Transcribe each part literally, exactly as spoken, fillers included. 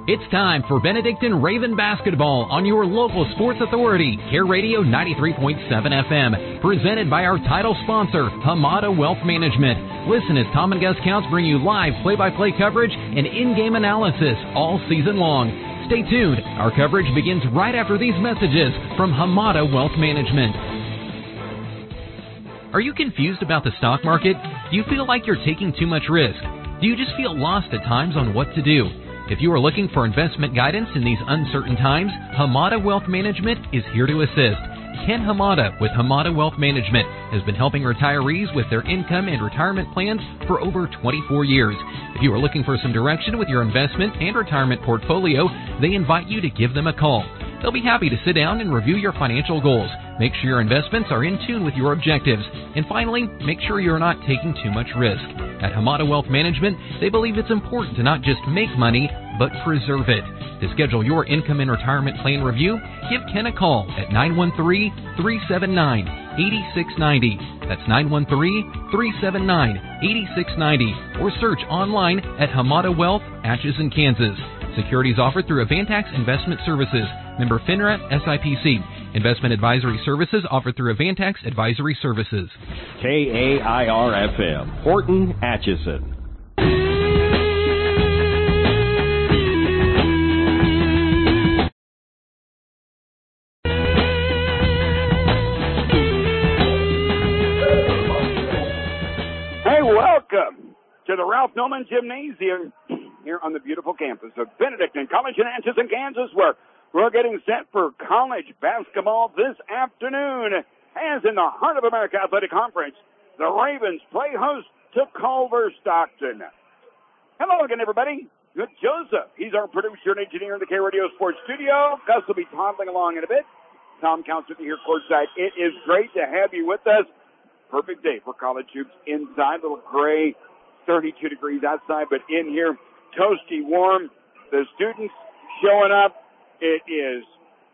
It's time for Benedictine Raven basketball on your local sports authority, Care Radio ninety-three point seven F M, presented by our title sponsor, Hamada Wealth Management. Listen as Tom and Gus Counts bring you live play-by-play coverage and in-game analysis all season long. Stay tuned. Our coverage begins right after these messages from Hamada Wealth Management. Are you confused about the stock market? Do you feel like you're taking too much risk? Do you just feel lost at times on what to do? If you are looking for investment guidance in these uncertain times, Hamada Wealth Management is here to assist. Ken Hamada with Hamada Wealth Management has been helping retirees with their income and retirement plans for over twenty-four years. If you are looking for some direction with your investment and retirement portfolio, they invite you to give them a call. They'll be happy to sit down and review your financial goals. Make sure your investments are in tune with your objectives. And finally, make sure you're not taking too much risk. At Hamada Wealth Management, they believe it's important to not just make money, but preserve it. To schedule your income and retirement plan review, give Ken a call at nine one three, three seven nine, eight six nine zero. That's nine one three, three seven nine, eight six nine zero. Or search online at Hamada Wealth, Atchison, Kansas. Securities offered through Avantax Investment Services. Member FINRA S I P C. Investment advisory services offered through Avantax Advisory Services. K A I R F M, Horton, Atchison. Hey, welcome to the Ralph Norman Gymnasium here on the beautiful campus of Benedictine College in Atchison, Kansas, where we're getting set for college basketball this afternoon. As in the Heart of America Athletic Conference, the Ravens play host to Culver Stockton. Hello again, everybody. Good Joseph. He's our producer and engineer in the K Radio Sports Studio. Gus will be toddling along in a bit. Tom Counts with you here courtside. It is great to have you with us. Perfect day for college hoops inside. A little gray, thirty-two degrees outside, but in here, toasty warm. The students showing up. It is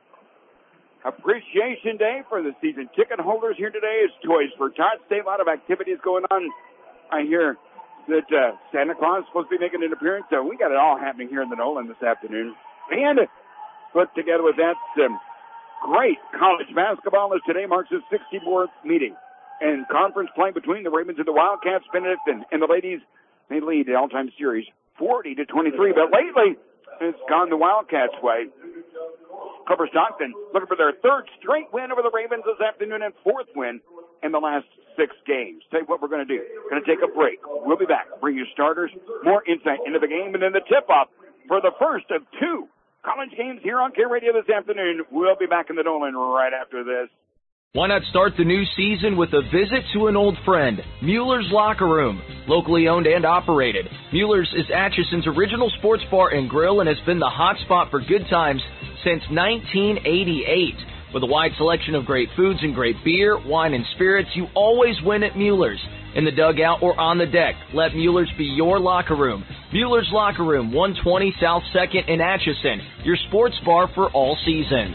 Appreciation Day for the season ticket holders here today. It's Toys for Tots Day. A lot of activities going on. I hear that uh, Santa Claus is supposed to be making an appearance, so we got it all happening here in the Nolan this afternoon. And put together with that, um, great college basketball as today marks its sixty-fourth meeting. And conference play between the Ravens and the Wildcats, Benedictine, and the ladies, they lead the all-time series forty to twenty-three. But lately, it's gone the Wildcats' way. Culver Stockton looking for their third straight win over the Ravens this afternoon and fourth win in the last six games. Tell you what we're going to do. We're going to take a break. We'll be back. Bring you starters, more insight into the game, and then the tip-off for the first of two college games here on K Radio this afternoon. We'll be back in the Nolan right after this. Why not start the new season with a visit to an old friend, Mueller's Locker Room. Locally owned and operated, Mueller's is Atchison's original sports bar and grill and has been the hot spot for good times since nineteen eighty-eight. With a wide selection of great foods and great beer, wine, and spirits, you always win at Mueller's. In the dugout or on the deck, let Mueller's be your locker room. Mueller's Locker Room, one twenty South second in Atchison, your sports bar for all seasons.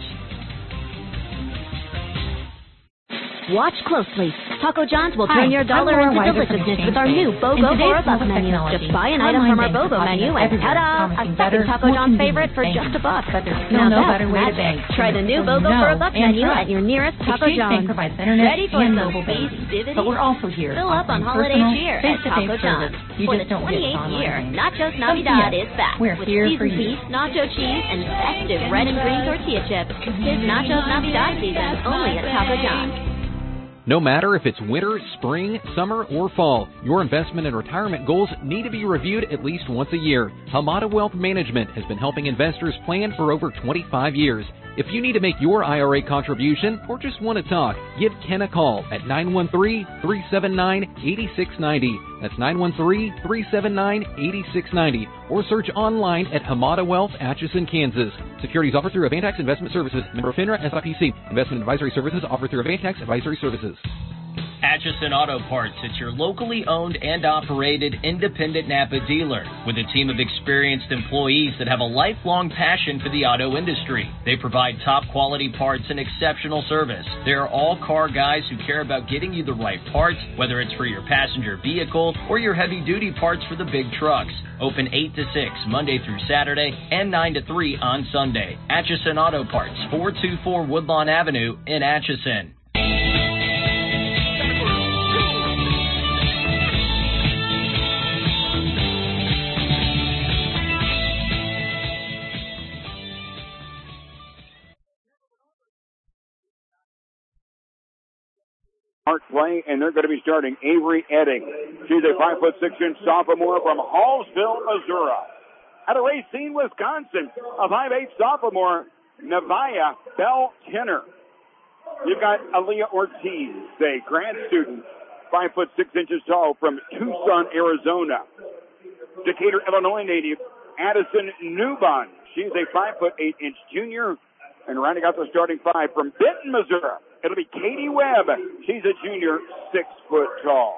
Watch closely. Taco John's will turn Hi, your dollar into deliciousness with our new BOGO for a buck menu. Just buy an item from our BOGO menu and ta-da! A second Taco John's favorite for just a buck. But there's still no better way to bank. Try the new BOGO for a buck menu at your nearest Taco John's. provides internet Ready for and some mobile festivity? But we're also here. Fill up on holiday cheer at Taco John's. For the twenty-eighth year, Nachos Navidad is back We're with here seasoned for you. beef, nacho cheese, and festive red and green tortilla chips. It's Nachos Navidad season only at Taco John's. No matter if it's winter, spring, summer, or fall, your investment and retirement goals need to be reviewed at least once a year. Hamada Wealth Management has been helping investors plan for over twenty-five years. If you need to make your I R A contribution or just want to talk, give Ken a call at nine one three, three seven nine, eight six nine zero. That's nine one three, three seven nine, eight six nine zero. Or search online at Hamada Wealth, Atchison, Kansas. Securities offered through Avantax Investment Services. Member FINRA S I P C. Investment advisory services offered through Avantax Advisory Services. Atchison Auto Parts. It's your locally owned and operated independent Napa dealer with a team of experienced employees that have a lifelong passion for the auto industry. They provide top quality parts and exceptional service. They are all car guys who care about getting you the right parts, whether it's for your passenger vehicle or your heavy duty parts for the big trucks. Open eight to six Monday through Saturday and nine to three on Sunday. Atchison Auto Parts, four two four Woodlawn Avenue in Atchison. Park play, and they're going to be starting Avery Edding. She's a five foot six inch sophomore from Hallsville, Missouri. Out of Racine, Wisconsin, a five eight sophomore, Nevaeh Bell-Tenner. You've got Aaliyah Ortiz, a grad student, five foot six inches tall from Tucson, Arizona. Decatur, Illinois native, Addison Newbon. She's a five foot eight inch junior. And rounding out the starting five from Benton, Missouri, it'll be Katie Webb. She's a junior, six foot tall.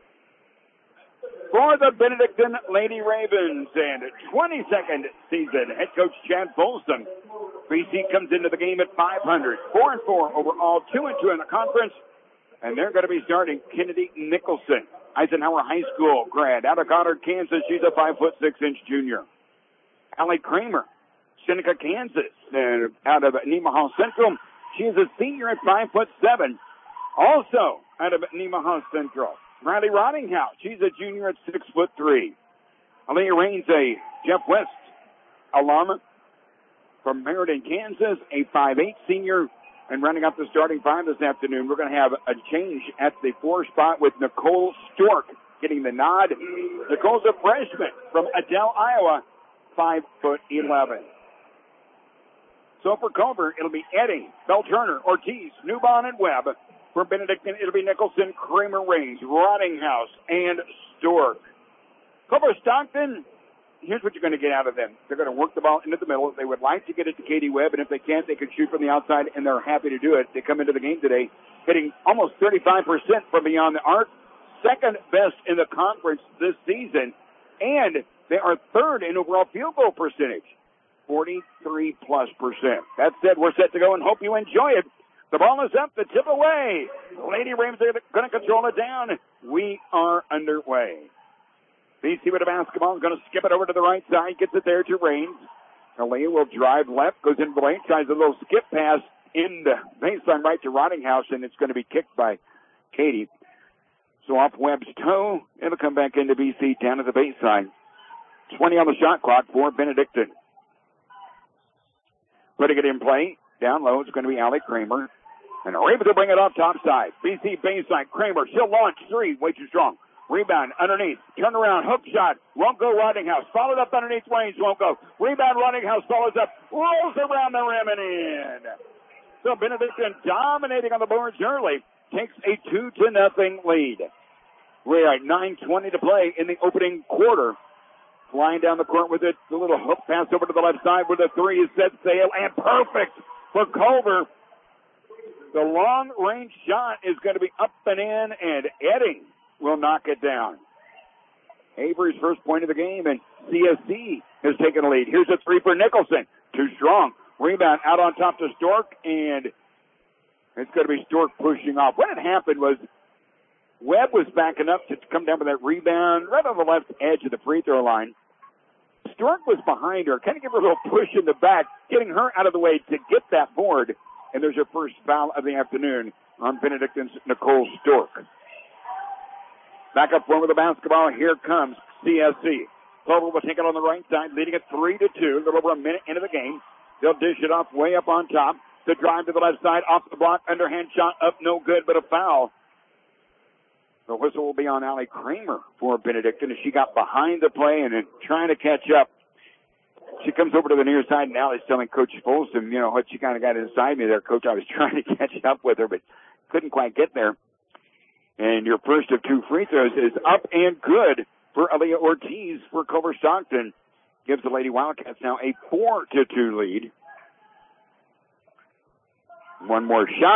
For the Benedictine Lady Ravens and twenty-second season, head coach Chad Folsom. B C comes into the game at five hundred, four and four overall, two and two in the conference. And they're going to be starting Kennedy Nicholson, Eisenhower High School grad, out of Goddard, Kansas. She's a five foot six inch junior. Allie Kramer, Seneca, Kansas, and out of Nemaha Central. She is a senior at five foot seven. Also out of Nemaha Central. Riley Rottinghouse. She's a junior at six foot three. Aaliyah Raines, a Jeff West alum from Meriden, Kansas, a five eight senior. And running up the starting five this afternoon, we're going to have a change at the four spot with Nicole Stork getting the nod. Nicole's a freshman from Adel, Iowa, five foot eleven. So for Culver, it'll be Edding, Bell-Turner, Ortiz, Newbon, and Webb. For Benedictine, it'll be Nicholson, Kramer, Raines, Rottinghouse, and Stork. Culver Stockton, here's what you're going to get out of them. They're going to work the ball into the middle. They would like to get it to Katie Webb, and if they can't, they can shoot from the outside, and they're happy to do it. They come into the game today hitting almost thirty-five percent from beyond the arc, second best in the conference this season, and they are third in overall field goal percentage. forty-three plus percent. That said, we're set to go and hope you enjoy it. The ball is up, the tip away. Lady Ravens are going to control it down. We are underway. B C with a basketball is going to skip it over to the right side, gets it there to Raines. Aaliyah will drive left, goes into the lane, tries a little skip pass in the baseline right to Rottinghouse, and it's going to be kicked by Katie. So off Webb's toe, it'll come back into B C down to the baseline. twenty on the shot clock for Benedictine. Putting it in play, down low, it's going to be Allie Kramer. And they're able to bring it off top side. B C baseline, Kramer, she'll launch three, way too strong. Rebound underneath, turn around, hook shot, won't go Rottinghouse. Followed up underneath Raines, won't go. Rebound, Rottinghouse follows up, rolls around the rim and in. So Benedictine dominating on the boards early, takes a two to nothing lead. We're at nine twenty to play in the opening quarter. Flying down the court with it, the little hook pass over to the left side where the three is set sail, and perfect for Culver. The long-range shot is going to be up and in, and Edding will knock it down. Avery's first point of the game, and C S C has taken a lead. Here's a three for Nicholson. Too strong. Rebound out on top to Stork, and it's going to be Stork pushing off. What had happened was Webb was backing up to come down with that rebound right on the left edge of the free throw line. Stork was behind her, kind of give her a little push in the back, getting her out of the way to get that board. And there's her first foul of the afternoon on Benedictine's Nicole Stork. Back up front with the basketball. Here comes C S C. Culver will take it on the right side, leading it three to two. A little over a minute into the game. They'll dish it off way up on top. The drive to the left side, off the block, underhand shot up, no good, but a foul. The whistle will be on Allie Kramer for Benedictine as she got behind the play and then trying to catch up. She comes over to the near side, and Allie's telling Coach Folsom, you know, what she kind of got inside me there, Coach. I was trying to catch up with her, but couldn't quite get there. And your first of two free throws is up and good for Aaliyah Ortiz for Culver Stockton. Gives the Lady Wildcats now a four to two lead. One more shot,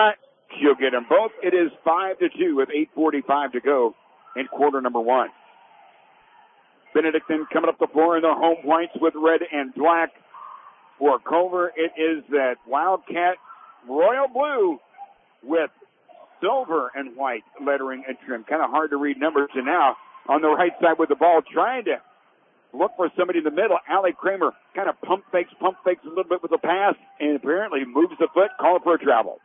She'll get them both. It is five to two with eight forty-five to go in quarter number one. Benedictine coming up the floor in their home whites with red and black. For Culver, it is that Wildcat royal blue with silver and white lettering and trim. Kind of hard to read numbers. And now on the right side with the ball, trying to look for somebody in the middle. Allie Kramer kind of pump fakes, pump fakes a little bit with the pass, and apparently moves the foot, call for a travel.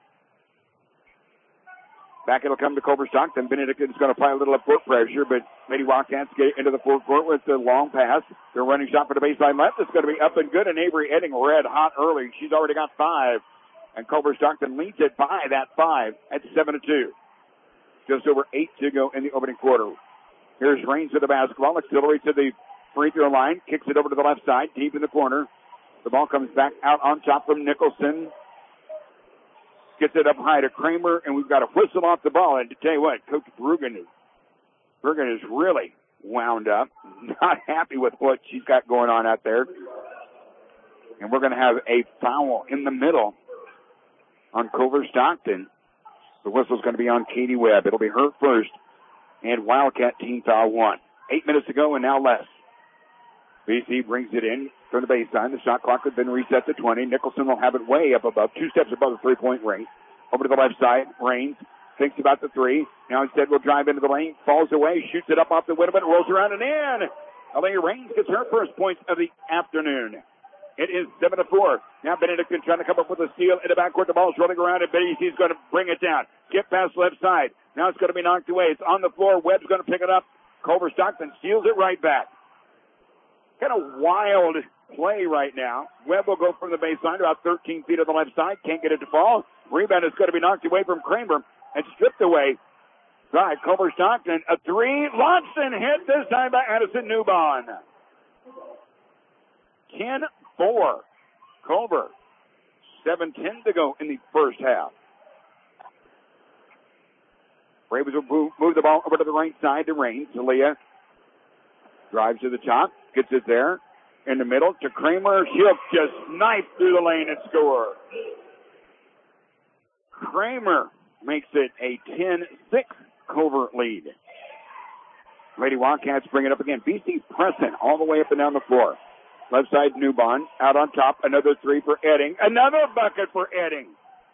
Back it'll come to Culver Stockton. Benedictine's going to apply a little foot pressure, but Lady Wildcats get into the fourth court with the long pass. They're running shot for the baseline left. It's going to be up and good, and Avery Edding red hot early. She's already got five, and Culver Stockton leads it by that five at seven to two. Just over eight to go in the opening quarter. Here's Raines with the basketball. Auxiliary to the free throw line. Kicks it over to the left side, deep in the corner. The ball comes back out on top from Nicholson. Gets it up high to Kramer, and we've got a whistle off the ball. And to tell you what, Coach Brugan is, Brugan is really wound up. Not happy with what she's got going on out there. And we're going to have a foul in the middle on Culver Stockton. The whistle's going to be on Katie Webb. It'll be her first. And Wildcat team foul one. Eight minutes to go and now less. B C brings it in from the baseline. The shot clock has been reset to twenty. Nicholson will have it way up above, two steps above the three-point range. Over to the left side, Raines thinks about the three. Now instead will drive into the lane, falls away, shoots it up off the window, but rolls around and in. Alea Raines gets her first points of the afternoon. It is seven to four. Now Benedictine trying to come up with a steal in the backcourt. The ball's rolling around, and B C's going to bring it down. Get past left side. Now it's going to be knocked away. It's on the floor. Webb's going to pick it up. Culver Stockton steals it right back. Kind of wild play right now. Webb will go from the baseline to about thirteen feet on the left side. Can't get it to fall. Rebound is going to be knocked away from Kramer and stripped away by Culver Stockton. A three. Launched and hit this time by Addison Newbon. ten four. Culver. seven ten to go in the first half. Ravens will move, move the ball over to the right side to Raines. Talia drives to the top. Gets it there in the middle to Kramer. She'll just knife through the lane and score. Kramer makes it a ten six Culver lead. Lady Wildcats bring it up again. B C pressing all the way up and down the floor. Left side, Newbon. Out on top, another three for Edding. Another bucket for Edding.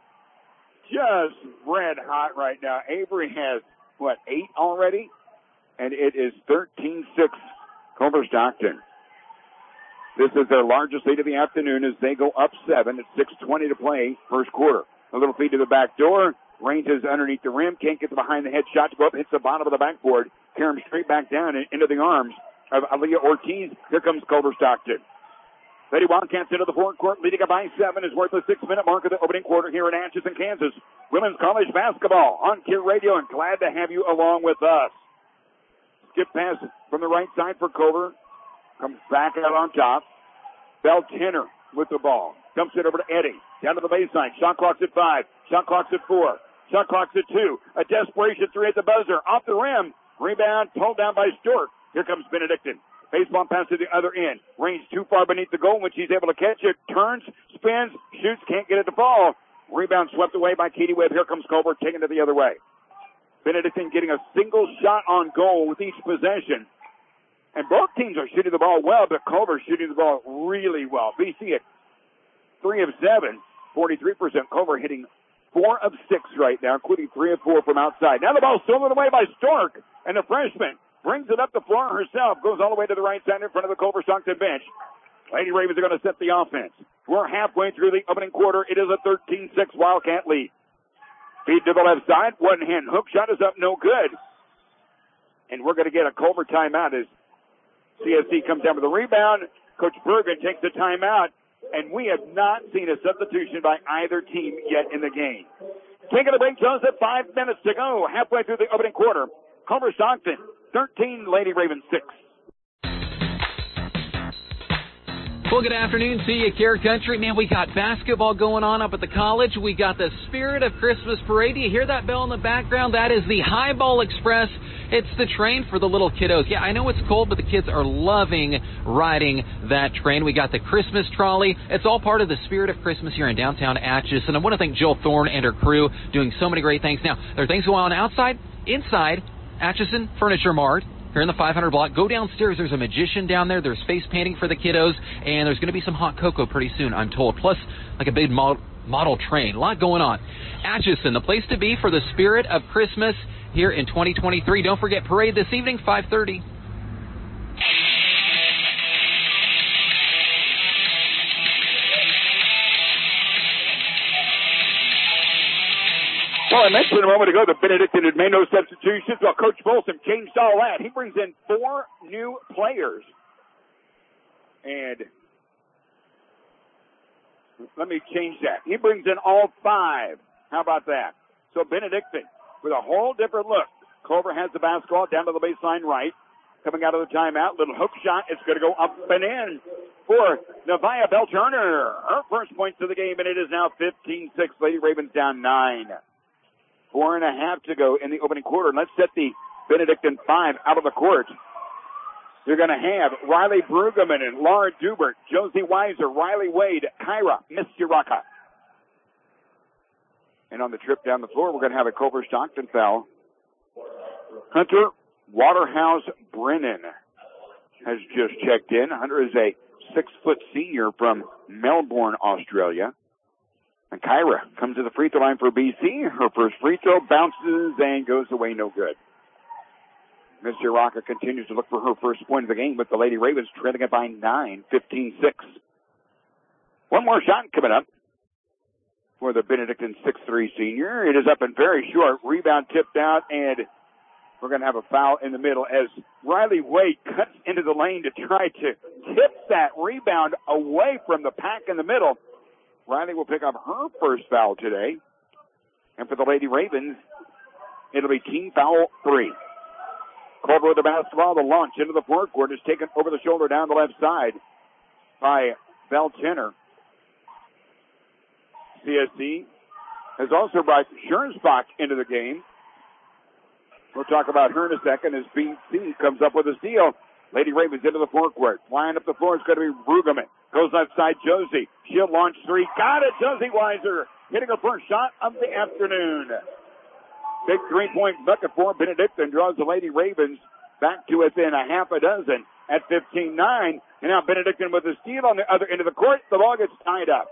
Just red hot right now. Avery has, what, eight already? And it is thirteen six Culver Stockton. This is their largest lead of the afternoon as they go up seven at six twenty to play first quarter. A little feed to the back door. Raines is underneath the rim. Can't get the behind the head shot to go up. Hits the bottom of the backboard. Carries straight back down and into the arms of Aaliyah Ortiz. Here comes Culver Stockton. Lady Wildcats into the fourth court, leading by seven, is worth the six-minute mark of the opening quarter here in Atchison, Kansas. Women's college basketball on Kid Radio, and glad to have you along with us. Skip pass from the right side for Culver. Comes back out on top. Bell Tenner with the ball. Dumps it over to Edding. Down to the baseline. Shot clock's at five. Shot clock's at four. Shot clock's at two. A desperation three at the buzzer. Off the rim. Rebound pulled down by Stork. Here comes Benedictine. Baseball pass to the other end. Range too far beneath the goal when she's able to catch it. Turns, spins, shoots, can't get it to fall. Rebound swept away by Katie Webb. Here comes Culver taking it the other way. Benedictine getting a single shot on goal with each possession. And both teams are shooting the ball well, but Culver's shooting the ball really well. B C at three of seven, forty-three percent. Culver hitting four of six right now, including three of four from outside. Now the ball's stolen away by Stork, and the freshman brings it up the floor herself, goes all the way to the right side in front of the Culver Stockton bench. Lady Ravens are going to set the offense. We're halfway through the opening quarter. It is a thirteen six Wildcat lead. Feed to the left side. One hand hook shot is up, no good. And we're going to get a Culver timeout as C S C comes down with the rebound. Coach Bergen takes the timeout, and we have not seen a substitution by either team yet in the game. Taking a break, shows at five minutes to go. Halfway through the opening quarter. Culver Stockton, thirteen, Lady Ravens, six. Well, good afternoon to you, Care Country. Man, we got basketball going on up at the college. We got the Spirit of Christmas Parade. Do you hear that bell in the background? That is the Highball Express. It's the train for the little kiddos. Yeah, I know it's cold, but the kids are loving riding that train. We got the Christmas trolley. It's all part of the Spirit of Christmas here in downtown Atchison. I want to thank Jill Thorne and her crew doing so many great things. Now, there are things going on outside, inside, Atchison Furniture Mart. Here in the five hundred block, go downstairs. There's a magician down there. There's face painting for the kiddos, and there's going to be some hot cocoa pretty soon, I'm told. Plus, like a big model, model train. A lot going on. Atchison, the place to be for the Spirit of Christmas here in twenty twenty-three. Don't forget, parade this evening, five thirty. Well, I mentioned a moment ago that Benedictine had made no substitutions. Well, Coach Folsom changed all that. He brings in four new players. And let me change that. He brings in all five. How about that? So Benedictine with a whole different look. Clover has the basketball down to the baseline right. Coming out of the timeout. Little hook shot. It's going to go up and in for Nevaeh Bell-Turner. Her first points of the game, and it is now fifteen six. Lady Ravens down nine. Four and a half to go in the opening quarter. And let's set the Benedictine five out of the court. You're going to have Riley Brueggemann and Laura Dubert, Josie Weiser, Riley Wade, Kyra Misturaka. And on the trip down the floor, we're going to have a Culver Stockton foul. Hunter Waterhouse Brennan has just checked in. Hunter is a six-foot senior from Melbourne, Australia. And Kyra comes to the free throw line for B C. Her first free throw bounces and goes away no good. Mister Rocca continues to look for her first point of the game, with the Lady Ravens trailing it by nine, fifteen six. One more shot coming up for the Benedictine six three senior. It is up and very short. Rebound tipped out, and we're going to have a foul in the middle as Riley Wade cuts into the lane to try to tip that rebound away from the pack in the middle. Riley will pick up her first foul today. And for the Lady Ravens, it'll be team foul three. Culver with the basketball. The launch into the forecourt is taken over the shoulder down the left side by Bell-Turner. C S C has also brought Schernsbach into the game. We'll talk about her in a second as B C comes up with a steal. Lady Ravens into the forecourt. Flying up the floor is going to be Brueggemann. Goes left side, Josie. She'll launch three. Got it, Josie Weiser. Hitting her first shot of the afternoon. Big three-point bucket for Benedictine. Draws the Lady Ravens back to within a half a dozen at fifteen nine. And now Benedictine with a steal on the other end of the court. The ball gets tied up.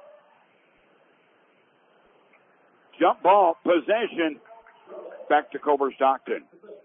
Jump ball possession back to Culver Stockton.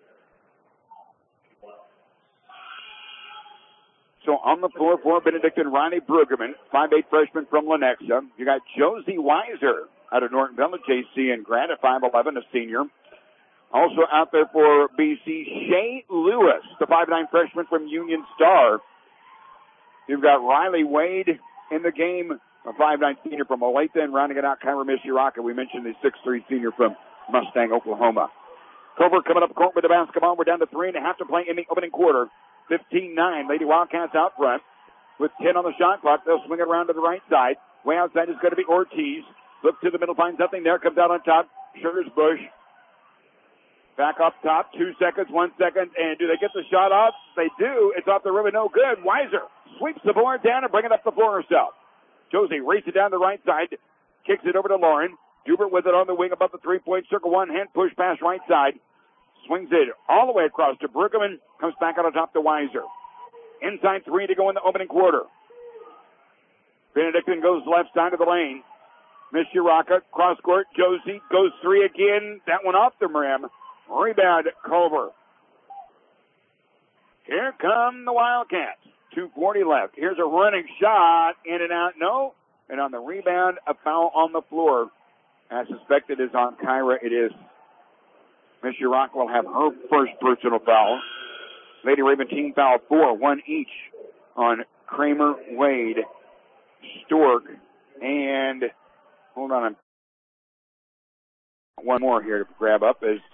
So on the floor for Benedictine, Ronnie Brueggemann, five eight freshman from Lenexa. You got Josie Weiser out of Norton Village, J C and grad at five eleven, a senior. Also out there for B C, Shay Lewis, the five nine freshman from Union Star. You've got Riley Wade in the game, a five nine senior from Olathe, and rounding it out, Kyra Misturaka. We mentioned the six three senior from Mustang, Oklahoma. Culver coming up court with the basketball. We're down to three and a half to play in the opening quarter. fifteen nine. Lady Wildcats out front with ten on the shot clock. They'll swing it around to the right side. Way outside is going to be Ortiz. Look to the middle, finds nothing there. Comes out on top. Sugars Bush. Back up top. Two seconds, one second. And do they get the shot off? They do. It's off the rim. No good. Weiser sweeps the board down and bring it up the floor herself. Josie races it down the right side. Kicks it over to Lauren. Dubert with it on the wing above the three-point circle. One hand push pass right side. Swings it all the way across to Brueggemann. Comes back out on top to Weiser. Inside three to go in the opening quarter. Benedictine goes left side of the lane. Misturaka, cross court. Josie goes three again. That one off the rim. Rebound, Culver. Here come the Wildcats. two forty left. Here's a running shot. In and out. No. And on the rebound, a foul on the floor. As suspected is on Kyra. It is. Misturaka will have her first personal foul. Lady Raven team foul four, one each on Kramer, Wade, Stork, and hold on, one more here to grab up as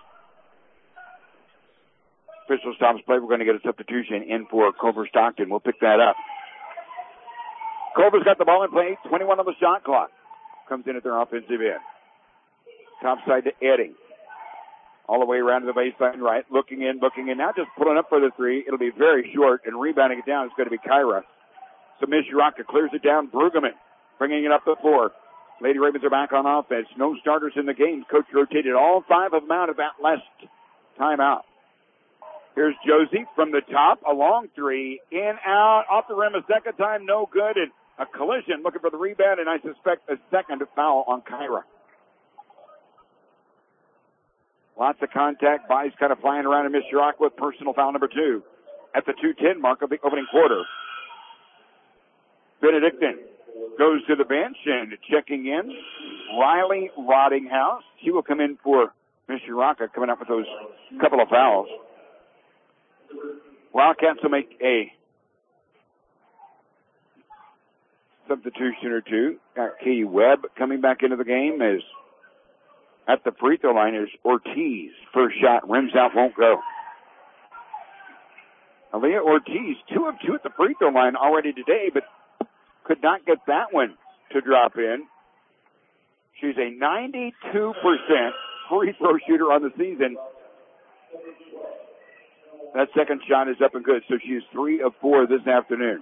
official stops play. We're going to get a substitution in for Culver Stockton. We'll pick that up. Culver's got the ball in play, twenty-one on the shot clock. Comes in at their offensive end. Top side to Eddie. All the way around to the baseline right. Looking in, looking in. Now just pulling up for the three. It'll be very short, and rebounding it down is going to be Kyra. So Mishawaka clears it down. Brueggemann bringing it up the floor. Lady Ravens are back on offense. No starters in the game. Coach rotated all five of them out of that last timeout. Here's Josie from the top. A long three. In, out. Off the rim a second time. No good. And a collision looking for the rebound, and I suspect a second foul on Kyra. Lots of contact. Bodies kind of flying around in Mishawaka with personal foul number two at the two ten mark of the opening quarter. Benedictine goes to the bench and checking in. Riley Rottinghouse. She will come in for Mishawaka, coming up with those couple of fouls. Wildcats will make a substitution or two. Got Katie Webb coming back into the game as at the free throw line is Ortiz. First shot, rims out, won't go. Aaliyah Ortiz, two of two at the free throw line already today, but could not get that one to drop in. She's a ninety-two percent free throw shooter on the season. That second shot is up and good, so she's three of four this afternoon.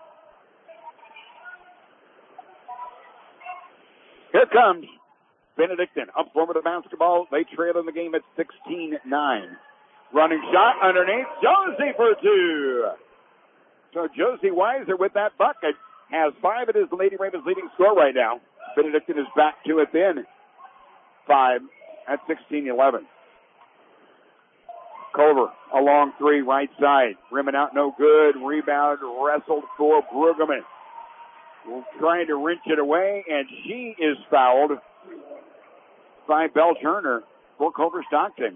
Here comes Benedictine up for the basketball. They trail in the game at sixteen nine. Running shot underneath. Josie for two. So Josie Weiser with that bucket has five. It is the Lady Ravens leading score right now. Benedictine is back to within five at sixteen eleven. Culver, a long three, right side. Rimming out, no good. Rebound, wrestled for Brueggemann. Trying to wrench it away, and she is fouled by Belle Turner for Culver Stockton.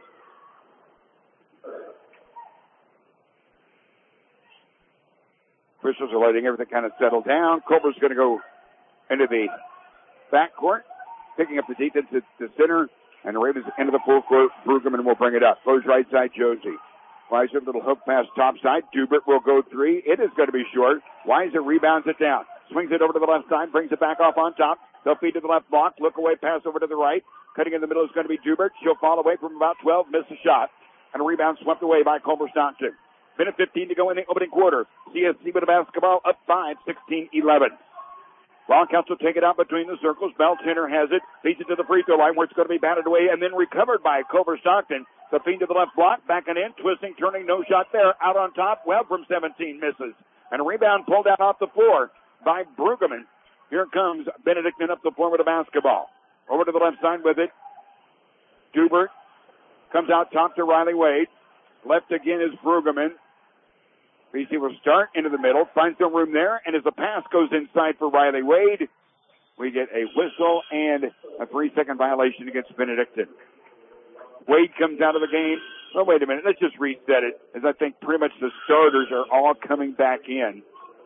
Officials are letting everything kind of settle down. Culver's going to go into the backcourt, picking up the defense at the center, and the Ravens into the full court. Brueggemann will bring it up. Goes right side, Josie. Weiser, little hook pass top side. Dubert will go three. It is going to be short. Weiser rebounds it down. Swings it over to the left side. Brings it back off on top. They'll feed to the left block. Look away pass over to the right. Cutting in the middle is going to be Dubert. She'll fall away from about twelve. Miss a shot. And a rebound swept away by Culver Stockton. Minute fifteen to go in the opening quarter. C S C with a basketball up five, sixteen eleven. Wildcats will take it out between the circles. Belle Turner has it. Feeds it to the free throw line where it's going to be batted away and then recovered by Culver Stockton. The feed to the left block. Backing in. Twisting. Turning. No shot there. Out on top. Webb from seventeen misses. And a rebound pulled out off the floor by Brueggemann. Here comes Benedictine up the floor with a basketball. Over to the left side with it. Dubert comes out top to Riley Wade. Left again is Brueggemann. B C will start into the middle, find some room there, and as the pass goes inside for Riley Wade, we get a whistle and a three-second violation against Benedictine. Wade comes out of the game. Oh, wait a minute. Let's just reset it, as I think pretty much the starters are all coming back in.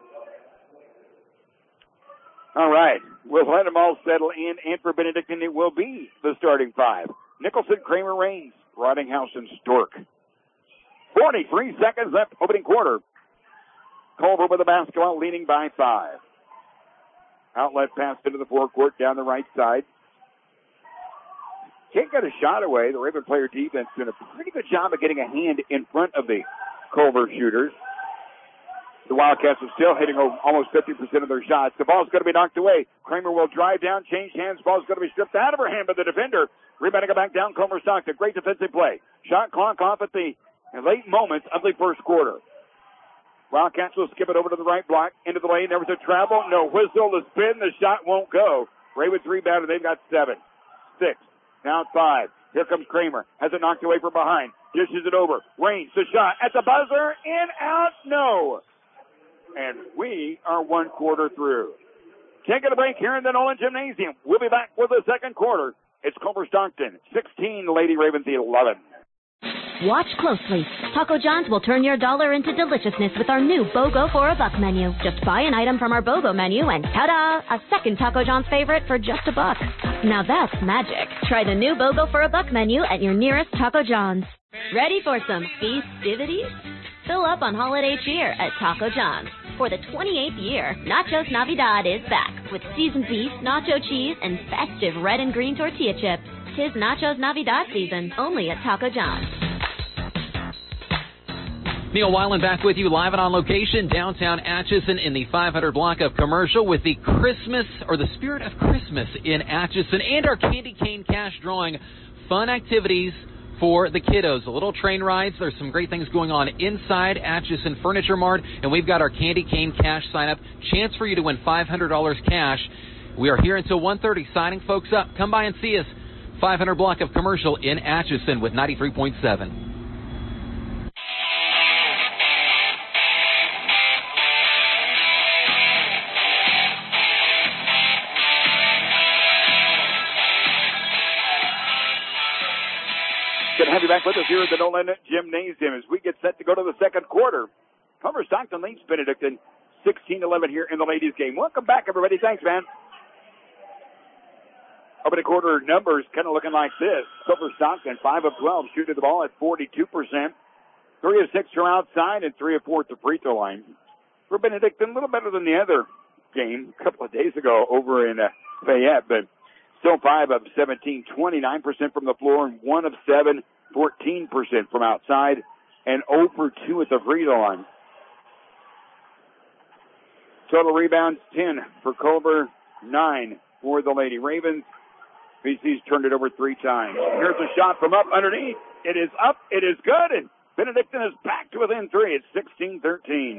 All right. We'll let them all settle in, and for Benedictine, it will be the starting five. Nicholson, Kramer, Raines, Rottinghouse, and Stork. forty-three seconds left, opening quarter. Culver with the basketball, leading by five. Outlet pass into the forecourt, down the right side. Can't get a shot away. The Raven player defense doing a pretty good job of getting a hand in front of the Culver shooters. The Wildcats are still hitting almost fifty percent of their shots. The ball's going to be knocked away. Kramer will drive down, change hands. Ball's going to be stripped out of her hand by the defender. Rebounding it back down, Culver Stockton. Great defensive play. Shot clock off at the late moments of the first quarter. Wildcats will skip it over to the right block, into the lane. There was a travel, no whistle, the spin, the shot won't go. Ravens rebounded, they've got seven, six, now five. Here comes Kramer, has it knocked away from behind, dishes it over. Raines, the shot at the buzzer, in, out, no. And we are one quarter through. Taking a break here in the Nolan Gymnasium. We'll be back with the second quarter. It's Culver Stockton, sixteen, Lady Ravens eleven. Watch closely. Taco John's will turn your dollar into deliciousness with our new BOGO for a buck menu. Just buy an item from our BOGO menu and ta-da! A second Taco John's favorite for just a buck. Now that's magic. Try the new BOGO for a buck menu at your nearest Taco John's. Ready for some festivities? Fill up on holiday cheer at Taco John's. For the twenty-eighth year, Nachos Navidad is back with seasoned beef, nacho cheese, and festive red and green tortilla chips. Tis Nachos Navidad season, only at Taco John's. Neil Weiland back with you live and on location downtown Atchison in the five hundred block of Commercial with the Christmas, or the spirit of Christmas in Atchison, and our Candy Cane Cash drawing. Fun activities for the kiddos. The little train rides. There's some great things going on inside Atchison Furniture Mart, and we've got our Candy Cane Cash sign up. Chance for you to win five hundred dollars cash. We are here until one thirty signing folks up. Come by and see us. five hundred block of Commercial in Atchison with ninety-three point seven. Good to have you back with us here at the Nolan Gymnasium as we get set to go to the second quarter. Culver Stockton leads Benedictine sixteen eleven here in the ladies' game. Welcome back, everybody. Thanks, man. Opening quarter numbers kind of looking like this. Culver Stockton, five of twelve, shooting the ball at forty-two percent. three of six from outside and three of four at the free throw line. For Benedictine, a little better than the other game a couple of days ago over in uh, Fayette, but still five of seventeen, twenty-nine percent from the floor, and one of seven, fourteen percent from outside, and zero for two at the free throw line. Total rebounds, ten for Culver, nine for the Lady Ravens. B C's turned it over three times. Here's a shot from up underneath. It is up. It is good, and Benedictine is back to within three. It's sixteen thirteen.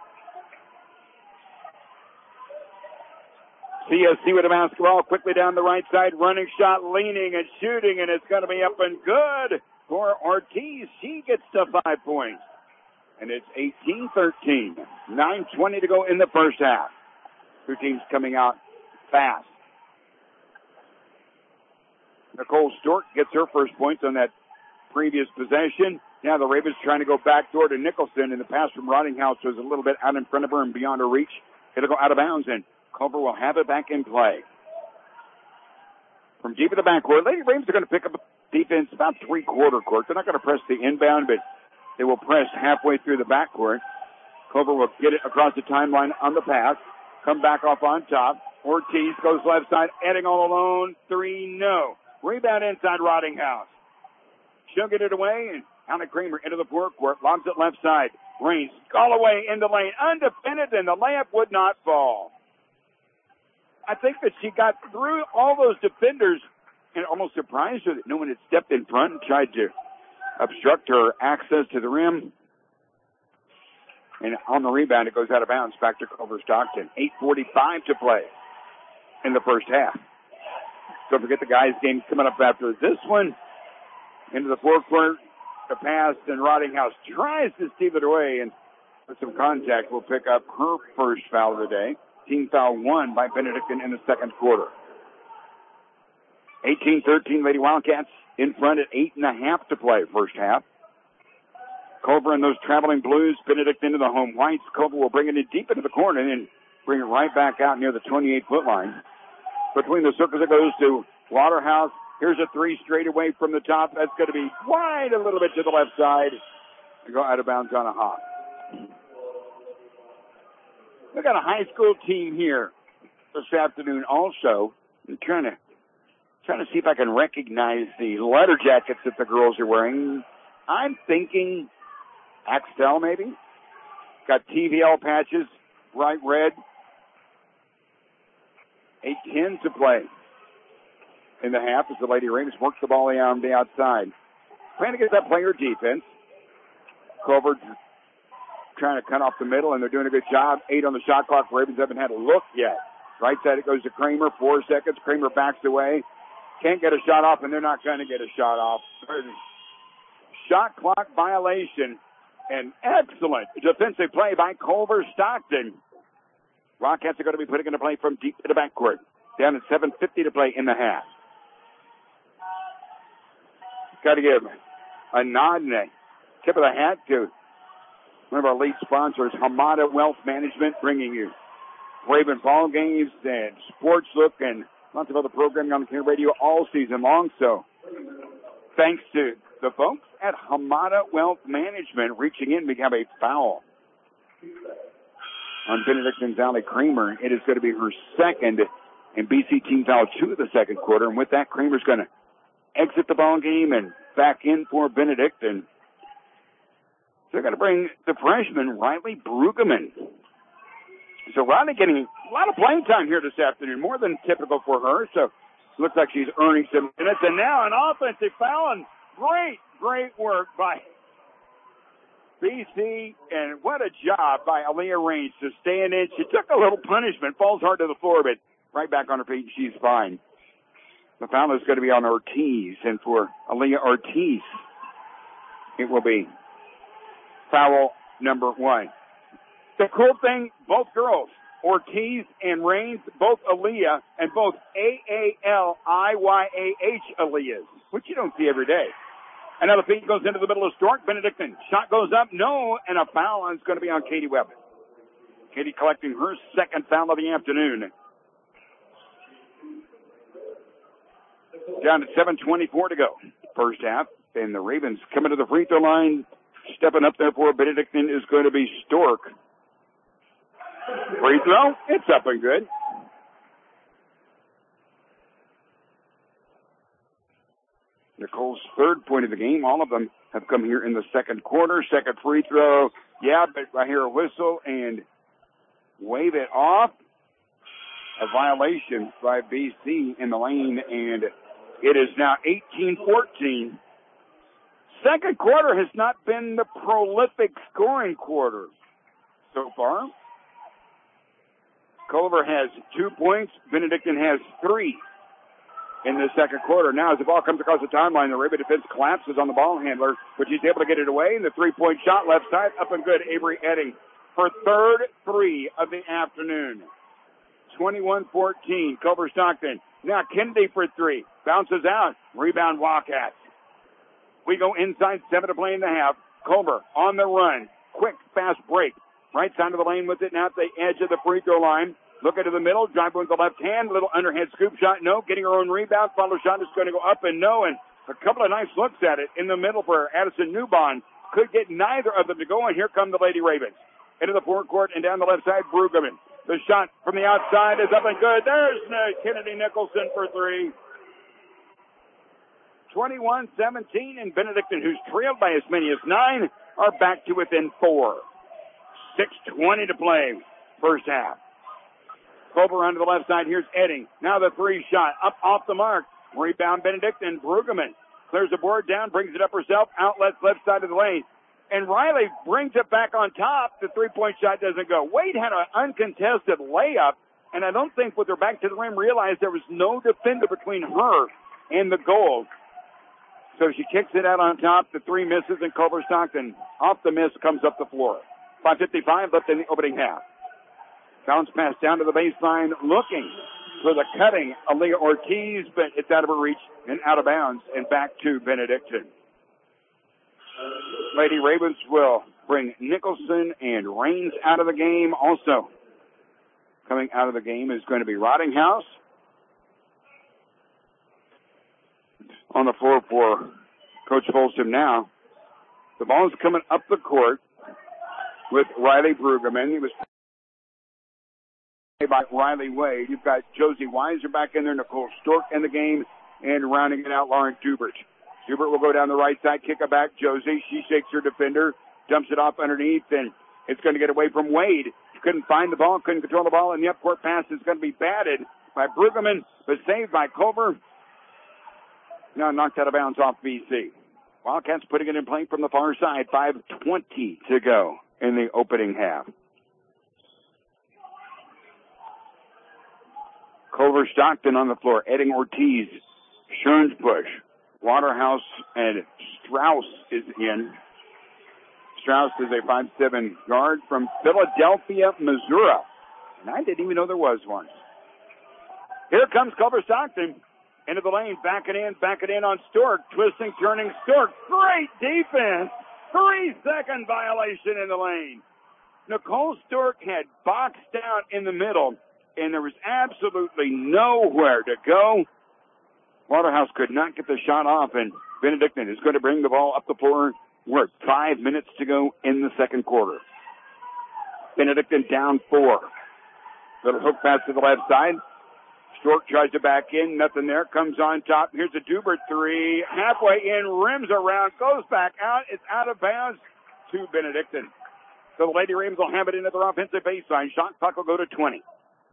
C S C with a basketball quickly down the right side. Running shot, leaning and shooting, and it's going to be up and good for Ortiz. She gets to five points. And it's eighteen thirteen. nine twenty to go in the first half. Two teams coming out fast. Nicole Stork gets her first points on that previous possession. Now the Ravens trying to go backdoor to Nicholson, and the pass from Rottinghouse was a little bit out in front of her and beyond her reach. It'll go out of bounds, and Culver will have it back in play. From deep in the backcourt, Lady Ravens are going to pick up defense about three-quarter court. They're not going to press the inbound, but they will press halfway through the backcourt. Culver will get it across the timeline on the pass. Come back off on top. Ortiz goes left side, adding all alone. Three, no. Rebound inside Rottinghouse. She'll get it away, and Anna Kramer into the forecourt. Lobs it left side. Rains all away in the lane. Undefended, and the layup would not fall. I think that she got through all those defenders and almost surprised her that no one had stepped in front and tried to obstruct her access to the rim. And on the rebound, it goes out of bounds back to Culver Stockton. eight forty-five to play in the first half. Don't forget the guys' game coming up after this one. Into the forecourt, the pass, and Rottinghouse tries to steal it away, and with some contact will pick up her first foul of the day. Team foul one by Benedictine in the second quarter. eighteen thirteen, Lady Wildcats in front at eight and a half to play first half. Culver and those traveling blues, Benedictine into the home whites. Culver will bring it in deep into the corner and then bring it right back out near the twenty-eight foot line. Between the circles, it goes to Waterhouse. Here's a three straight away from the top. That's going to be wide a little bit to the left side. They go out of bounds on a hop. We've got a high school team here this afternoon also. I'm trying to, trying to see if I can recognize the letter jackets that the girls are wearing. I'm thinking Axtell maybe. Got T V L patches, bright red. eight ten to play in the half as the Lady Ravens works the ball on the outside. Trying to get that player defense. Culver trying to cut off the middle, and they're doing a good job. Eight on the shot clock. Ravens haven't had a look yet. Right side it goes to Kramer. Four seconds. Kramer backs away. Can't get a shot off, and they're not going to get a shot off. Shot clock violation. An excellent defensive play by Culver Stockton. Rockets are going to be putting into play from deep to the backcourt. Down at seven fifty to play in the half. Got to give a nod and a tip of the hat to one of our lead sponsors, Hamada Wealth Management, bringing you Raven ball games and sports look and lots of other programming on the Community Radio all season long. So thanks to the folks at Hamada Wealth Management reaching in. We have a foul. on Benedictine's Allie Kramer. It is going to be her second, and B C team foul two of the second quarter. And with that, Kramer's going to exit the ball game and back in for Benedictine. They're going to bring the freshman, Riley Brueggemann. So Riley getting a lot of playing time here this afternoon, more than typical for her. So looks like she's earning some minutes. And now an offensive foul, and great, great work by B C, and what a job by Aaliyah Raines to stand in. She took a little punishment, falls hard to the floor, but right back on her feet, she's fine. The foul is going to be on Ortiz, and for Aaliyah Ortiz, it will be foul number one. The cool thing, both girls, Ortiz and Raines, both Aaliyah, and both A A L I Y A H Aaliyahs, which you don't see every day. Another feed goes into the middle of Stork. Benedictine. Shot goes up. No. And a foul is going to be on Katie Webb. Katie collecting her second foul of the afternoon. Down to seven twenty-four to go. First half. And the Ravens coming to the free throw line. Stepping up there for Benedictine is going to be Stork. Free throw. It's up and good. Nicole's third point of the game. All of them have come here in the second quarter. Second free throw. Yeah, but I hear a whistle and wave it off. A violation by B C in the lane, and it is now eighteen fourteen. Second quarter has not been the prolific scoring quarter so far. Culver has two points. Benedictine has three in the second quarter. Now, as the ball comes across the timeline, the Raven defense collapses on the ball handler, but she's able to get it away, and the three-point shot left side, up and good. Avery Edding, her third three of the afternoon. twenty-one fourteen, Culver Stockton. Now Kennedy for three. Bounces out. Rebound Wildcats. We go inside, seven to play in the half. Culver on the run. Quick, fast break. Right side of the lane with it now at the edge of the free throw line. Look into the middle, drive with the left hand, little underhand scoop shot, no. Getting her own rebound, follow shot is going to go up and no. And a couple of nice looks at it in the middle for Addison Newbon. Could get neither of them to go, and here come the Lady Ravens. Into the forecourt and down the left side, Brueggemann. The shot from the outside is up and good. There's Kennedy Nicholson for three. twenty-one seventeen, and Benedictine, who's trailed by as many as nine, are back to within four. six twenty to play, first half. Culver onto the left side. Here's Edding. Now the three shot. Up off the mark. Rebound Benedictine. Brueggemann clears the board down, brings it up herself. Outlets left side of the lane. And Riley brings it back on top. The three-point shot doesn't go. Wade had an uncontested layup, and I don't think with her back to the rim realized there was no defender between her and the goal. So she kicks it out on top. The three misses, and Culver Stockton off the miss comes up the floor. five fifty-five left in the opening half. Bounce pass down to the baseline, looking for the cutting Aaliyah Ortiz, but it's out of her reach and out of bounds, and back to Benedictine. Lady Ravens will bring Nicholson and Raines out of the game. Also coming out of the game is going to be Rottinghouse. On the floor for Coach Folsom now. The ball is coming up the court with Riley Brueggemann. He was by Riley Wade. You've got Josie Weiser back in there, Nicole Stork in the game, and rounding it out, Lauren Dubert. Dubert will go down the right side, kick it back. Josie, she shakes her defender, dumps it off underneath, and it's going to get away from Wade. Couldn't find the ball, couldn't control the ball, and the up-court pass is going to be batted by Brueggemann, but saved by Culver. Now knocked out of bounds off B C. Wildcats putting it in play from the far side. five twenty to go in the opening half. Culver Stockton on the floor. Edding Ortiz, Scherns Bush, Waterhouse, and Strauss is in. Strauss is a five seven guard from Philadelphia, Missouri. And I didn't even know there was one. Here comes Culver Stockton into the lane, back it in, back it in on Stork. Twisting, turning, Stork. Great defense. Three-second violation in the lane. Nicole Stork had boxed out in the middle, and there was absolutely nowhere to go. Waterhouse could not get the shot off, and Benedictine is going to bring the ball up the floor. We're at five minutes to go in the second quarter. Benedictine down four. Little hook pass to the left side. Stork tries to back in. Nothing there. Comes on top. Here's a Dubert three. Halfway in. Rims around. Goes back out. It's out of bounds to Benedictine. So the Lady Ravens will have it into their offensive baseline. Shot clock will go to twenty.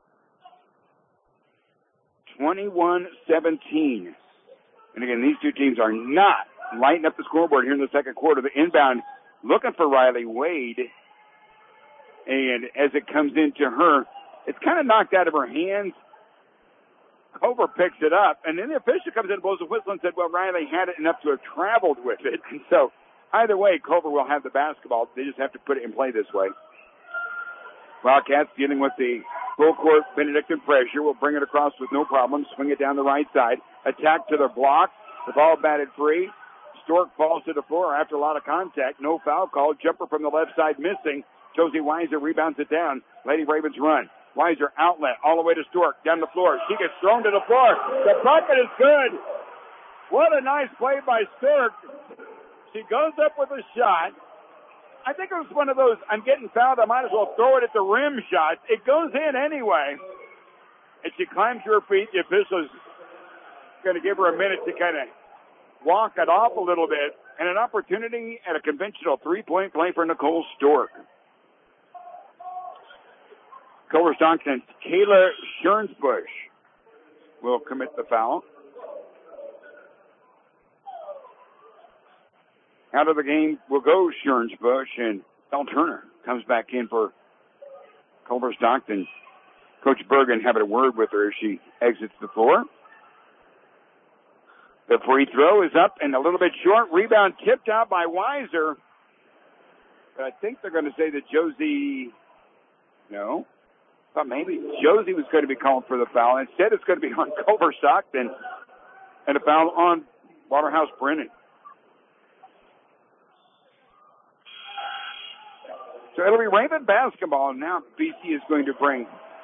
twenty-one seventeen. And again, these two teams are not lighting up the scoreboard here in the second quarter. The inbound looking for Riley Wade. And as it comes into her, it's kind of knocked out of her hands. Culver picks it up. And then the official comes in and blows a whistle and said, well, Riley had it enough to have traveled with it. And so either way, Culver will have the basketball. They just have to put it in play this way. Wildcats dealing with the full court Benedictine pressure. Will bring it across with no problem. Swing it down the right side. Attack to the block. The ball batted free. Stork falls to the floor after a lot of contact. No foul call. Jumper from the left side missing. Josie Weiser rebounds it down. Lady Ravens run. Weiser outlet all the way to Stork. Down the floor. She gets thrown to the floor. The bucket is good. What a nice play by Stork. She goes up with a shot. I think it was one of those, I'm getting fouled, I might as well throw it at the rim shots. It goes in anyway. And she climbs to her feet. The official's going to give her a minute to kind of walk it off a little bit. And an opportunity at a conventional three-point play for Nicole Stork. Culver Stockton's Kayla Schernsbush will commit the foul. Out of the game will go Schernsbush, and Del Turner comes back in for Culver Stockton. Coach Bergen having a word with her as she exits the floor. The free throw is up and a little bit short. Rebound tipped out by Weiser. But I think they're going to say that Josie, no, thought maybe Josie was going to be called for the foul. Instead, it's going to be on Culver Stockton and a foul on Waterhouse Brennan. So it'll be Raven basketball. Now B C is going to bring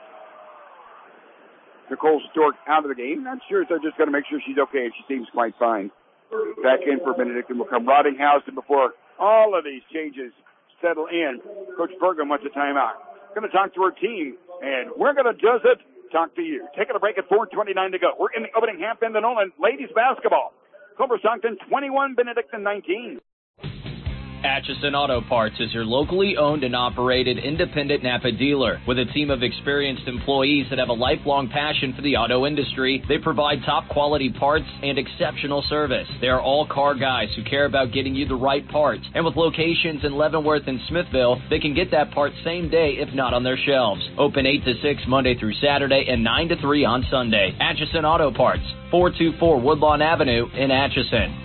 Nicole Stork out of the game. Not sure if they're just going to make sure she's okay. She seems quite fine. Back in for Benedictine will come Roddinghouse. And before all of these changes settle in, Coach Bergen wants a timeout. Going to talk to her team, and we're going to just it. Talk to you. Taking a break at four twenty-nine to go. We're in the opening half in the Nolan. Ladies basketball. Culver Stockton twenty-one, Benedictine nineteen. Atchison Auto Parts is your locally owned and operated independent Napa dealer. With a team of experienced employees that have a lifelong passion for the auto industry, they provide top quality parts and exceptional service. They are all car guys who care about getting you the right parts. And with locations in Leavenworth and Smithville, they can get that part same day if not on their shelves. Open eight to six Monday through Saturday and nine to three on Sunday. Atchison Auto Parts, four two four Woodlawn Avenue in Atchison.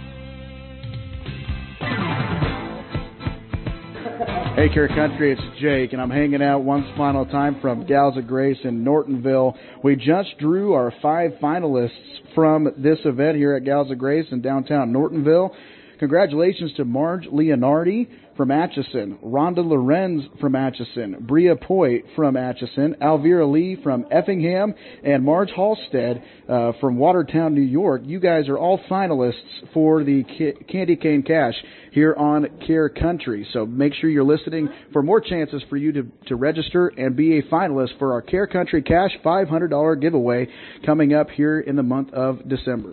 Hey, Care Country, it's Jake, and I'm hanging out once final time from Gals of Grace in Nortonville. We just drew our five finalists from this event here at Gals of Grace in downtown Nortonville. Congratulations to Marge Leonardi from Atchison, Rhonda Lorenz from Atchison, Bria Poit from Atchison, Alvira Lee from Effingham, and Marge Halstead uh, from Watertown, New York. You guys are all finalists for the Candy Cane Cash here on Care Country. So make sure you're listening for more chances for you to, to register and be a finalist for our Care Country Cash five hundred dollars giveaway coming up here in the month of December.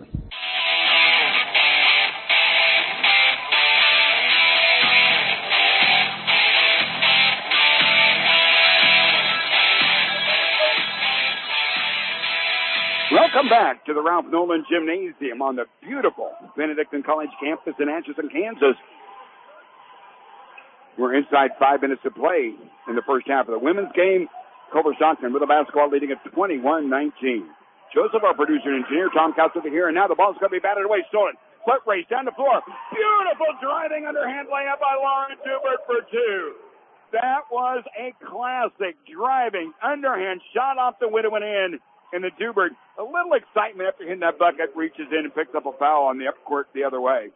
Welcome back to the Ralph Nolan Gymnasium on the beautiful Benedictine College campus in Atchison, Kansas. We're inside five minutes of play in the first half of the women's game. Culver Stockton with the basketball leading at twenty-one nineteen. Joseph, our producer and engineer, Tom Coutts here, and now the ball's going to be batted away. Stolen. Foot race down the floor. Beautiful driving underhand layup by Lauren Dubert for two. That was a classic driving underhand shot off the window and in. And the Dubert, a little excitement after hitting that bucket, reaches in and picks up a foul on the up court the other way.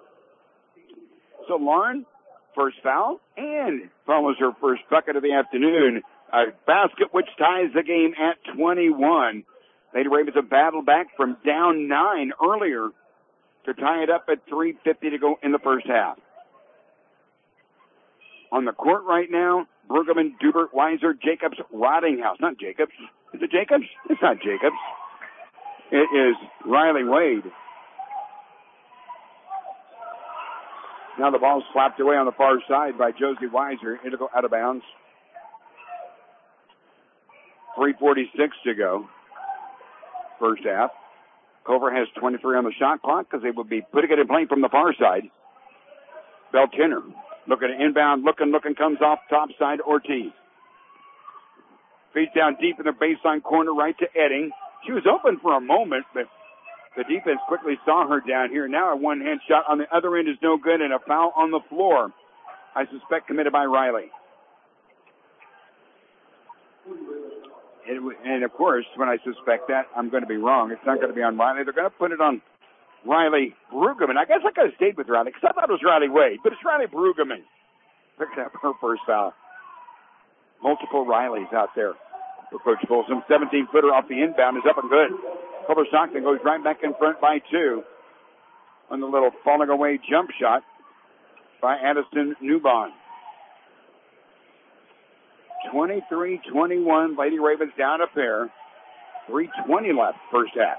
So Lauren, first foul, and follows her first bucket of the afternoon. A basket which ties the game at twenty-one. Lady Ravens have battled back from down nine earlier to tie it up at three fifty to go in the first half. On the court right now, Brueggemann, Dubert, Weiser, Jacobs, Rottinghouse. Not Jacobs. Is it Jacobs? It's not Jacobs. It is Riley Wade. Now the ball's slapped away on the far side by Josie Weiser. It'll go out of bounds. three forty-six to go. First half. Culver has twenty-three on the shot clock because they will be putting it in play from the far side. Beltinner looking at inbound, looking, looking, comes off top side. Ortiz. Feeds down deep in the baseline corner right to Edding. She was open for a moment, but the defense quickly saw her down here. Now a one-hand shot on the other end is no good, and a foul on the floor, I suspect committed by Riley. It, and, of course, when I suspect that, I'm going to be wrong. It's not going to be on Riley. They're going to put it on Riley Brueggemann. I guess I could have stayed with Riley because I thought it was Riley Wade, but it's Riley Brueggemann. Picked up her first foul. Multiple Rileys out there for Coach Folsom. seventeen-footer off the inbound is up and good. Culver Stockton goes right back in front by two on the little falling away jump shot by Addison Newbon. twenty-three twenty-one. Lady Ravens down a pair. three twenty left first half.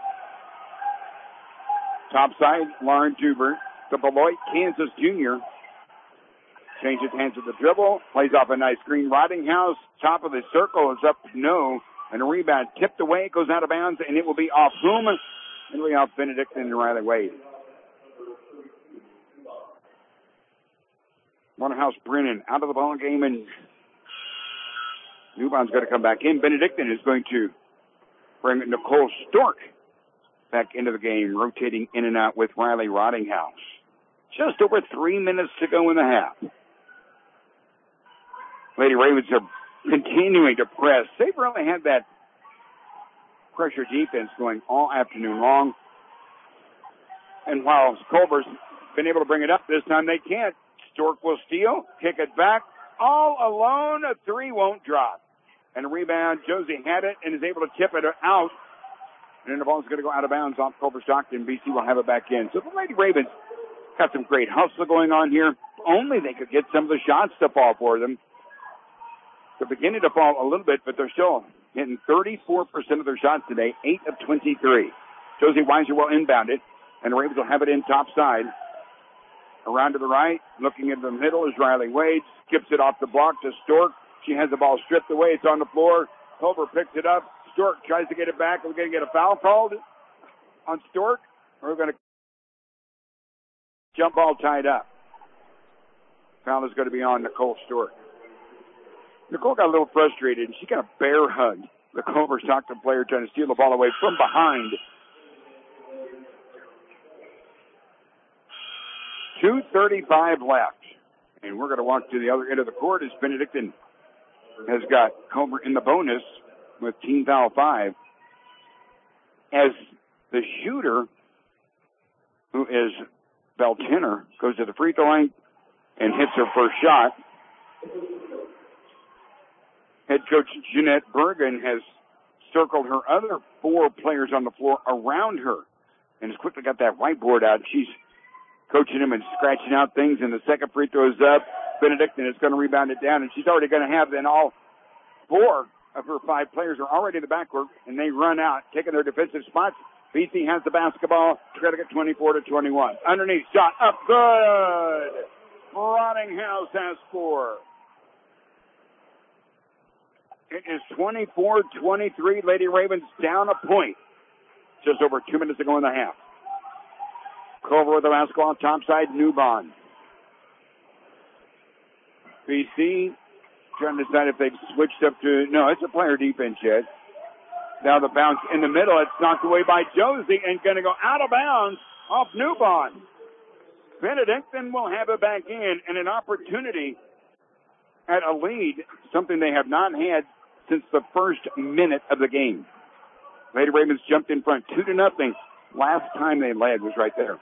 Top side, Lauren Dubert. The Beloit, Kansas junior. Changes hands at the dribble. Plays off a nice screen. Rottinghouse, top of the circle is up no. And a rebound tipped away. It goes out of bounds, and it will be off whom? It'll be off Benedict and Riley Wade. Waterhouse Brennan out of the ball game, and Newbon's going to come back in. Benedictine is going to bring Nicole Stork back into the game, rotating in and out with Riley Rottinghouse. Just over three minutes to go in the half. Lady Ravens are continuing to press. They've really had that pressure defense going all afternoon long. And while Culver's been able to bring it up this time, they can't. Stork will steal, kick it back, all alone. A three won't drop. And a rebound, Josie had it and is able to tip it out. And then the ball's going to go out of bounds off Culver Stockton. B C will have it back in. So the Lady Ravens got some great hustle going on here. Only they could get some of the shots to fall for them. They're beginning to fall a little bit, but they're still hitting thirty-four percent of their shots today, eight of twenty-three. Josie Weiser will inbound it, and the Ravens will have it in top side. Around to the right, looking in the middle is Riley Wade. Skips it off the block to Stork. She has the ball stripped away. It's on the floor. Culver picks it up. Stork tries to get it back. Are we going to get a foul called on Stork? Or we're going to jump ball tied up. Foul is going to be on Nicole Stork. Nicole got a little frustrated, and she got a bear hug. The Culver Stockton player trying to steal the ball away from behind. two thirty-five left. And we're going to walk to the other end of the court as Benedictine has got Culver in the bonus with team foul five. As the shooter, who is Beltinner, goes to the free throw line and hits her first shot. Head coach Jeanette Bergen has circled her other four players on the floor around her and has quickly got that whiteboard out. She's coaching them and scratching out things, and the second free throw is up. Benedictine is going to rebound it down, and she's already going to have then all four of her five players are already in the backcourt, and they run out, taking their defensive spots. B C has the basketball. Try to get twenty-four to twenty-one. Underneath, shot up, good. Rottinghouse has four. It is twenty-four twenty-three. Lady Ravens down a point. Just over two minutes to go in the half. Culver with the basketball, top side, Newbon. B C trying to decide if they've switched up to, no, it's a player defense yet. Now the bounce in the middle, it's knocked away by Josie and going to go out of bounds off Newbon. Benedictine will have it back in, and an opportunity at a lead, something they have not had since the first minute of the game. Lady Ravens jumped in front two to nothing. Last time they led was right there.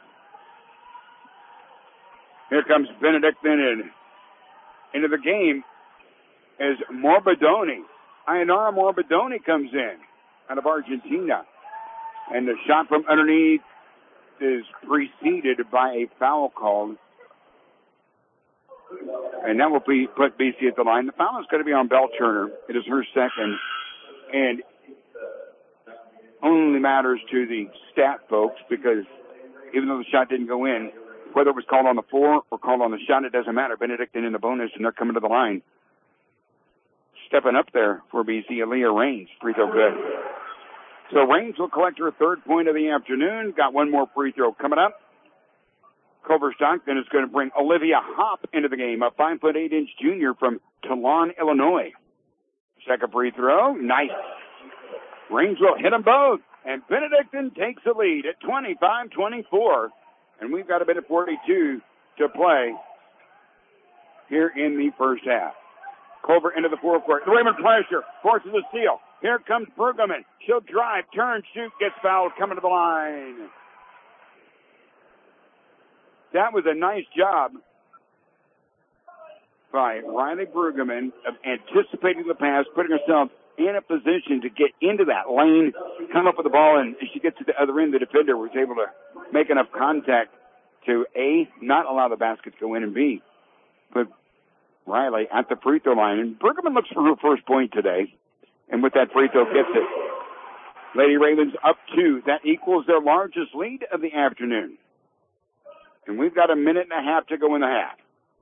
Here comes Benedictine in. Into the game as Morbidoni. Ionara Morbidoni comes in out of Argentina. And the shot from underneath is preceded by a foul call. And that will be put B C at the line. The foul is going to be on Belle Turner. It is her second. And only matters to the stat folks because even though the shot didn't go in, whether it was called on the floor or called on the shot, it doesn't matter. Benedictine in the bonus, and they're coming to the line. Stepping up there for B C, Aaliyah Raines. Free throw good. So Raines will collect her third point of the afternoon. Got one more free throw coming up. Culver Stockton is going to bring Olivia Hopp into the game, a five foot eight inch junior from Toulon, Illinois. Second free throw. Nice. Raines will hit them both. And Benedictine takes the lead at twenty-five twenty-four. And we've got a minute forty-two to play here in the first half. Culver into the forecourt. Raymond Pleasure forces a steal. Here comes Brueggemann. She'll drive, turn, shoot, gets fouled, coming to the line. That was a nice job by Riley Brueggemann of anticipating the pass, putting herself in a position to get into that lane, come up with the ball, and as she gets to the other end, the defender was able to make enough contact to, A, not allow the basket to go in, and B, put Riley at the free throw line. And Brueggemann looks for her first point today, and with that free throw, gets it. Lady Ravens up two. That equals their largest lead of the afternoon. And we've got a minute and a half to go in the half.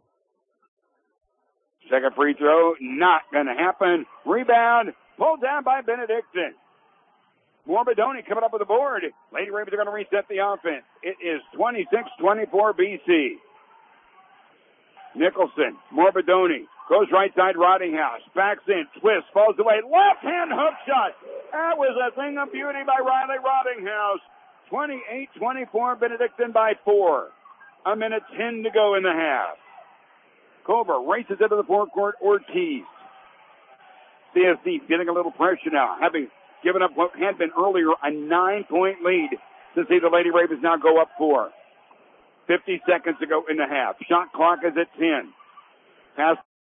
Second free throw, not going to happen. Rebound, pulled down by Benedictine. Morbidoni coming up with the board. Lady Ravens are going to reset the offense. It is twenty-six twenty-four B C. Nicholson, Morbidoni, goes right side, Roddinghouse, backs in, twists, falls away, left hand hook shot. That was a thing of beauty by Riley Roddinghouse. twenty-eight twenty-four, Benedictine by four. A minute ten to go in the half. Culver races into the forecourt. Ortiz. C S C feeling a little pressure now, having given up what had been earlier a nine-point lead to see the Lady Ravens now go up four. fifty seconds to go in the half. Shot clock is at ten. Pass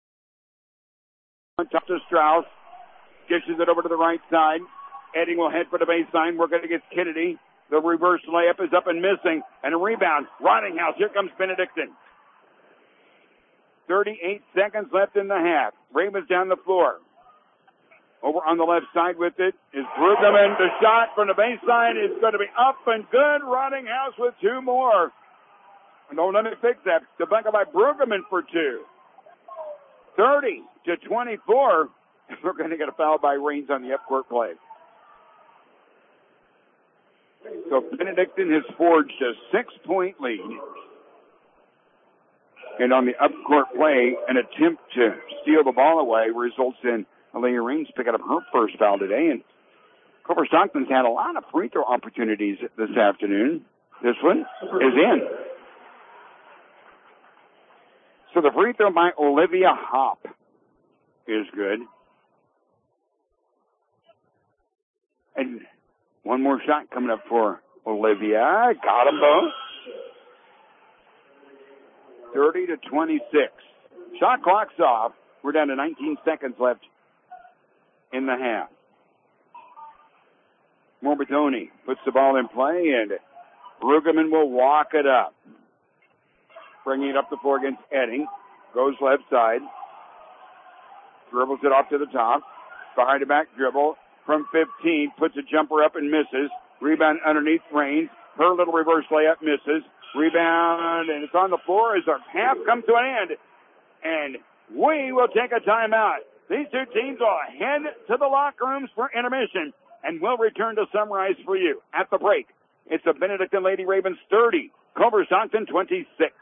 on top to Strauss. Dishes it over to the right side. Edding will head for the baseline. Working against Kennedy. The reverse layup is up and missing. And a rebound. Roddinghouse. Here comes Benedictine. thirty-eight seconds left in the half. Ravens down the floor. Over on the left side with it is Brueggemann. The shot from the baseline is going to be up and good. Roddinghouse with two more. No, let me fix that. The bucket by Brueggemann for two. thirty to twenty-four. We're going to get a foul by Raines on the upcourt play. So Benedictine has forged a six-point lead. And on the upcourt play, an attempt to steal the ball away results in Aaliyah Raines picking up her first foul today. And Culver Stockton's had a lot of free throw opportunities this afternoon. This one is in. So the free throw by Olivia Hopp is good. And one more shot coming up for Olivia. Got them both. thirty to twenty-six. Shot clock's off. We're down to nineteen seconds left in the half. Morbidoni puts the ball in play, and Brueggemann will walk it up. Bringing it up the floor against Edding. Goes left side. Dribbles it off to the top. Behind the back dribble from fifteen. Puts a jumper up and misses. Rebound underneath Raines. Her little reverse layup misses. Rebound, and it's on the floor as our half comes to an end. And we will take a timeout. These two teams will head to the locker rooms for intermission, and we'll return to summarize for you at the break. It's the Benedictine Lady Ravens thirty, Culver Stockton twenty-six.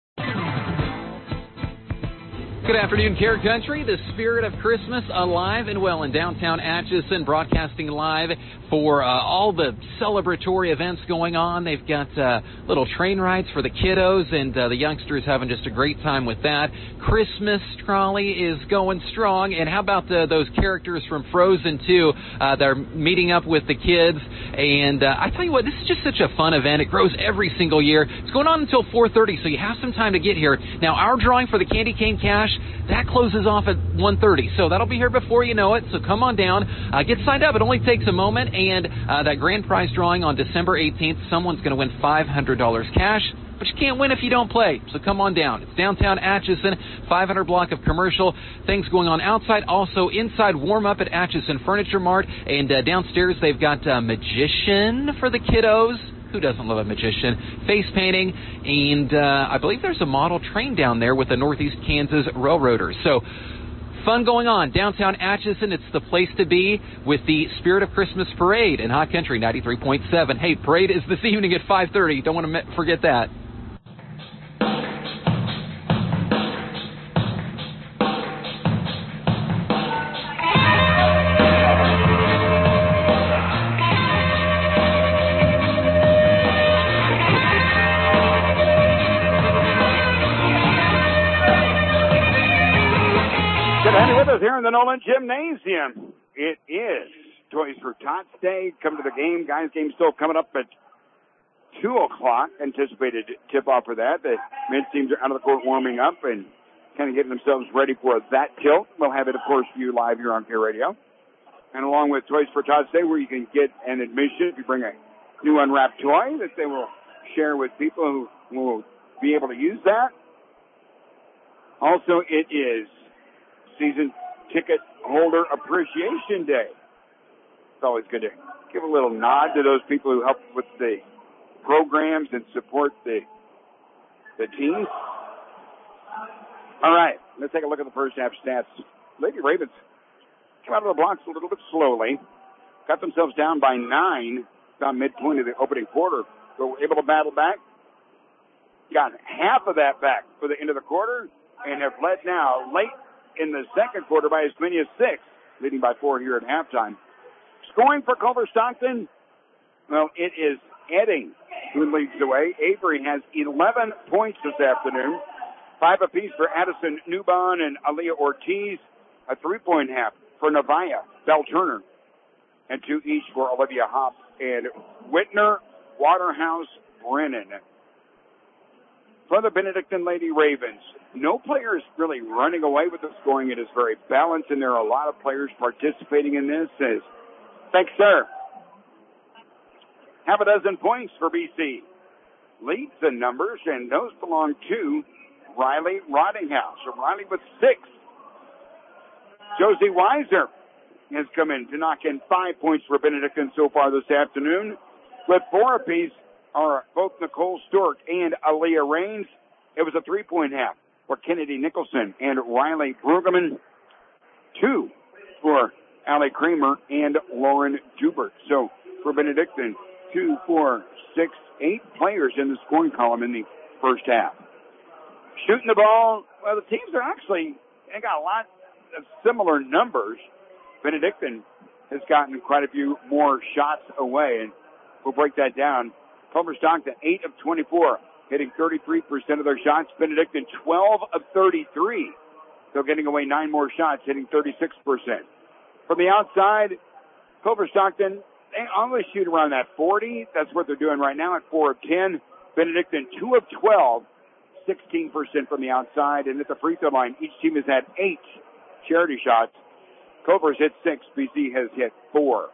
Good afternoon, Care Country. The spirit of Christmas alive and well in downtown Atchison, broadcasting live for uh, all the celebratory events going on. They've got uh, little train rides for the kiddos, and uh, the youngsters having just a great time with that. Christmas trolley is going strong, and how about the, those characters from Frozen two? Uh, they're meeting up with the kids, and uh, I tell you what, this is just such a fun event. It grows every single year. It's going on until four thirty, so you have some time to get here. Now, our drawing for the Candy Cane Cash, that closes off at one thirty, so that'll be here before you know it. So come on down, uh, get signed up. It only takes a moment, and uh, that grand prize drawing on December eighteenth, someone's going to win five hundred dollars cash. but you can't win if you don't play. So come on down. It's downtown Atchison, five hundred block of commercial. Things going on outside, also inside warm-up at Atchison Furniture Mart. And uh, downstairs they've got a magician for the kiddos. Who doesn't love a magician? Face painting, and uh, I believe there's a model train down there with the Northeast Kansas Railroaders. So fun going on. Downtown Atchison, it's the place to be with the Spirit of Christmas Parade in Hot Country ninety-three point seven. Hey, parade is this evening at five thirty. Don't want to forget that. With us here in the Nolan Gymnasium, it is Toys for Tots Day. Come to the game. Guys, game still coming up at two o'clock. Anticipated tip-off for that. The men's teams are out of the court warming up and kind of getting themselves ready for that tilt. We'll have it, of course, for you live here on K Radio. And along with Toys for Tots Day, where you can get an admission if you bring a new unwrapped toy that they will share with people who will be able to use that. Also, it is Season Ticket Holder Appreciation Day. It's always good to give a little nod to those people who help with the programs and support the the teams. All right, let's take a look at the first half stats. Lady Ravens came out of the blocks a little bit slowly, got themselves down by nine about midpoint of the opening quarter, but were able to battle back. Got half of that back for the end of the quarter and have led now late in the second quarter by as many as six, leading by four here at halftime. Scoring for Culver Stockton, well, it is Edding who leads the way. Avery has eleven points this afternoon, five apiece for Addison Newbon and Aaliyah Ortiz, a three-point half for Nevaeh Bell Turner, and two each for Olivia Hopp and Whitner Waterhouse Brennan. For the Benedictine Lady Ravens, no players really running away with the scoring. It is very balanced, and there are a lot of players participating in this. As, thanks, sir. Half a dozen points for B C. Leads the numbers, and those belong to Riley Rottinghouse. So Riley with six. Josie Weiser has come in to knock in five points for Benedictine so far this afternoon. With four apiece are both Nicole Stork and Aaliyah Raines. It was a three-point half for Kennedy Nicholson and Riley Brueggemann. Two for Allie Kramer and Lauren Dubert. So for Benedictine, two, four, six, eight players in the scoring column in the first half. Shooting the ball, well, the teams are actually, they got a lot of similar numbers. Benedictine has gotten quite a few more shots away, and we'll break that down. Culver Stockton, eight of twenty-four, hitting thirty-three percent of their shots. Benedictine, twelve of thirty-three. So getting away nine more shots, hitting thirty-six percent. From the outside, Culver Stockton, they always shoot around that forty. That's what they're doing right now at four of ten. Benedictine, two of twelve, sixteen percent from the outside. And at the free throw line, each team has had eight charity shots. Culver's hit six. B C has hit four.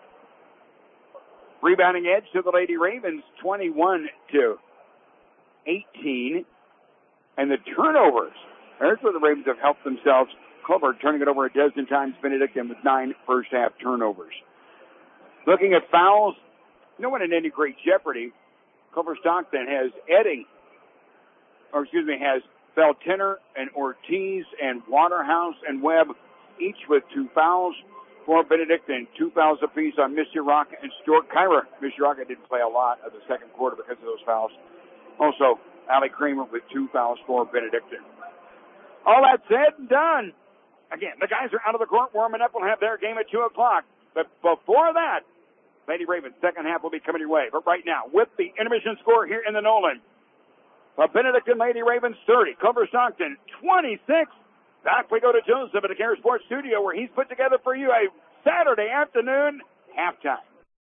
Rebounding edge to the Lady Ravens, twenty-one to eighteen. And the turnovers, there's where the Ravens have helped themselves. Culver turning it over a dozen times. Benedictine with nine first half turnovers. Looking at fouls, no one in any great jeopardy. Culver Stockton has Edding, or excuse me, has Beltenner and Ortiz and Waterhouse and Webb, each with two fouls. For Benedictine, two fouls apiece on Miss Uraka and Stuart Kyra. Miss Uraka didn't play a lot of the second quarter because of those fouls. Also, Allie Kramer with two fouls for Benedictine. All that said and done, again, the guys are out of the court warming up. We'll have their game at two o'clock. But before that, Lady Ravens, second half will be coming your way. But right now, with the intermission score here in the Nolan, the Benedictine Lady Ravens thirty, Culver Stockton twenty-six. Back we go to Joseph at the Care Sports Studio, where he's put together for you a Saturday afternoon halftime.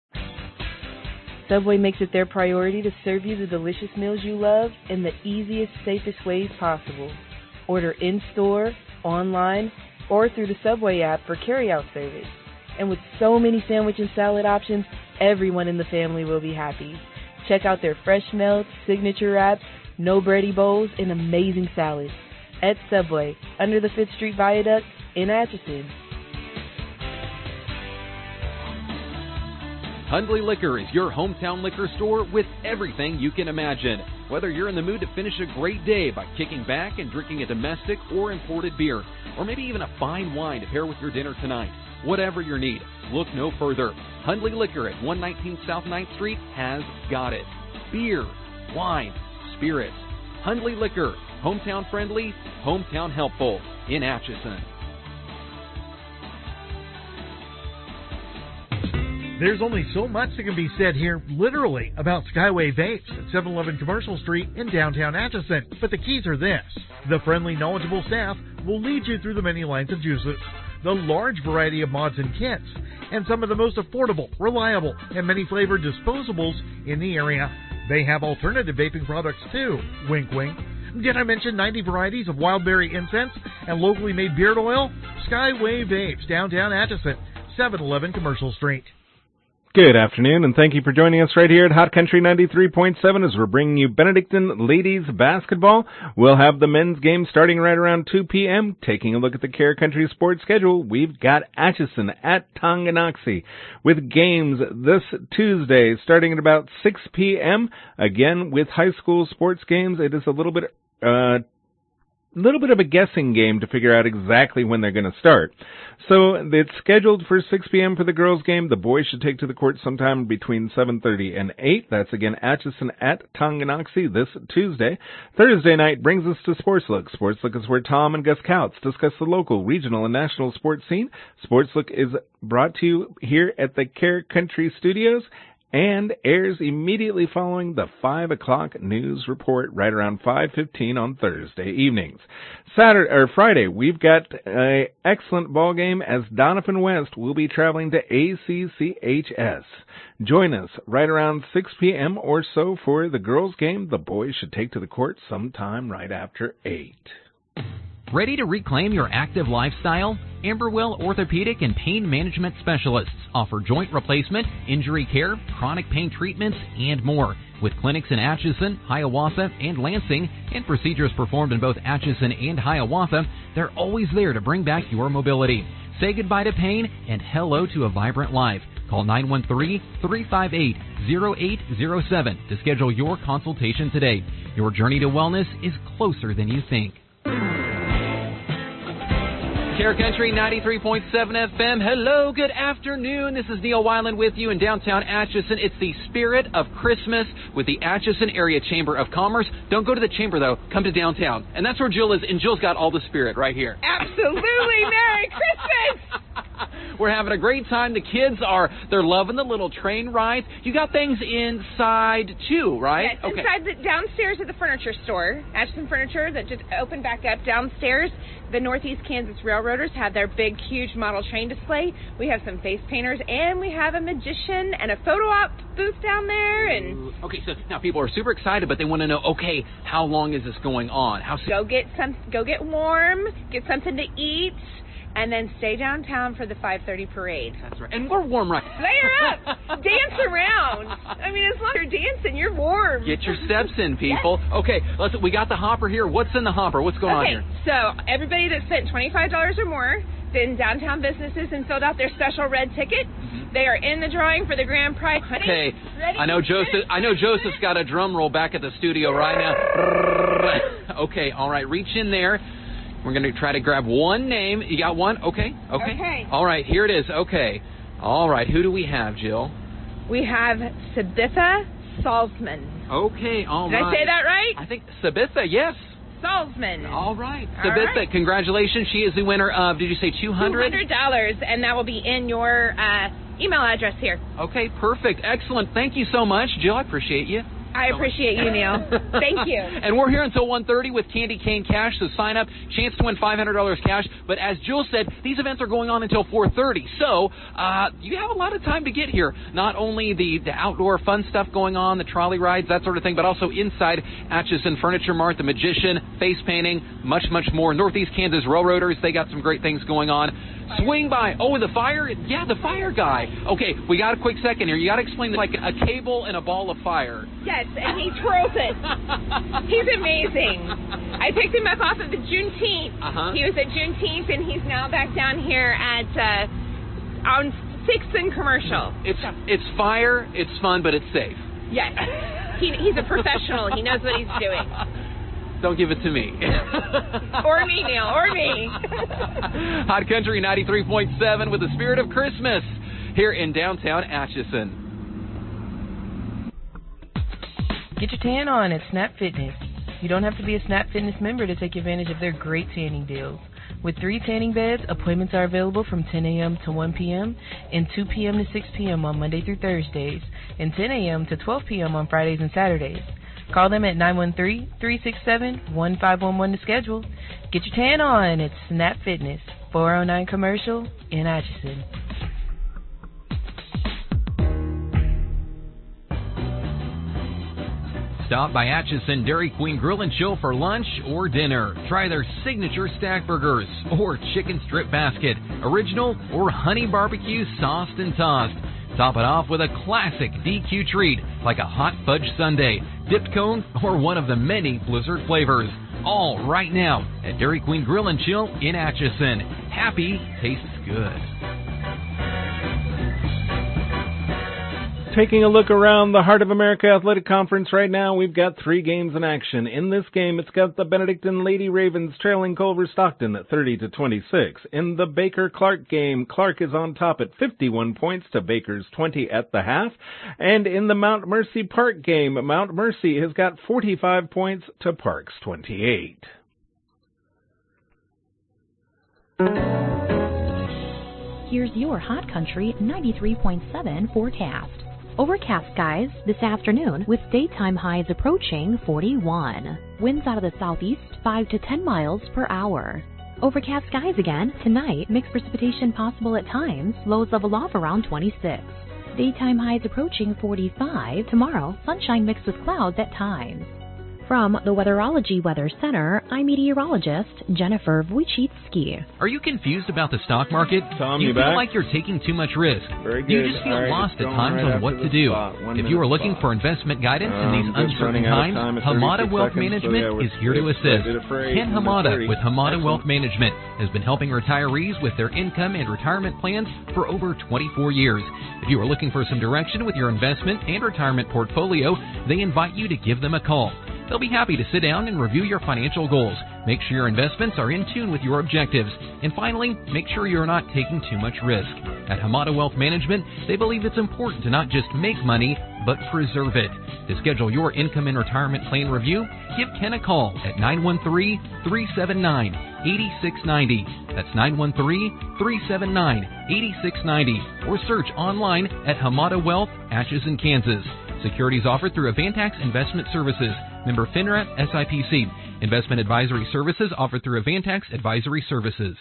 Subway makes it their priority to serve you the delicious meals you love in the easiest, safest ways possible. Order in-store, online, or through the Subway app for carry-out service. And with so many sandwich and salad options, everyone in the family will be happy. Check out their fresh melts, signature wraps, no bready bowls, and amazing salads. At Subway, under the fifth Street Viaduct in Atchison. Hundley Liquor is your hometown liquor store with everything you can imagine. Whether you're in the mood to finish a great day by kicking back and drinking a domestic or imported beer, or maybe even a fine wine to pair with your dinner tonight, whatever your need, look no further. Hundley Liquor at one nineteen South ninth Street has got it. Beer, wine, spirits. Hundley Liquor, hometown friendly, hometown helpful in Atchison. There's only so much that can be said here, literally, about Skyway Vapes at seven eleven Commercial Street in downtown Atchison. But the keys are this. The friendly, knowledgeable staff will lead you through the many lines of juices, the large variety of mods and kits, and some of the most affordable, reliable, and many flavored disposables in the area. They have alternative vaping products too. Wink, wink. Did I mention ninety varieties of wildberry incense and locally made beard oil? Skyway Vapes, downtown Atchison, seven eleven Commercial Street. Good afternoon, and thank you for joining us right here at Hot Country ninety-three point seven as we're bringing you Benedictine Ladies Basketball. We'll have the men's game starting right around two p.m. Taking a look at the Care Country sports schedule, we've got Atchison at Tonganoxie with games this Tuesday starting at about six p.m. Again, with high school sports games, it is a little bit uh little bit of a guessing game to figure out exactly when they're going to start. So it's scheduled for six p.m. for the girls' game. The boys should take to the court sometime between seven thirty and eight. That's again Atchison at Tonganoxie this Tuesday. Thursday night brings us to Sports Look. Sports Look is where Tom and Gus Couts discuss the local, regional, and national sports scene. Sports Look is brought to you here at the Care Country Studios and airs immediately following the five o'clock news report right around five fifteen on Thursday evenings. Saturday or Friday, we've got an excellent ball game as Donovan West will be traveling to A C C H S. Join us right around six p.m. or so for the girls' game. The boys should take to the court sometime right after eight. Ready to reclaim your active lifestyle? Amberwell Orthopedic and Pain Management Specialists offer joint replacement, injury care, chronic pain treatments, and more. With clinics in Atchison, Hiawatha, and Lansing, and procedures performed in both Atchison and Hiawatha, they're always there to bring back your mobility. Say goodbye to pain and hello to a vibrant life. Call nine one three, three five eight, zero eight zero seven to schedule your consultation today. Your journey to wellness is closer than you think. Care Country ninety-three point seven F M. Hello, good afternoon. This is Neil Weiland with you in downtown Atchison. It's the spirit of Christmas with the Atchison Area Chamber of Commerce. Don't go to the chamber, though. Come to downtown. And that's where Jill is, and Jill's got all the spirit right here. Absolutely. Merry Christmas! We're having a great time. The kids are, they're loving the little train rides. You got things inside, too, right? Yes, okay. Inside the downstairs at the furniture store, Atchison Furniture, that just opened back up downstairs. The Northeast Kansas Railroaders have their big, huge model train display. We have some face painters, and we have a magician and a photo op booth down there. And okay, so now people are super excited, but they want to know, okay, how long is this going on? How soon? Go get some, go get warm, get something to eat, and then stay downtown for the five thirty parade. That's right. And we're warm, right? Layer up. Dance around. I mean, as long as you're dancing, you're warm. Get your steps in, people. Yes. Okay, let's. We got the hopper here. What's in the hopper? What's going okay, on here? So everybody that spent twenty-five dollars or more in downtown businesses and filled out their special red ticket, mm-hmm. they are in the drawing for the grand prize. Okay, Ready? I know Joseph. I know Joseph's got a drum roll back at the studio right now. Okay, all right, reach in there. We're going to try to grab one name. You got one? Okay, okay. Okay. All right, here it is. Okay. All right, who do we have, Jill? We have Sabitha Salzman. Okay, all Did right. Did I say that right? I think Sabitha, yes. Salzman. All right. All Sabitha, right. Congratulations. She is the winner of, did you say two hundred dollars? two hundred dollars, and that will be in your uh, email address here. Okay, perfect. Excellent. Thank you so much, Jill. I appreciate you. I appreciate you, Neil. Thank you. And we're here until one thirty with Candy Cane Cash, so sign up. Chance to win five hundred dollars cash. But as Jill said, these events are going on until four thirty. So uh, you have a lot of time to get here. Not only the, the outdoor fun stuff going on, the trolley rides, that sort of thing, but also inside Atchison Furniture Mart, the Magician, face painting, much, much more. Northeast Kansas Railroaders, they got some great things going on. Swing by. Oh, the fire? Yeah, the fire guy. Okay, we got a quick second here. You got to explain like a cable and a ball of fire. Yes, and he twirls it. He's amazing. I picked him up off of the Juneteenth. Uh-huh. He was at Juneteenth, and he's now back down here at uh, on sixth and Commercial. It's it's fire. It's fun, but it's safe. Yes. He, he's a professional. He knows what he's doing. Don't give it to me. Or me, Neil. Or me. Hot Country ninety-three point seven with the spirit of Christmas here in downtown Atchison. Get your tan on at Snap Fitness. You don't have to be a Snap Fitness member to take advantage of their great tanning deals. With three tanning beds, appointments are available from ten a.m. to one p.m. and two p.m. to six p.m. on Monday through Thursdays, and ten a.m. to twelve p.m. on Fridays and Saturdays. Call them at nine one three, three six seven, one five one one to schedule. Get your tan on at Snap Fitness, four oh nine Commercial in Atchison. Stop by Atchison Dairy Queen Grill and Chill for lunch or dinner. Try their signature stack burgers or chicken strip basket, original or honey barbecue sauced and tossed. Top it off with a classic D Q treat like a hot fudge sundae, dipped cone, or one of the many Blizzard flavors. All right now at Dairy Queen Grill and Chill in Atchison. Happy tastes good. Taking a look around the Heart of America Athletic Conference right now, we've got three games in action. In this game, it's got the Benedictine Lady Ravens trailing Culver Stockton at thirty to twenty-six. In the Baker-Clark game, Clark is on top at fifty-one points to Baker's twenty at the half. And in the Mount Mercy Park game, Mount Mercy has got forty-five points to Park's twenty-eight. Here's your Hot Country ninety-three point seven forecast. Overcast skies this afternoon with daytime highs approaching forty-one. Winds out of the southeast five to ten miles per hour. Overcast skies again tonight, mixed precipitation possible at times, lows level off around twenty-six. Daytime highs approaching forty-five. Tomorrow, sunshine mixed with clouds at times. From the Weatherology Weather Center, I'm meteorologist Jennifer Wojcicki. Are you confused about the stock market? Tom, do you you feel back? like you're taking too much risk? Very good. Do you just feel right, lost at times right on what to do? If you are looking spot. for investment guidance um, in these uncertain times, time Hamada Wealth seconds, Management so yeah, is here to assist. Ken Hamada with Hamada Wealth Management has been helping retirees with their income and retirement plans for over twenty-four years. If you are looking for some direction with your investment and retirement portfolio, they invite you to give them a call. They'll be happy to sit down and review your financial goals. Make sure your investments are in tune with your objectives. And finally, make sure you're not taking too much risk. At Hamada Wealth Management, they believe it's important to not just make money, but preserve it. To schedule your income and retirement plan review, give Ken a call at nine one three, three seven nine, eight six nine zero. That's nine one three, three seven nine, eight six nine zero. Or search online at Hamada Wealth, Atchison, Kansas. Securities offered through Avantax Investment Services. Member FINRA S I P C. Investment advisory services offered through Avantax Advisory Services.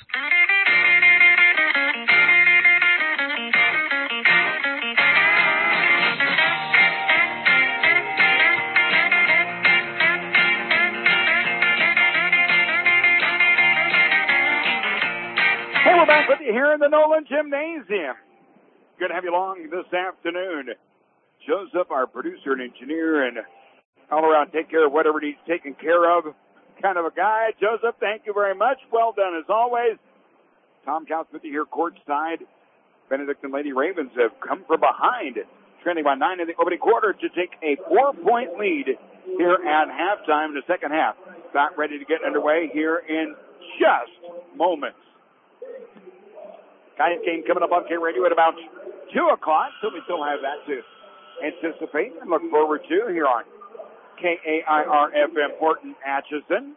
Hey, we're back with you here in the Nolan Gymnasium. Good to have you along this afternoon. Joseph, our producer and engineer, and all around take care of whatever needs taken care of kind of a guy. Joseph, thank you very much. Well done as always. Tom Counts with you here courtside. Benedictine Lady Ravens have come from behind, trailing by nine in the opening quarter to take a four-point lead here at halftime in the second half. About ready to get underway here in just moments. Guys game coming up on K Radio at about two o'clock, so we still have that to anticipate and look forward to here on K A I R F M Horton Atchison.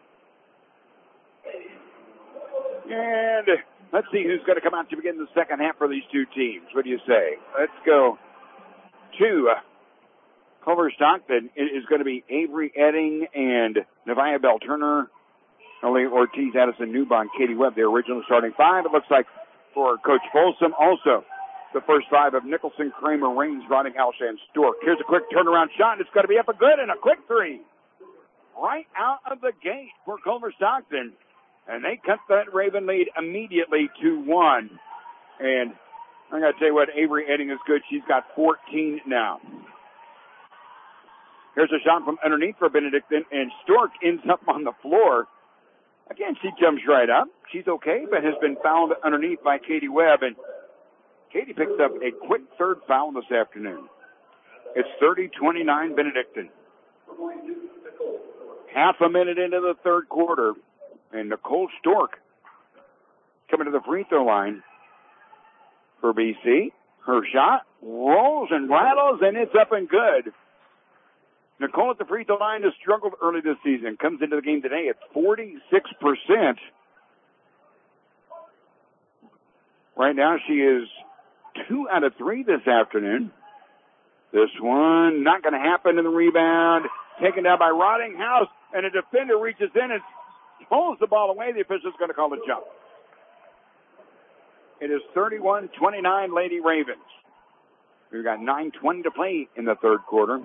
And let's see who's going to come out to begin the second half for these two teams. What do you say? Let's go to uh, Culver Stockton. It is going to be Avery Edding and Nevaeh Bell Turner, Ellie Ortiz, Addison Newbon, Katie Webb, the original starting five. It looks like for Coach Folsom also the first five of Nicholson, Kramer, Raines, Rottinghouse, and Stork. Here's a quick turnaround shot. It's going to be up a good and a quick three. Right out of the gate for Culver Stockton. And they cut that Raven lead immediately to one. And I got to tell you what, Avery Edding is good. She's got fourteen now. Here's a shot from underneath for Benedictine, and Stork ends up on the floor. Again, she jumps right up. She's okay, but has been fouled underneath by Katie Webb. And Katie picks up a quick third foul this afternoon. It's thirty twenty-nine Benedictine. Half a minute into the third quarter, and Nicole Stork coming to the free throw line for B C. Her shot rolls and rattles, and it's up and good. Nicole at the free throw line has struggled early this season. Comes into the game today at forty-six percent. Right now she is two out of three this afternoon. This one not going to happen in the rebound. Taken down by Rottinghouse, and a defender reaches in and pulls the ball away. The official's going to call a jump. It is thirty-one twenty-nine Lady Ravens. We've got nine twenty to play in the third quarter.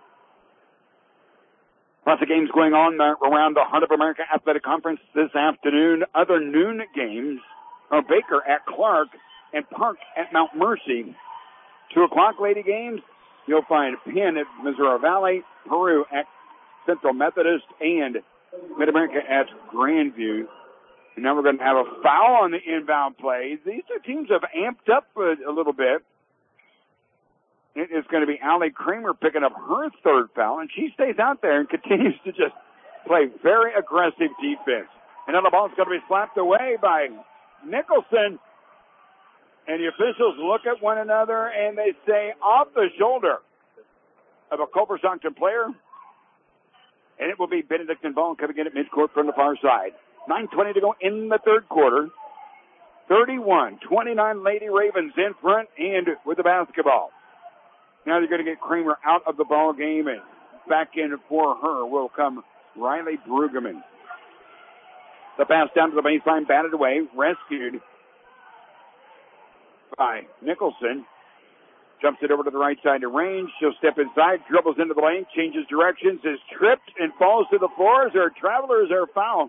Lots of games going on around the Heart of America Athletic Conference this afternoon. Other noon games are Baker at Clark and Park at Mount Mercy. Two o'clock lady games, you'll find Penn at Missouri Valley, Peru at Central Methodist, and Mid-America at Grandview. And now we're going to have a foul on the inbound play. These two teams have amped up a, a little bit. It is going to be Allie Kramer picking up her third foul, and she stays out there and continues to just play very aggressive defense. And now the ball's going to be slapped away by Nicholson. And the officials look at one another and they say off the shoulder of a Culver Stockton player. And it will be Benedictine ball coming in at midcourt from the far side. nine twenty to go in the third quarter. thirty-one twenty-nine Lady Ravens in front and with the basketball. Now they're going to get Kramer out of the ball game, and back in for her will come Riley Brueggemann. The pass down to the baseline, batted away, rescued by Nicholson. Jumps it over to the right side of range. She'll step inside, dribbles into the lane, changes directions, is tripped and falls to the floor. Is there a travel or is there a foul?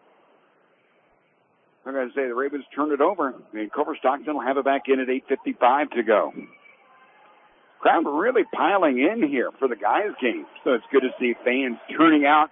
I'm going to say the Ravens turned it over. And Culver Stockton will have it back in at eight fifty-five to go. Crowd really piling in here for the guys' game. So it's good to see fans turning out,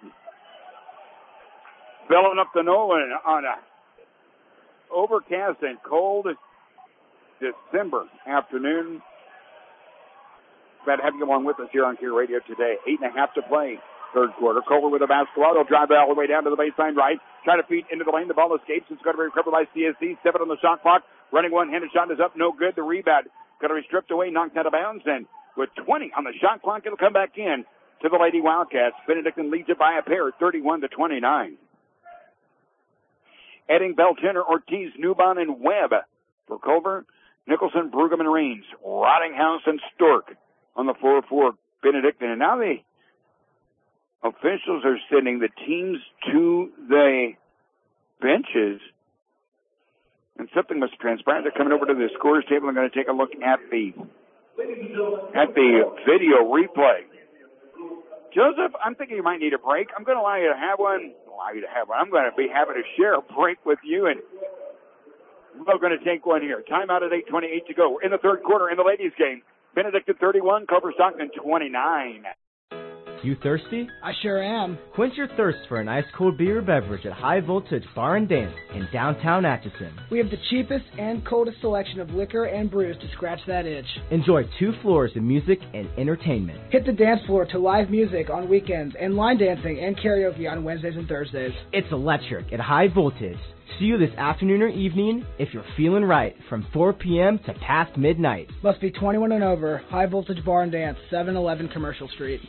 filling up the Nolan on a overcast and cold December afternoon. Glad to have you along with us here on Care Radio today. Eight and a half to play, third quarter. Culver with a basketball. They'll drive it all the way down to the baseline right. Try to feed into the lane. The ball escapes. It's going to be recovered by C S C. Seven on the shot clock. Running one-handed shot is up. No good. The rebound going to be stripped away, knocked out of bounds. And with twenty on the shot clock, it'll come back in to the Lady Wildcats. Benedictine leads it by a pair, thirty-one to twenty-nine. Edding, Beltenner, Ortiz, Newbon, and Webb for Culver. Nicholson, Brueggemann, Raines, Rottinghouse, and Stork on the floor for Benedictine. And now the officials are sending the teams to the benches. And something must transpire. They're coming over to the scores table and going to take a look at the at the video replay. Joseph, I'm thinking you might need a break. I'm going to allow you to have one. Allow you to have one. I'm going to be happy to share a break with you, and we're going to take one here. Timeout at eight twenty-eight to go. We're in the third quarter in the ladies' game. Benedictine thirty-one, Culver Stockton twenty-nine. You thirsty? I sure am. Quench your thirst for an ice-cold beer or beverage at High Voltage Bar and Dance in downtown Atchison. We have the cheapest and coldest selection of liquor and brews to scratch that itch. Enjoy two floors of music and entertainment. Hit the dance floor to live music on weekends and line dancing and karaoke on Wednesdays and Thursdays. It's electric at High Voltage. See you this afternoon or evening if you're feeling right from four p.m. to past midnight. Must be twenty-one and over. High Voltage Bar and Dance, seven eleven Commercial Street.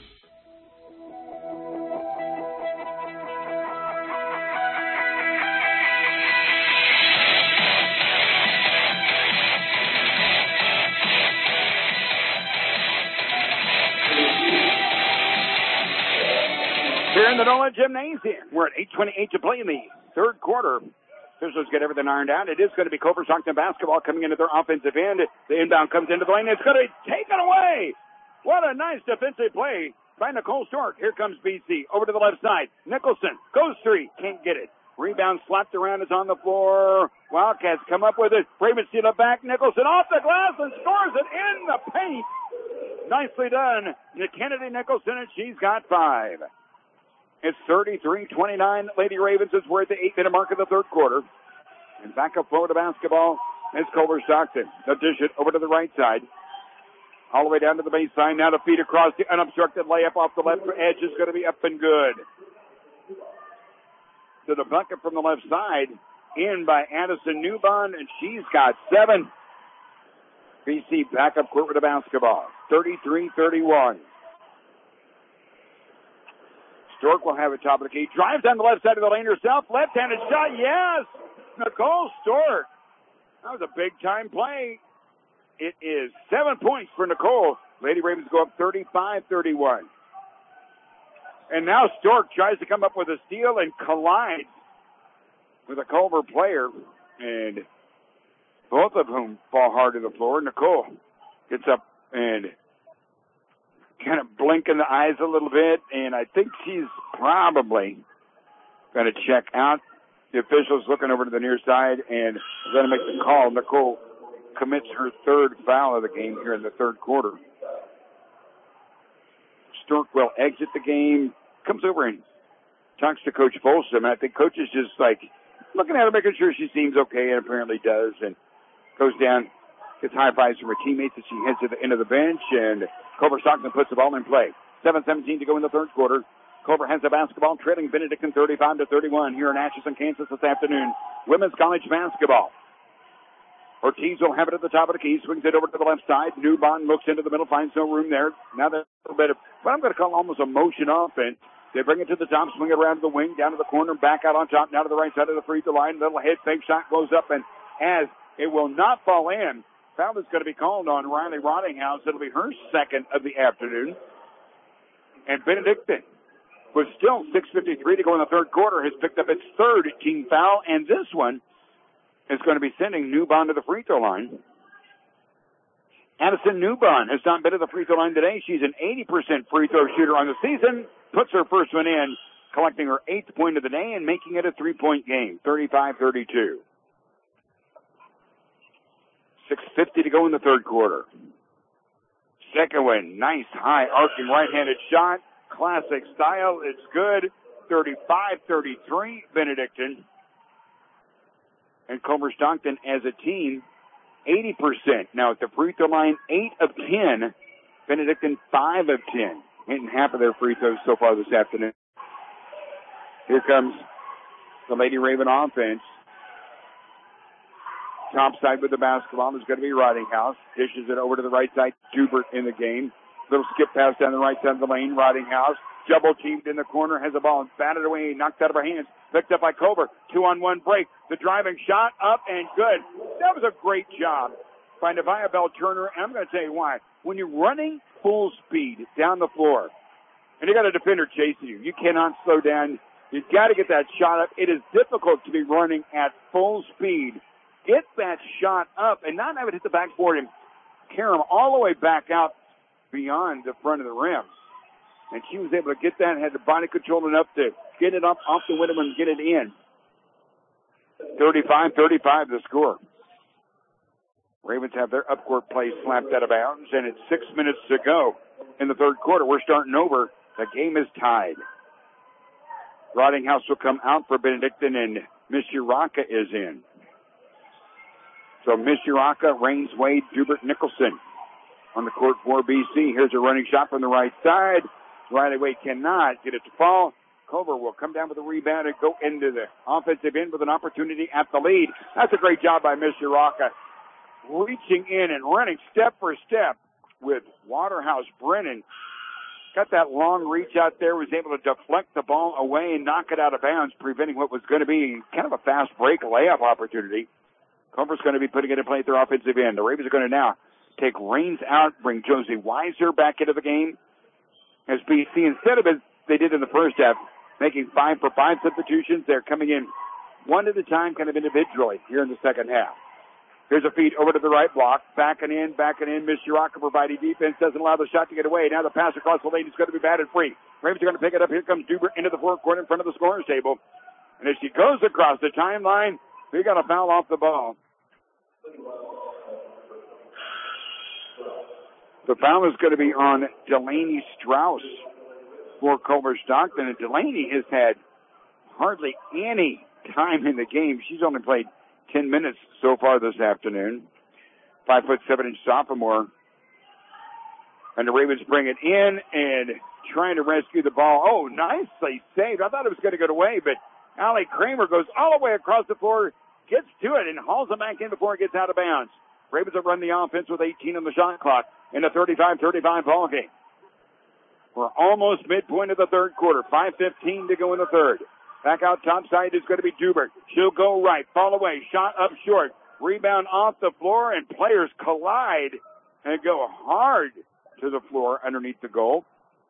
Here in the Nolan Gymnasium, we're at eight twenty-eight to play in the third quarter. Officials get everything ironed out. It is going to be Culver Stockton basketball coming into their offensive end. The inbound comes into the lane. It's going to be taken away. What a nice defensive play by Nicole Stork. Here comes B C over to the left side. Nicholson goes three. Can't get it. Rebound slapped around, is on the floor. Wildcats come up with it. Ravens steal it back. Nicholson off the glass and scores it in the paint. Nicely done to Kennedy Nicholson, and she's got five. It's thirty-three twenty-nine. Lady Ravens is we're at the eight-minute mark of the third quarter. And back up Florida basketball is Culver Stockton. They'll dish it over to the right side. All the way down to the baseline. Now to feed across the unobstructed layup off the left edge is going to be up and good. To the bucket from the left side. In by Addison Newbond, and she's got seven. B C back up court with the basketball. thirty-three thirty-one. Stork will have it top of the key. Drives down the left side of the lane herself. Left-handed shot, yes! Nicole Stork. That was a big-time play. It is seven points for Nicole. Lady Ravens go up thirty-five thirty-one. And now Stork tries to come up with a steal and collides with a Culver player. And both of whom fall hard to the floor. Nicole gets up and kind of blinking the eyes a little bit. And I think she's probably going to check out. The official's looking over to the near side and going to make the call. Nicole commits her third foul of the game here in the third quarter. Stork will exit the game, comes over and talks to Coach Folsom. I think Coach is just like looking at her, making sure she seems okay, and apparently does, and goes down, gets high fives from her teammates as she heads to the end of the bench, and Culver Stockton puts the ball in play. seven seventeen to go in the third quarter. Culver has the basketball, trailing Benedictine thirty-five to thirty-one here in Atchison, Kansas this afternoon. Women's college basketball. Ortiz will have it at the top of the key, swings it over to the left side. Newbond looks into the middle, finds no room there. Now there's a little bit of what I'm going to call almost a motion offense. They bring it to the top, swing it around to the wing, down to the corner, back out on top, now to the right side of the free throw line. Little head fake shot goes up, and as it will not fall in, foul is going to be called on Riley Rottinghouse. It'll be her second of the afternoon. And Benedictine, with still six fifty-three to go in the third quarter, has picked up its third team foul, and this one is going to be sending Newbond to the free throw line. Addison Newbond has not been at the free throw line today. She's an eighty percent free throw shooter on the season. Puts her first one in, collecting her eighth point of the day and making it a three-point game, thirty-five thirty-two. six fifty to go in the third quarter. Second one, nice high arcing right-handed shot. Classic style. It's good. thirty-five thirty-three, Benedictine. And Culver Stockton as a team, eighty percent. Now at the free throw line, eight of ten. Benedictine, five of ten. Hitting half of their free throws so far this afternoon. Here comes the Lady Raven offense. Top side with the basketball is going to be Rottinghouse. Dishes it over to the right side. Dubert in the game. Little skip pass down the right side of the lane. Rottinghouse. Double teamed in the corner. Has the ball batted away. Knocked out of her hands. Picked up by Culver. Two on one break. The driving shot up and good. That was a great job by Nevaeh Bell Turner. And I'm going to tell you why. When you're running full speed down the floor and you got a defender chasing you, you cannot slow down. You've got to get that shot up. It is difficult to be running at full speed. Get that shot up and not have it hit the backboard and carry him all the way back out beyond the front of the rim. And she was able to get that and had the body control enough to get it up off the window and get it in. thirty-five thirty-five the score. Ravens have their upcourt play slapped out of bounds, and it's six minutes to go in the third quarter. We're starting over. The game is tied. Rottinghouse will come out for Benedictine, and Miss Uraka is in. So Miss Uraka, Rains Wade, Dubert Nicholson on the court for B C. Here's a running shot from the right side. Riley Wade cannot get it to fall. Culver will come down with a rebound and go into the offensive end with an opportunity at the lead. That's a great job by Miss Uraka. Reaching in and running step for step with Waterhouse Brennan. Got that long reach out there, was able to deflect the ball away and knock it out of bounds, preventing what was going to be kind of a fast break layup opportunity. Culver's going to be putting it in play at their offensive end. The Ravens are going to now take Rains out, bring Josie Weiser back into the game. As B C, instead of as they did in the first half, making five for five substitutions, they're coming in one at a time, kind of individually here in the second half. Here's a feed over to the right block. Backing in, backing in. Miss Uraka providing defense. Doesn't allow the shot to get away. Now the pass across the lane is going to be batted free. Ravens are going to pick it up. Here comes Dubert into the forecourt in front of the scorer's table. And as she goes across the timeline, we got a foul off the ball. The foul is going to be on Delaney Strauss for Culver Stockton. And Delaney has had hardly any time in the game. She's only played ten minutes so far this afternoon. Five foot seven inch sophomore. And the Ravens bring it in and trying to rescue the ball. Oh, nicely saved. I thought it was going to go away, but Allie Kramer goes all the way across the floor, gets to it, and hauls it back in before it gets out of bounds. Ravens have run the offense with eighteen on the shot clock in a thirty-five thirty-five ball game. We're almost midpoint of the third quarter. five fifteen to go in the third. Back out top side is going to be Dubert. She'll go right, fall away, shot up short. Rebound off the floor, and players collide and go hard to the floor underneath the goal.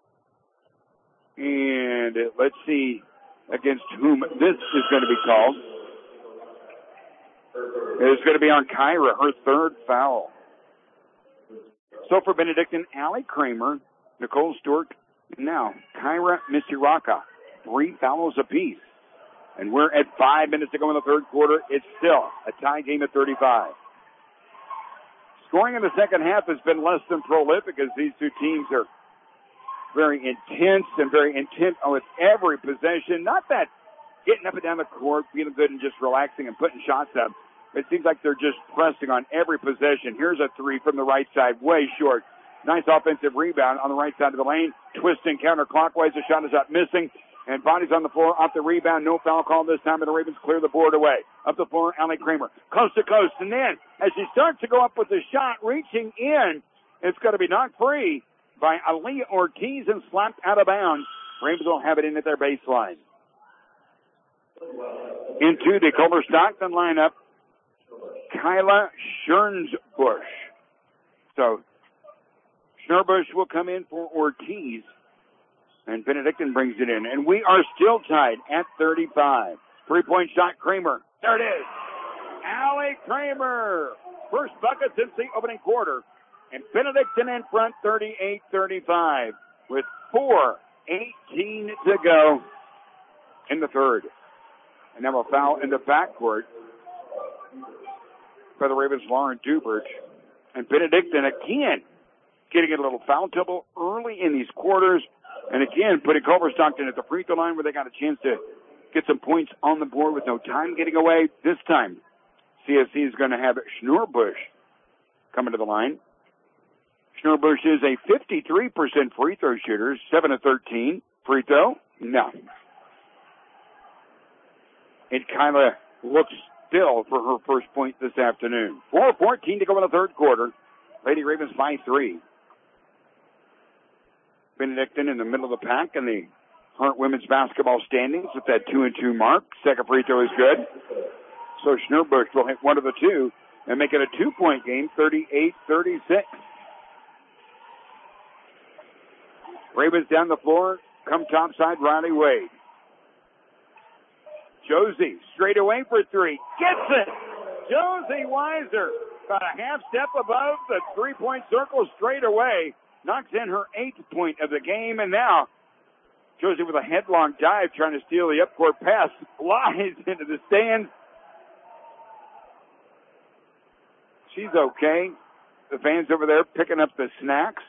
And let's see against whom this is going to be called. It's going to be on Kyra, her third foul. So for Benedictine, Allie Kramer, Nicole Stewart, and now Kyra Misiraka. Three fouls apiece. And we're at five minutes to go in the third quarter. It's still a tie game at thirty-five. Scoring in the second half has been less than prolific as these two teams are very intense and very intent with every possession. Not that getting up and down the court, feeling good and just relaxing and putting shots up. It seems like they're just pressing on every possession. Here's a three from the right side, way short. Nice offensive rebound on the right side of the lane. Twisting counterclockwise. The shot is up missing. And bodies on the floor off the rebound. No foul call this time, and the Ravens clear the board away. Up the floor, Allie Kramer. Coast to coast. And then, as she starts to go up with the shot, reaching in, it's going to be knocked free by Aaliyah Ortiz and slapped out of bounds. Ravens will have it in at their baseline. Into the Culver Stockton lineup, Kyla Schernsbush. So, Schernsbush will come in for Ortiz. And Benedictine brings it in. And we are still tied at thirty-five. Three-point shot, Kramer. There it is. Allie Kramer. First bucket since the opening quarter. And Benedictine in front, thirty-eight thirty-five. With four eighteen to go in the third. And now a foul in the backcourt for the Ravens, Lauren Dubert. And Benedictine again getting a little foul trouble early in these quarters. And again, putting Culver Stockton at the free throw line where they got a chance to get some points on the board with no time getting away. This time, C S C is going to have Schnurbush coming to the line. Schnurbush is a fifty-three percent free throw shooter, seven of thirteen. Free throw? No. And Kyla looks still for her first point this afternoon. four fourteen to go in the third quarter. Lady Ravens by three. Benedictine in the middle of the pack in the Hart women's basketball standings with that two and two mark. Second free throw is good. So Schnurbush will hit one of the two and make it a two-point game, thirty-eight thirty-six. Ravens down the floor, come topside, Riley Wade. Josie straight away for three. Gets it! Josie Weiser about a half step above the three-point circle straight away. Knocks in her eighth point of the game, and now Josie with a headlong dive trying to steal the upcourt pass. Flies into the stands. She's okay. The fans over there picking up the snacks.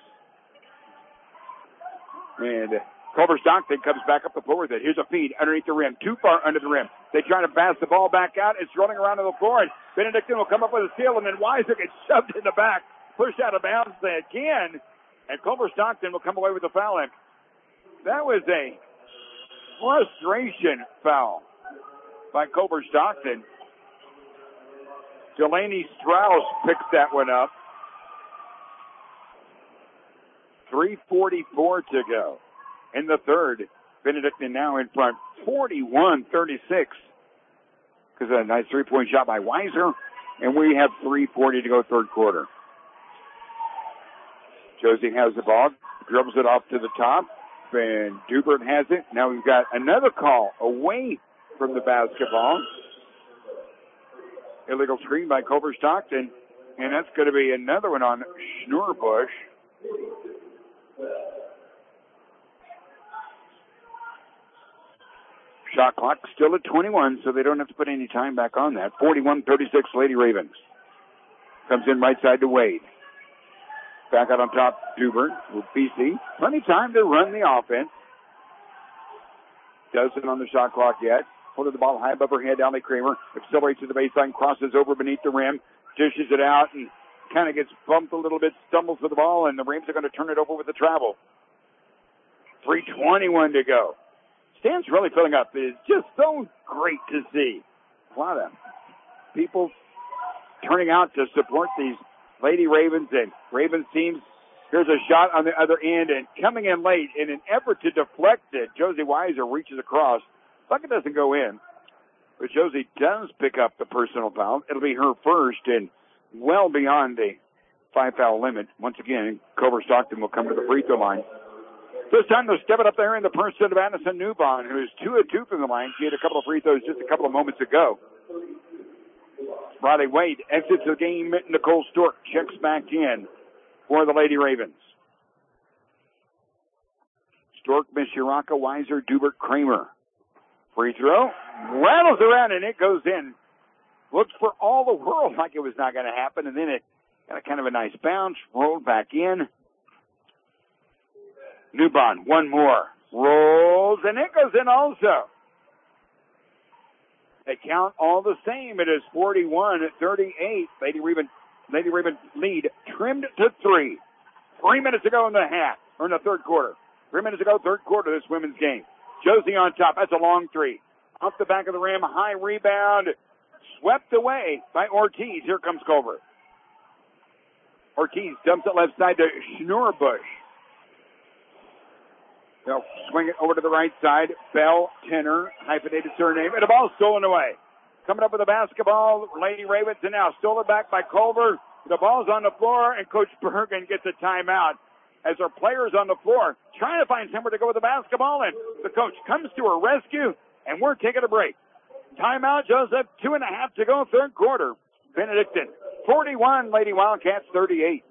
And Culver Stockton comes back up the floor with it. Here's a feed underneath the rim. Too far under the rim. They try to pass the ball back out. It's rolling around to the floor. And Benedictine will come up with a steal, and then Weiser gets shoved in the back. Pushed out of bounds again. And Culver Stockton will come away with the foul. And that was a frustration foul by Culver Stockton. Delaney Strauss picks that one up. three forty-four to go in the third. Benedictine now in front, forty-one thirty-six. Because of a nice three-point shot by Weiser. And we have three forty to go third quarter. Josie has the ball, dribbles it off to the top, and Dubert has it. Now we've got another call away from the basketball. Illegal screen by Culver Stockton, and that's going to be another one on Schnurbush. Shot clock still at twenty-one, so they don't have to put any time back on that. forty-one thirty-six, Lady Ravens. Comes in right side to Wade. Back out on top, Dubert with P C. Plenty of time to run the offense. Doesn't on the shot clock yet. Holding the ball high above her head, Allie Kramer accelerates to the baseline, crosses over beneath the rim, dishes it out, and kind of gets bumped a little bit, stumbles with the ball, and the Rams are going to turn it over with the travel. three twenty-one to go. Stands really filling up. It's just so great to see. A lot of people turning out to support these Lady Ravens and Ravens teams. Here's a shot on the other end and coming in late in an effort to deflect it. Josie Weiser reaches across. Bucket doesn't go in, but Josie does pick up the personal foul. It'll be her first and well beyond the five foul limit. Once again, Culver Stockton will come to the free throw line. This time they'll step it up there in the person of Addison Newbon, who is two of two from the line. She had a couple of free throws just a couple of moments ago. Riley Wade exits the game. Nicole Stork checks back in for the Lady Ravens. Stork, Miss Shiraka, Weiser, Dubert, Kramer. Free throw. Rattles around and it goes in. Looks for all the world like it was not going to happen, and then it got a kind of a nice bounce, rolled back in. Newbon, one more. Rolls, and it goes in also. They count all the same. It is forty-one thirty-eight. Lady Raven, Lady Raven lead trimmed to three. Three minutes ago in the half, or in the third quarter. Three minutes ago, third quarter of this women's game. Josie on top. That's a long three. Off the back of the rim, high rebound. Swept away by Ortiz. Here comes Culver. Ortiz dumps it left side to Schnurbush. They'll swing it over to the right side. Bell, Tenor, hyphenated surname, and the ball stolen away. Coming up with the basketball, Lady Ravens, and now stolen back by Culver. The ball's on the floor, and Coach Bergen gets a timeout as our players on the floor trying to find somewhere to go with the basketball, and the coach comes to her rescue, and we're taking a break. Timeout, Joseph. Two and a half to go, third quarter. Benedictine, forty-one, Lady Wildcats, thirty-eight.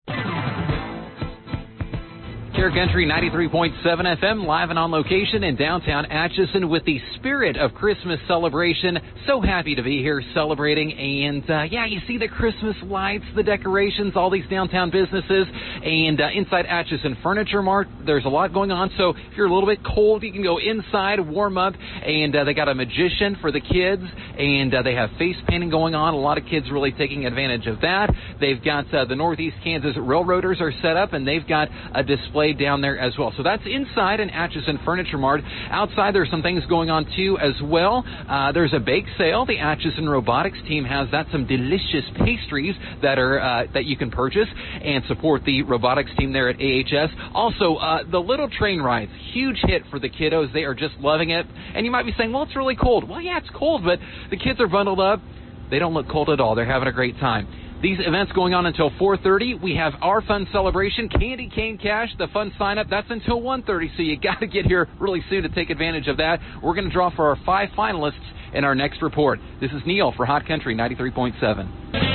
Care Country ninety-three point seven F M, live and on location in downtown Atchison with the spirit of Christmas celebration. So happy to be here celebrating. And, uh, yeah, you see the Christmas lights, the decorations, all these downtown businesses. And uh, inside Atchison Furniture Mart, there's a lot going on. So if you're a little bit cold, you can go inside, warm up. And uh, they got a magician for the kids. And uh, they have face painting going on. A lot of kids really taking advantage of that. They've got uh, the Northeast Kansas Railroaders are set up, and they've got a display down there as well. So that's inside an Atchison Furniture Mart. Outside, there's some things going on too as well. Uh, there's a bake sale. The Atchison Robotics team has that. Some delicious pastries that are uh, that you can purchase and support the robotics team there at A H S. Also, uh, the little train rides, huge hit for the kiddos. They are just loving it. And you might be saying, well, it's really cold. Well, yeah, it's cold, but the kids are bundled up. They don't look cold at all. They're having a great time. These events going on until four thirty. We have our fun celebration, Candy Cane Cash, the fun sign-up. That's until one thirty, so you got to get here really soon to take advantage of that. We're going to draw for our five finalists in our next report. This is Neil for Hot Country ninety-three point seven.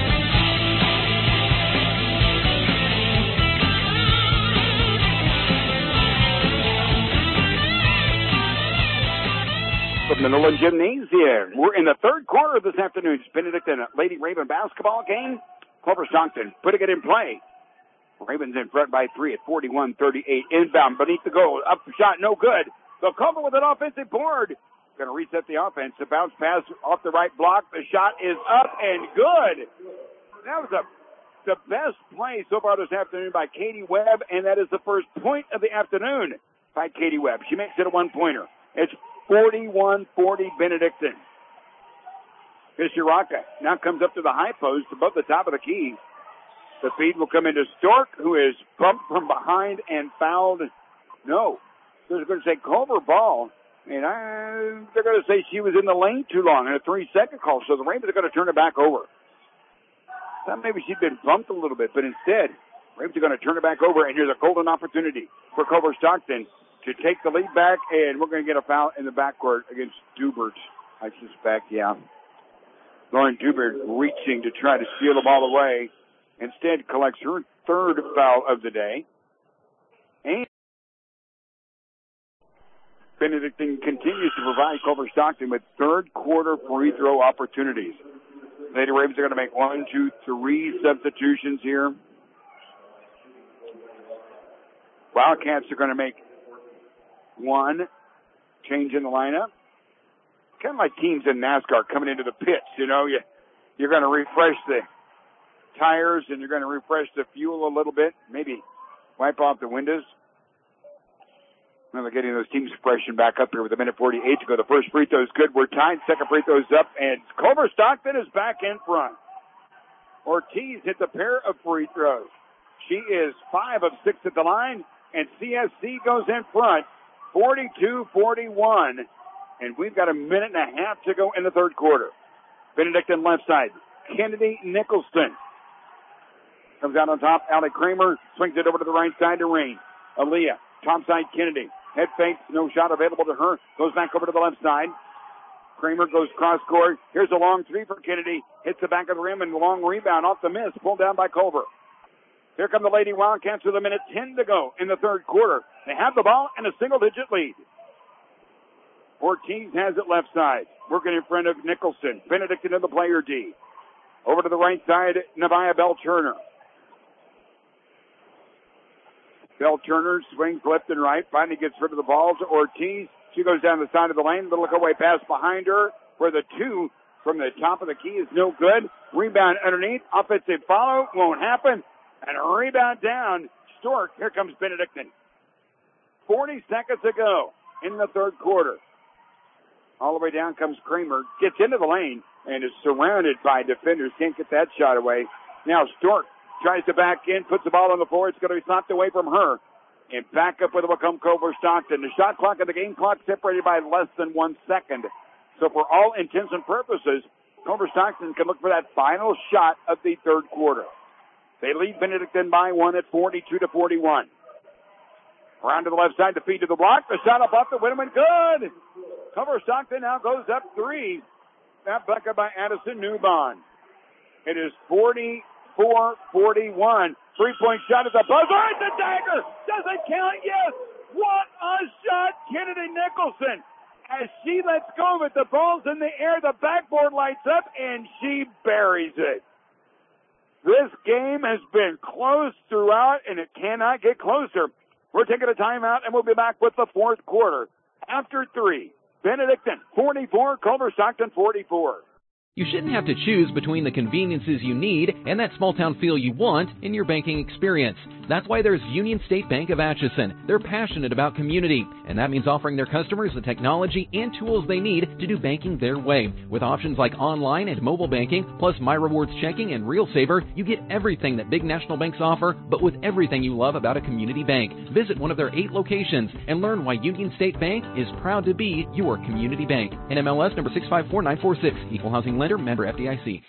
From the Nolan Gymnasium. We're in the third quarter of this afternoon's Benedictine Lady Raven basketball game. Culver Stockton putting it in play. Ravens in front by three at forty-one thirty-eight. Inbound beneath the goal. Up shot, no good. They'll cover with an offensive board. Going to reset the offense. The bounce pass off the right block. The shot is up and good. That was a, the best play so far this afternoon by Katie Webb, and that is the first point of the afternoon by Katie Webb. She makes it a one-pointer. It's forty-one forty Benedictine. Shiraka now comes up to the high post above the top of the key. The feed will come into Stork, who is bumped from behind and fouled. No. They're going to say Culver ball. And I, they're going to say she was in the lane too long in a three-second call. So the Ravens are going to turn it back over. Thought maybe she'd been bumped a little bit, but instead, Ravens are going to turn it back over. And here's a golden opportunity for Culver Stockton to take the lead back, and we're going to get a foul in the backcourt against Dubert, I suspect, yeah. Lauren Dubert reaching to try to steal the ball away. Instead, collects her third foul of the day. And Benedictine continues to provide Culver Stockton with third quarter free throw opportunities. Lady Ravens are going to make one, two, three substitutions here. Wildcats are going to make one change in the lineup. Kind of like teams in NASCAR coming into the pits, you know, you, you're going to refresh the tires and you're going to refresh the fuel a little bit, maybe wipe off the windows. Now they're getting those teams freshened back up here with a minute forty-eight to go. The first free throw is good. We're tied. Second free throw is up, and Culver Stockton is back in front. Ortiz hits a pair of free throws. She is five of six at the line, and C S C goes in front, forty-two forty-one. And we've got a minute and a half to go in the third quarter. Benedictine left side. Kennedy Nicholson comes out on top. Allie Kramer swings it over to the right side to Rain. Aaliyah, top side Kennedy. Head fake, no shot available to her. Goes back over to the left side. Kramer goes cross court. Here's a long three for Kennedy. Hits the back of the rim and a long rebound off the miss. Pulled down by Culver. Here come the Lady Wildcats with a minute ten to go in the third quarter. They have the ball and a single-digit lead. Ortiz has it left side. Working in front of Nicholson. Benedictine in the player D. Over to the right side, Nevaeh Bell-Turner. Bell-Turner swings left and right. Finally gets rid of the ball to Ortiz. She goes down the side of the lane. The look-away pass behind her where the two from the top of the key is no good. Rebound underneath. Offensive follow. Won't happen. And a rebound down. Stork. Here comes Benedictine. forty seconds to go in the third quarter. All the way down comes Kramer. Gets into the lane and is surrounded by defenders. Can't get that shot away. Now Stork tries to back in. Puts the ball on the floor. It's going to be slapped away from her. And back up with it will come Culver Stockton. The shot clock and the game clock separated by less than one second. So for all intents and purposes, Culver Stockton can look for that final shot of the third quarter. They lead Benedictine by one at forty-two to forty-one. Around to the left side, the feed to the block. The shot up off the Winneman. Good! Culver Stockton now goes up three. That bucket by Addison Newbon. It is forty-four forty-one. Three-point shot at the buzzer. It's a dagger. Does it count? Yes. What a shot. Kennedy Nicholson. As she lets go of it, the ball's in the air. The backboard lights up, and she buries it. This game has been close throughout, and it cannot get closer. We're taking a timeout, and we'll be back with the fourth quarter. After three, Benedictine forty-four, Culver Stockton forty-four. You shouldn't have to choose between the conveniences you need and that small-town feel you want in your banking experience. That's why there's Union State Bank of Atchison. They're passionate about community, and that means offering their customers the technology and tools they need to do banking their way. With options like online and mobile banking, plus My Rewards checking and RealSaver, you get everything that big national banks offer, but with everything you love about a community bank. Visit one of their eight locations and learn why Union State Bank is proud to be your community bank. N M L S number six five four nine four six, Equal Housing Lender, member F D I C.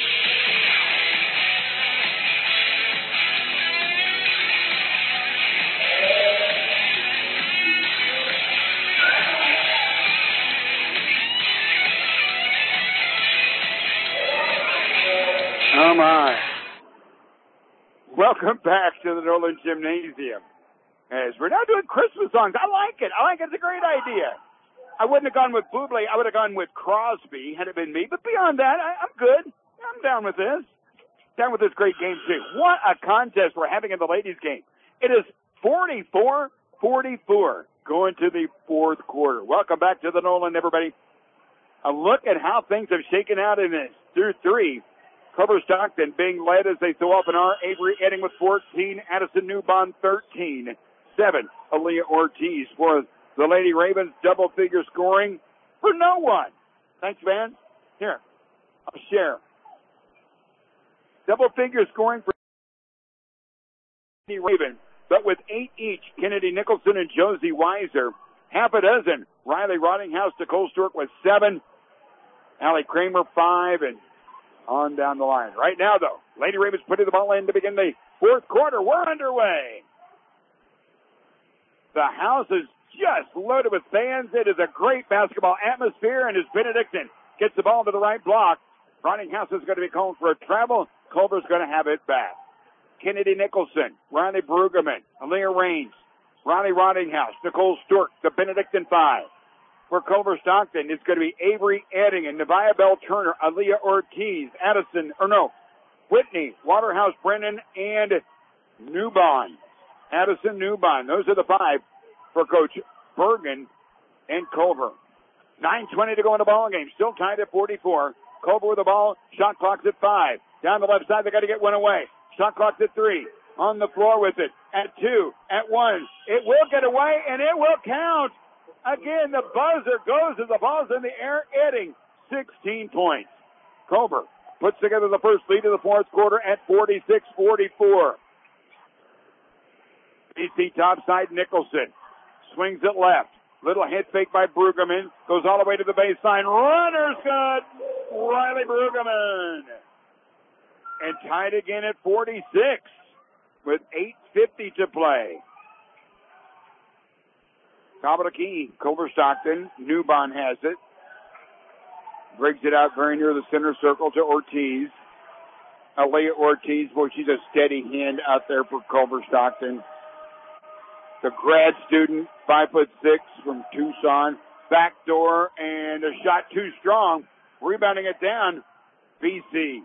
Oh my. Welcome back to the Nolan Gymnasium. As we're now doing Christmas songs. I like it. I like it. It's a great idea. I wouldn't have gone with Bublé. I would have gone with Crosby had it been me. But beyond that, I, I'm good. I'm down with this. Down with this great game, too. What a contest we're having in the ladies' game. It is forty-four forty-four going to the fourth quarter. Welcome back to the Nolan, everybody. A look at how things have shaken out in this. Through three, Culver Stockton being led as they so often are. Avery Edding with fourteen. Addison Newbon, thirteen. Seven, Aaliyah Ortiz for the Lady Ravens, double-figure scoring for no one. Thanks, man. Here, I'll share. Double-figure scoring for Lady Ravens, but with eight each, Kennedy Nicholson and Josie Weiser. Half a dozen, Riley Rottinghouse to Cole Stewart with seven. Allie Kramer, five, and on down the line. Right now, though, Lady Ravens putting the ball in to begin the fourth quarter. We're underway. The house is just loaded with fans. It is a great basketball atmosphere, and as Benedictine gets the ball to the right block, Rottinghouse is going to be called for a travel. Culver's going to have it back. Kennedy Nicholson, Riley Brueggemann, Aaliyah Raines, Riley Rottinghouse, Nicole Stork, the Benedictine five. For Culver Stockton, it's going to be Avery Eddingen, Nevaeh Bell Turner, Aaliyah Ortiz, Addison, or no, Whitney, Waterhouse Brennan, and Newbon. Addison Newbon. Those are the five for Coach Bergen and Culver. nine twenty to go in the ball game. Still tied at forty-four. Culver with the ball. Shot clock's at five. Down the left side, they got to get one away. Shot clock's at three. On the floor with it. At two. At one. It will get away, and it will count. Again, the buzzer goes as the ball's in the air. Edding, sixteen points. Culver puts together the first lead of the fourth quarter at forty-six forty-four. B C topside, Nicholson. Swings it left. Little head fake by Brueggemann. Goes all the way to the baseline. Runner's good. Riley Brueggemann. And tied again at forty-six with eight fifty to play. Top of the key, Culver Stockton. Newbon has it. Brings it out very near the center circle to Ortiz. Aaliyah Ortiz, boy, she's a steady hand out there for Culver Stockton. The grad student, five foot six from Tucson. Backdoor and a shot too strong. Rebounding it down, B C.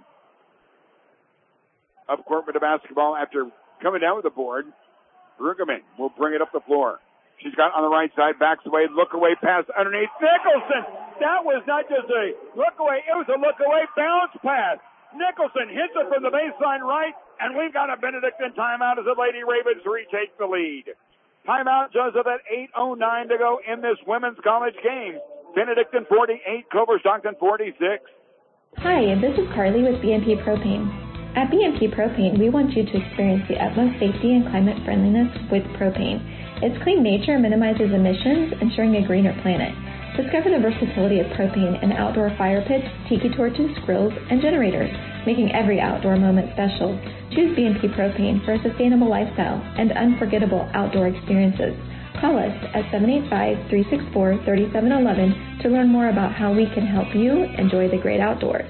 Up court with the basketball after coming down with the board. Brueggemann will bring it up the floor. She's got on the right side, backs away, look away, pass underneath. Nicholson! That was not just a look away, it was a look away bounce pass. Nicholson hits it from the baseline right, and we've got a Benedictine timeout as the Lady Ravens retake the lead. Timeout, Joseph, at eight oh nine to go in this women's college game. Benedictine forty-eight, Culver Stockton forty-six. Hi, this is Carly with B M P Propane. At B M P Propane, we want you to experience the utmost safety and climate friendliness with propane. Its clean nature minimizes emissions, ensuring a greener planet. Discover the versatility of propane in outdoor fire pits, tiki torches, grills, and generators, making every outdoor moment special. Choose B M P Propane for a sustainable lifestyle and unforgettable outdoor experiences. Call us at seven eight five, three six four, three seven one one to learn more about how we can help you enjoy the great outdoors.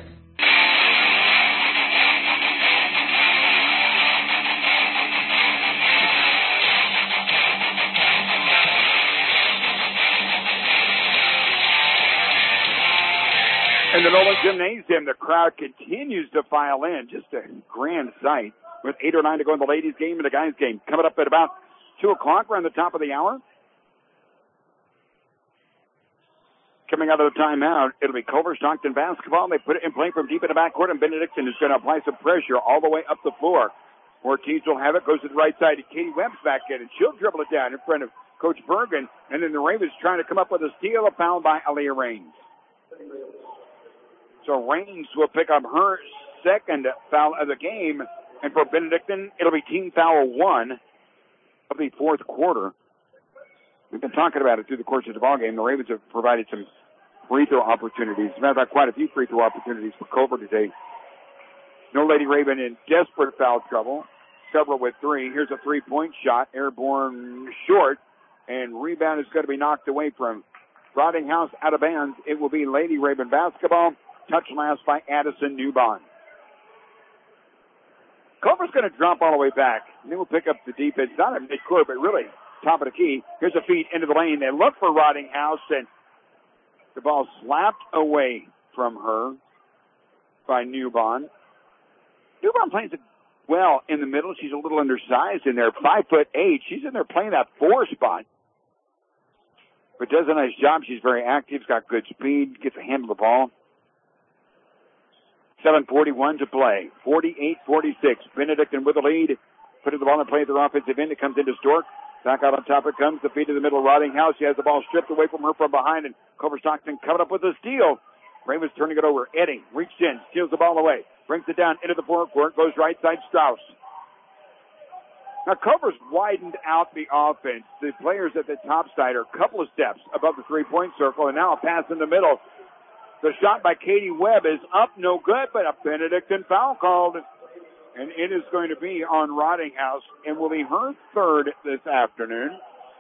In the Nolan Gymnasium, the crowd continues to file in. Just a grand sight with eight or nine to go in the ladies' game and the guys' game. Coming up at about two o'clock, around the top of the hour. Coming out of the timeout, it'll be Culver Stockton basketball. They put it in play from deep in the backcourt, and Benedictine is going to apply some pressure all the way up the floor. Ortiz will have it, goes to the right side, and Katie Webb's back in, and she'll dribble it down in front of Coach Bergen. And then the Ravens trying to come up with a steal, a foul by Aaliyah Raines. So Raines will pick up her second foul of the game. And for Benedictine, it'll be team foul one of the fourth quarter. We've been talking about it through the course of the ballgame. The Ravens have provided some free throw opportunities. As a matter of fact, quite a few free throw opportunities for Culver today. No Lady Raven in desperate foul trouble. Several with three. Here's a three-point shot. Airborne short. And rebound is going to be knocked away from Rottinghouse out of bounds. It will be Lady Raven basketball. Touch last by Addison Newbon. Culver's going to drop all the way back. And they will pick up the defense, not at midcourt, but really top of the key. Here's a feed into the lane. They look for Rottinghouse, and the ball slapped away from her by Newbon. Newbon plays it well in the middle. She's a little undersized in there, five foot eight. She's in there playing that four spot. But does a nice job. She's very active, got good speed, gets a handle of the ball. seven forty-one to play. forty-eight forty-six. Benedictine with the lead. Putting the ball in play at their offensive end. It comes into Stork. Back out on top it comes. The feed to the middle. Rottinghouse. She has the ball stripped away from her from behind. And Culver Stockton coming up with a steal. Ravens turning it over. Edding reached in. Steals the ball away. Brings it down into the forecourt. Goes right side. Strauss. Now Culver's widened out the offense. The players at the top side are a couple of steps above the three-point circle. And now a pass in the middle. The shot by Katie Webb is up, no good, but a Benedictine foul called. And it is going to be on Rottinghouse and will be her third this afternoon.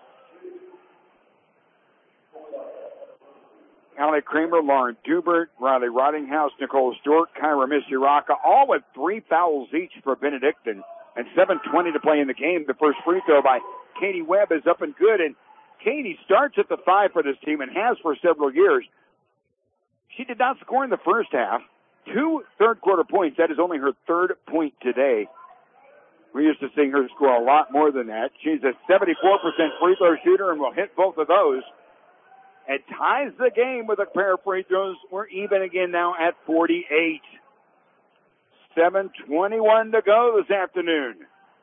Allie Kramer, Lauren Dubert, Riley Rottinghouse, Nicole Stork, Kyra Misiraka, all with three fouls each for Benedictine. And seven twenty to play in the game. The first free throw by Katie Webb is up and good, and Katie starts at the five for this team and has for several years. She did not score in the first half. Two third-quarter points. That is only her third point today. We're used to seeing her score a lot more than that. She's a seventy-four percent free throw shooter and will hit both of those. It ties the game with a pair of free throws. We're even again now at forty-eight. seven twenty-one to go this afternoon.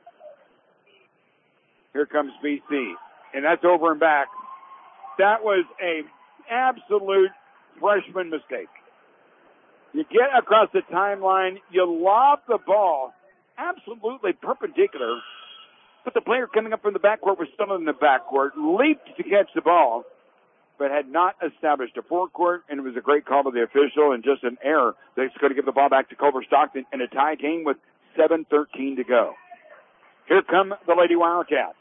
Here comes B C. And that's over and back. That was a absolute freshman mistake. You get across the timeline, you lob the ball absolutely perpendicular, but the player coming up from the backcourt was still in the backcourt, leaped to catch the ball, but had not established a forecourt, and it was a great call to the official and just an error that's going to give the ball back to Culver Stockton in a tie game with seven thirteen to go. Here come the Lady Wildcats.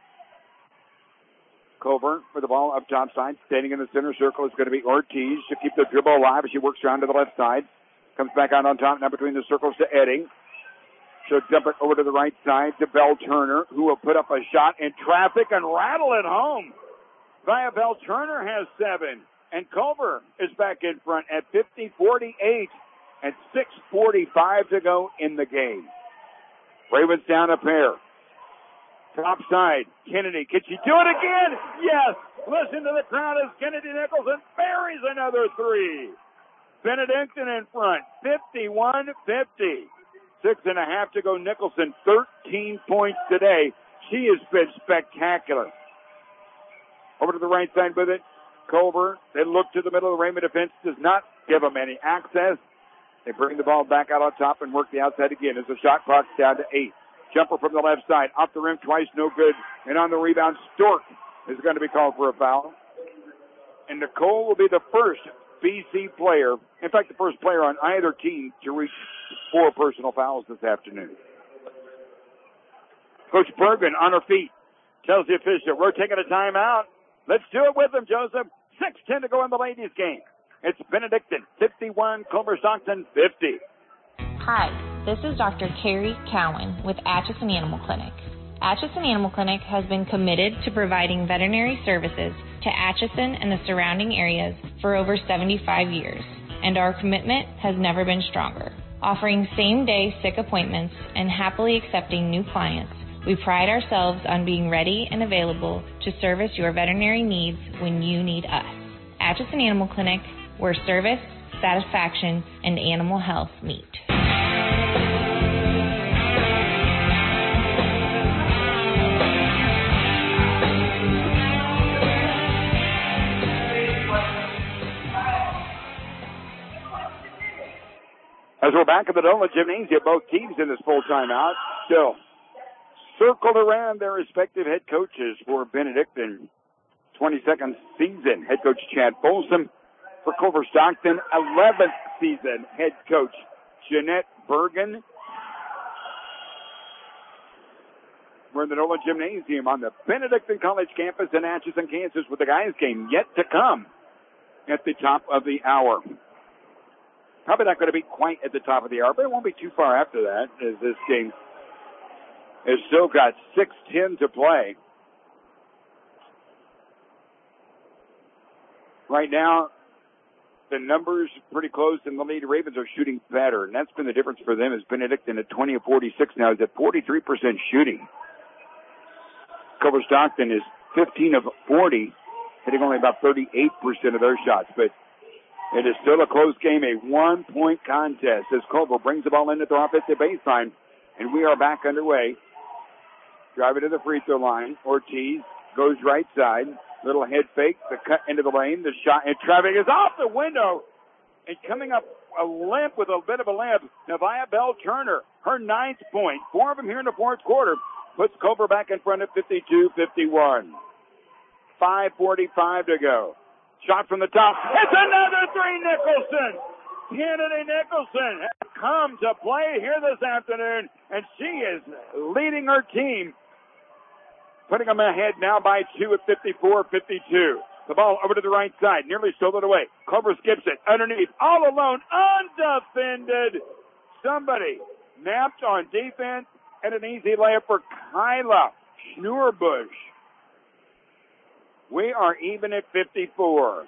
Culver with the ball up top side. Standing in the center circle is going to be Ortiz. She'll keep the dribble alive as she works around to the left side. Comes back out on top, now between the circles to Edding. She'll dump it over to the right side to Bell Turner, who will put up a shot in traffic and rattle it home. Via Bell Turner has seven. And Culver is back in front at fifty forty-eight and six forty-five to go in the game. Ravens down a pair. Top side, Kennedy. Can she do it again? Yes. Listen to the crowd as Kennedy Nicholson buries another three. Benedictine in front, fifty-one fifty. Six and a half to go. Nicholson, thirteen points today. She has been spectacular. Over to the right side with it. Culver, they look to the middle of the Raymond defense, does not give them any access. They bring the ball back out on top and work the outside again as the shot clock's down to eight. Jumper from the left side, off the rim twice, no good. And on the rebound, Stork is going to be called for a foul. And Nicole will be the first B C player, in fact, the first player on either team to reach four personal fouls this afternoon. Coach Bergen on her feet tells the official, we're taking a timeout. Let's do it with them, Joseph. six ten to go in the ladies' game. It's Benedictine, fifty-one, Culver Stockton, fifty. Hi, this is Doctor Carrie Cowan with Atchison Animal Clinic. Atchison Animal Clinic has been committed to providing veterinary services to Atchison and the surrounding areas for over seventy-five years, and our commitment has never been stronger. Offering same-day sick appointments and happily accepting new clients, we pride ourselves on being ready and available to service your veterinary needs when you need us. Atchison Animal Clinic, where service, satisfaction, and animal health meet. As we're back at the Nolan Gymnasium, both teams in this full timeout still circled around their respective head coaches for Benedictine. twenty-second season head coach Chad Folsom. For Culver Stockton, eleventh season head coach Jeanette Bergen. We're in the Nolan Gymnasium on the Benedictine College campus in Atchison, Kansas, with the guys' game yet to come at the top of the hour. Probably not going to be quite at the top of the hour, but it won't be too far after that, as this game has still got six ten to play. Right now, the numbers pretty close, and the Lady Ravens are shooting better, and that's been the difference for them. Is Benedictine at twenty of forty-six now is at forty-three percent shooting. Culver Stockton is fifteen of forty, hitting only about thirty-eight percent of their shots, but it is still a close game, a one-point contest as Culver brings the ball into the offensive baseline, and we are back underway. Driving to the free throw line. Ortiz goes right side. Little head fake, the cut into the lane. The shot in traffic is off the window. And coming up a limp with a bit of a limp, Nevaeh Bell Turner, her ninth point. Four of them here in the fourth quarter. Puts Culver back in front of fifty-two fifty-one. five forty-five to go. Shot from the top. It's another three, Nicholson. Kennedy Nicholson has come to play here this afternoon, and she is leading her team, putting them ahead now by two at fifty-four fifty-two. The ball over to the right side, nearly stolen away. Culver skips it underneath, all alone, undefended. Somebody napped on defense, and an easy layup for Kyla. Schnurbush. We are even at fifty-four.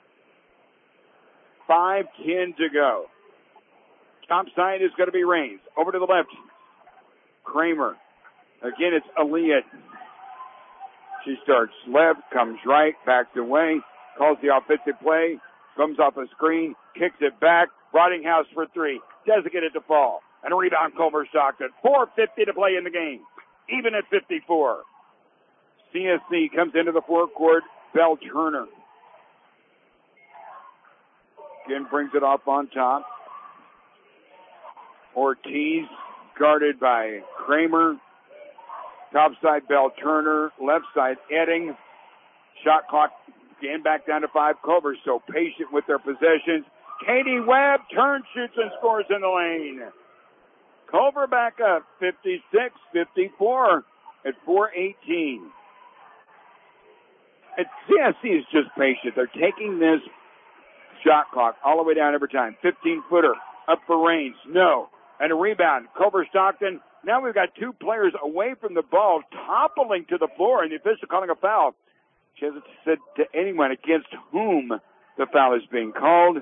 five ten to go. Top side is going to be Raines. Over to the left. Kramer. Again, it's Aaliyah. She starts left, comes right, backs away, calls the offensive play, comes off a screen, kicks it back. Rottinghouse for three. Doesn't get it to fall. And a rebound, Culver Stockton. four fifty to play in the game. Even at fifty-four. C S C comes into the forecourt. Bell Turner. Again, brings it off on top. Ortiz guarded by Kramer. Top side, Bell Turner. Left side, Edding. Shot clock again back down to five. Culver so patient with their possessions. Katie Webb turns, shoots, and scores in the lane. Culver back up, fifty-six fifty-four at four eighteen. And C S C is just patient. They're taking this shot clock all the way down every time. fifteen-footer up for Raines. No. And a rebound. Culver Stockton. Now we've got two players away from the ball, toppling to the floor, and the official calling a foul. She hasn't said to anyone against whom the foul is being called.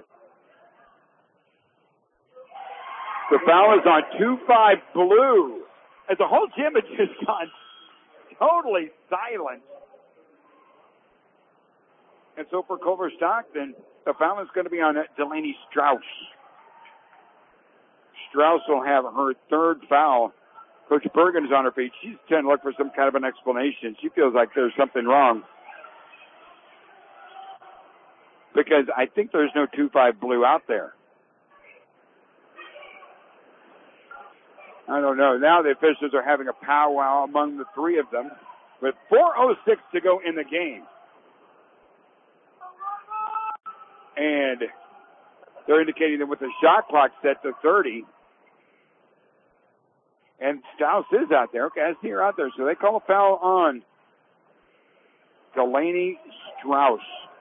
The foul is on two five Blue. As the whole gym has just gone totally silent. And so for Culver Stockton, the foul is going to be on Delaney Strauss. Strauss will have her third foul. Coach Bergen is on her feet. She's trying to look for some kind of an explanation. She feels like there's something wrong. Because I think there's no two five Blue out there. I don't know. Now the officials are having a powwow among the three of them with four oh six to go in the game. And they're indicating that with the shot clock set to thirty, and Strauss is out there. Okay, I see her out there. So they call a foul on Delaney Strauss.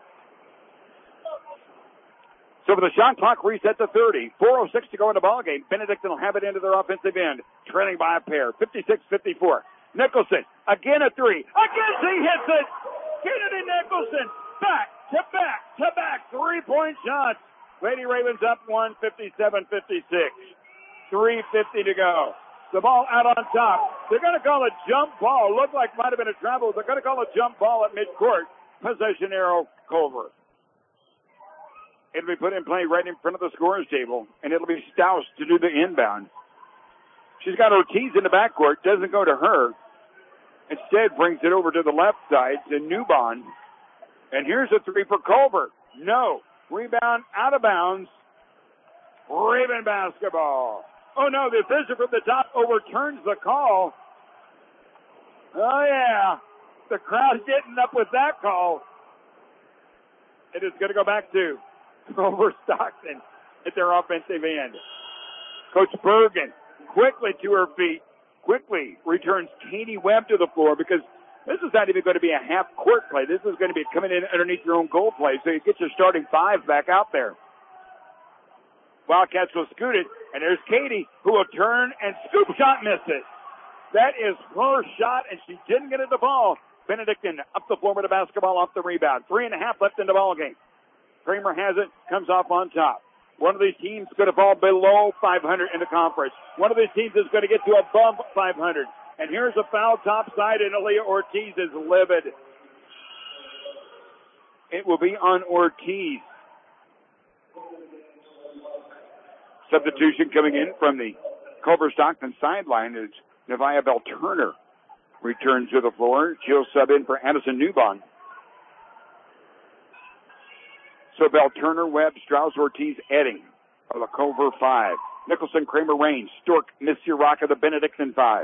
So with the shot clock reset to thirty, four oh six to go in the ballgame, Benedictine will have it into their offensive end, trailing by a pair, fifty-six fifty-four. Nicholson, again a three. Again she hits it! Kennedy Nicholson, back to back to back, three-point shots. Lady Ravens up one, fifty-seven fifty-six. three fifty to go. The ball out on top. They're going to call a jump ball. Looked like might have been a travel. They're going to call a jump ball at midcourt. Possession arrow, Culver. It'll be put in play right in front of the scorer's table, and it'll be Strauss to do the inbound. She's got Ortiz in the backcourt. Doesn't go to her. Instead, brings it over to the left side to Newbon. And here's a three for Culver. No. Rebound out of bounds. Raven basketball. Oh, no, the official from the top overturns the call. Oh, yeah. The crowd's getting up with that call. It is going to go back to Culver Stockton at their offensive end. Coach Bergen quickly to her feet, quickly returns Katie Webb to the floor because this is not even going to be a half-court play. This is going to be coming in underneath your own goal play, so you get your starting five back out there. Wildcats will scoot it, and there's Katie, who will turn and scoop shot, miss it. That is her shot, and she didn't get it the ball. Benedictine up the floor with the basketball off the rebound. Three and a half left in the ball game. Kramer has it, comes off on top. One of these teams is going to fall below five hundred in the conference. One of these teams is going to get to above five hundred. And here's a foul top side, and Aaliyah Ortiz is livid. It will be on Ortiz. Substitution coming in from the Culver Stockton sideline is Nevaeh Bell Turner. Returns to the floor. She'll sub in for Addison Newbon. So Bell Turner, Webb, Strauss, Ortiz, Edding of the Culver five. Nicholson, Kramer, Raines, Stork, Miss Siraka, the Benedictine five.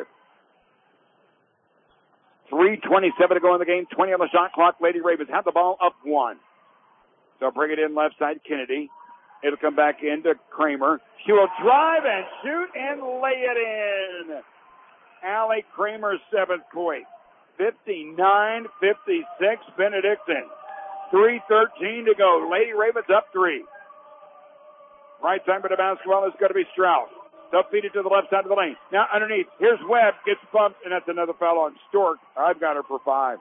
three twenty-seven to go in the game. twenty on the shot clock. Lady Ravens have the ball up one. They'll bring it in left side, Kennedy. It'll come back into Kramer. She will drive and shoot and lay it in. Allie Kramer's seventh point. fifty-nine fifty-six Benedictine. three thirteen to go. Lady Ravens up three. Right side for the basketball is going to be Strauss. They'll feed it to the left side of the lane. Now underneath. Here's Webb. Gets bumped, and that's another foul on Stork. I've got her for five.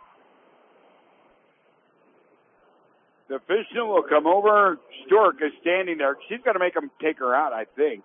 The official will come over. Stork is standing there. She's got to make him take her out, I think.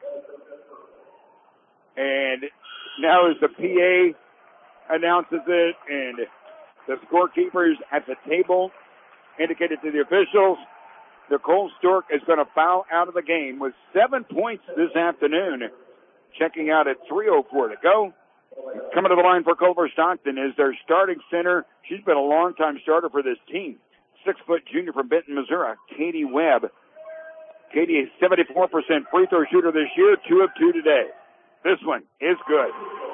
And now as the P A announces it, and the scorekeepers at the table indicated to the officials, Nicole Stork is going to foul out of the game with seven points this afternoon. Checking out at three oh four to go. Coming to the line for Culver Stockton is their starting center. She's been a long-time starter for this team. Six-foot junior from Benton, Missouri, Katie Webb. Katie is seventy-four percent free throw shooter this year, two of two today. This one is good.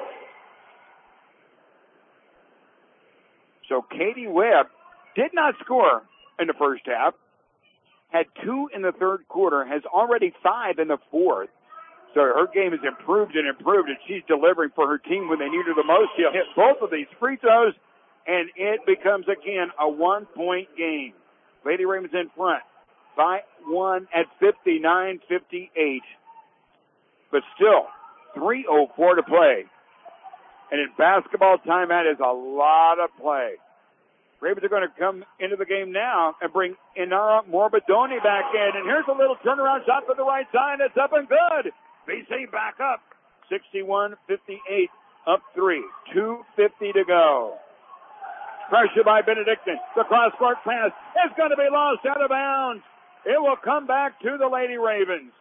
So Katie Webb did not score in the first half, had two in the third quarter, has already five in the fourth. So her game has improved and improved, and she's delivering for her team when they need her the most. She'll hit both of these free throws, and it becomes, again, a one-point game. Lady Ravens in front by one at fifty-nine fifty-eight. But still, three oh four to play. And in basketball, timeout is a lot of play. Ravens are going to come into the game now and bring Inara Morbidoni back in. And here's a little turnaround shot for the right side. It's up and good. B C back up. sixty-one fifty-eight, up three. two fifty to go. Pressure by Benedictine. The cross-court pass is going to be lost out of bounds. It will come back to the Lady Ravens.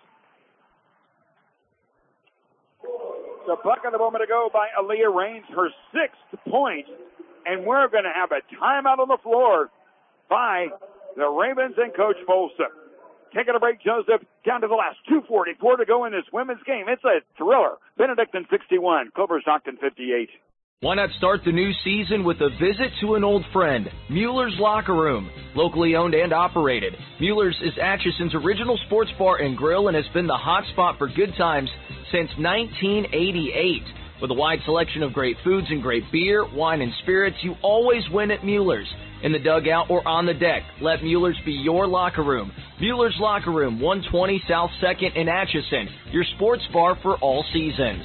The bucket a moment ago by Aaliyah Raines, her sixth point. And we're going to have a timeout on the floor by the Ravens and Coach Folsom. Taking a break, Joseph, down to the last two forty-four to go in this women's game. It's a thriller. Benedictine sixty-one, Culver Stockton fifty-eight. Why not start the new season with a visit to an old friend, Mueller's Locker Room. Locally owned and operated, Mueller's is Atchison's original sports bar and grill and has been the hot spot for good times since nineteen eighty-eight. With a wide selection of great foods and great beer, wine, and spirits, you always win at Mueller's. In the dugout or on the deck, let Mueller's be your locker room. Mueller's Locker Room, one twenty South second in Atchison, your sports bar for all seasons.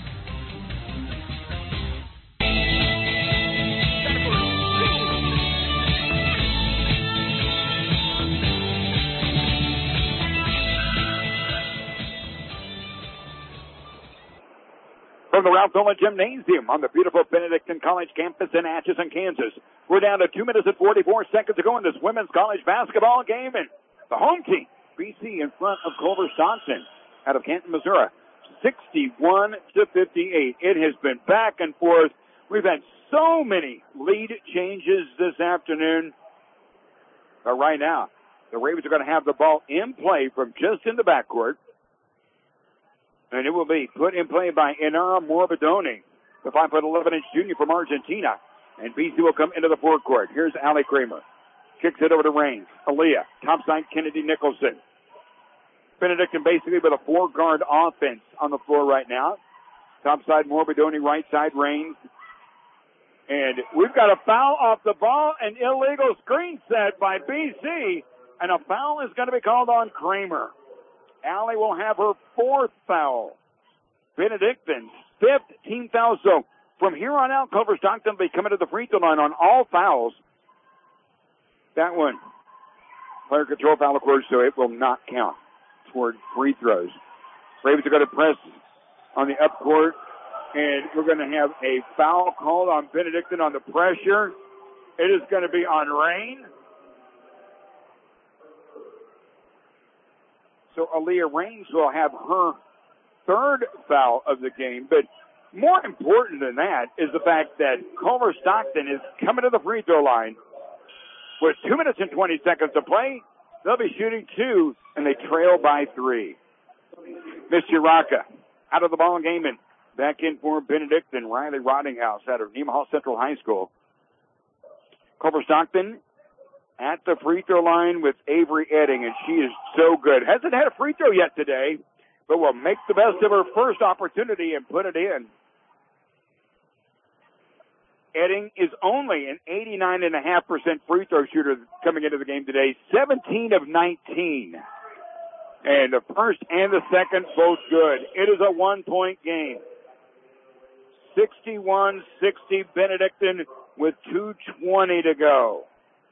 From the Ralph Dolan Gymnasium on the beautiful Benedictine College campus in Atchison, Kansas. We're down to two minutes and forty-four seconds to go in this women's college basketball game. And the home team, B C, in front of Culver Stockton out of Canton, Missouri, sixty-one to fifty-eight. It has been back and forth. We've had so many lead changes this afternoon. But right now, the Ravens are going to have the ball in play from just in the backcourt. And it will be put in play by Inara Morbidoni, the five foot eleven inch junior from Argentina. And B C will come into the forecourt. Here's Allie Kramer. Kicks it over to Raines. Aaliyah. Topside Kennedy Nicholson. Benedictine basically with a four guard offense on the floor right now. Topside Morbidoni, right side Raines. And we've got a foul off the ball, an illegal screen set by B C. And a foul is going to be called on Kramer. Allie will have her fourth foul. Benedictine's fifth team foul. So from here on out, Culver Stockton will be coming to the free throw line on all fouls. That one, player control foul, of course, so it will not count toward free throws. Ravens are going to press on the up court, and we're going to have a foul called on Benedictine on the pressure. It is going to be on Rain. So Aaliyah Raines will have her third foul of the game. But more important than that is the fact that Culver Stockton is coming to the free throw line with two minutes and twenty seconds to play. They'll be shooting two, and they trail by three. Miss Uraka out of the ball game and back in for Benedictine. Riley Rottinghouse out of Nemaha Central High School. Culver Stockton at the free throw line with Avery Edding, and she is so good. Hasn't had a free throw yet today, but will make the best of her first opportunity and put it in. Edding is only an eighty-nine point five percent free throw shooter coming into the game today, seventeen of nineteen And the first and the second both good. It is a one-point game. sixty-one sixty Benedictine with two twenty to go.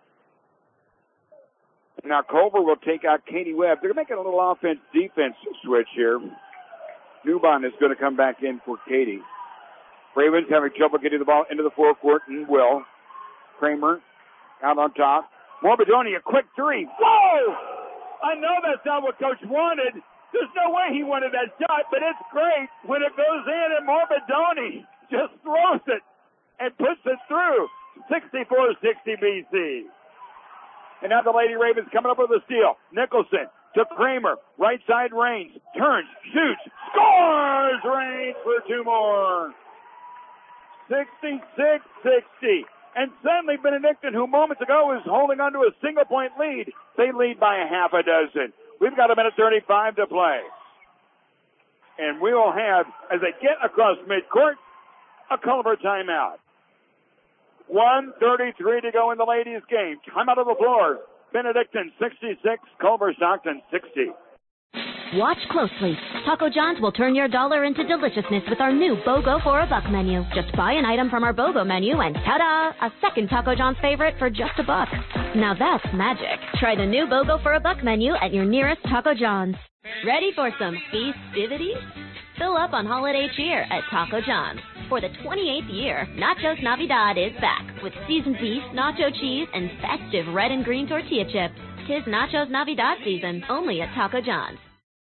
Now Culver will take out Katie Webb. They're making a little offense-defense switch here. Newbon is going to come back in for Katie. Ravens having trouble getting the ball into the forecourt and will. Kramer out on top. Morbidoni, a quick three. Whoa! I know that's not what Coach wanted. There's no way he wanted that shot, but it's great when it goes in and Morbidoni just throws it and puts it through. sixty-four sixty B C. And now the Lady Ravens coming up with a steal. Nicholson to Kramer. Right side Raines. Turns, shoots, scores! Raines for two more. sixty-six sixty. And suddenly Benedictine, who moments ago was holding on to a single-point lead, they lead by a half a dozen. We've got a minute thirty-five to play. And we will have, as they get across midcourt, a Culver timeout. one thirty-three to go in the ladies' game. Timeout of the floor. Benedictine sixty-six, Culver Stockton sixty. Watch closely. Taco John's will turn your dollar into deliciousness with our new BOGO for a buck menu. Just buy an item from our BOGO menu and ta-da! A second Taco John's favorite for just a buck. Now that's magic. Try the new BOGO for a buck menu at your nearest Taco John's. Ready for some festivities? Fill up on holiday cheer at Taco John's. For the twenty-eighth year, Nachos Navidad is back with seasoned beef, nacho cheese, and festive red and green tortilla chips. Tis Nachos Navidad season, only at Taco John's.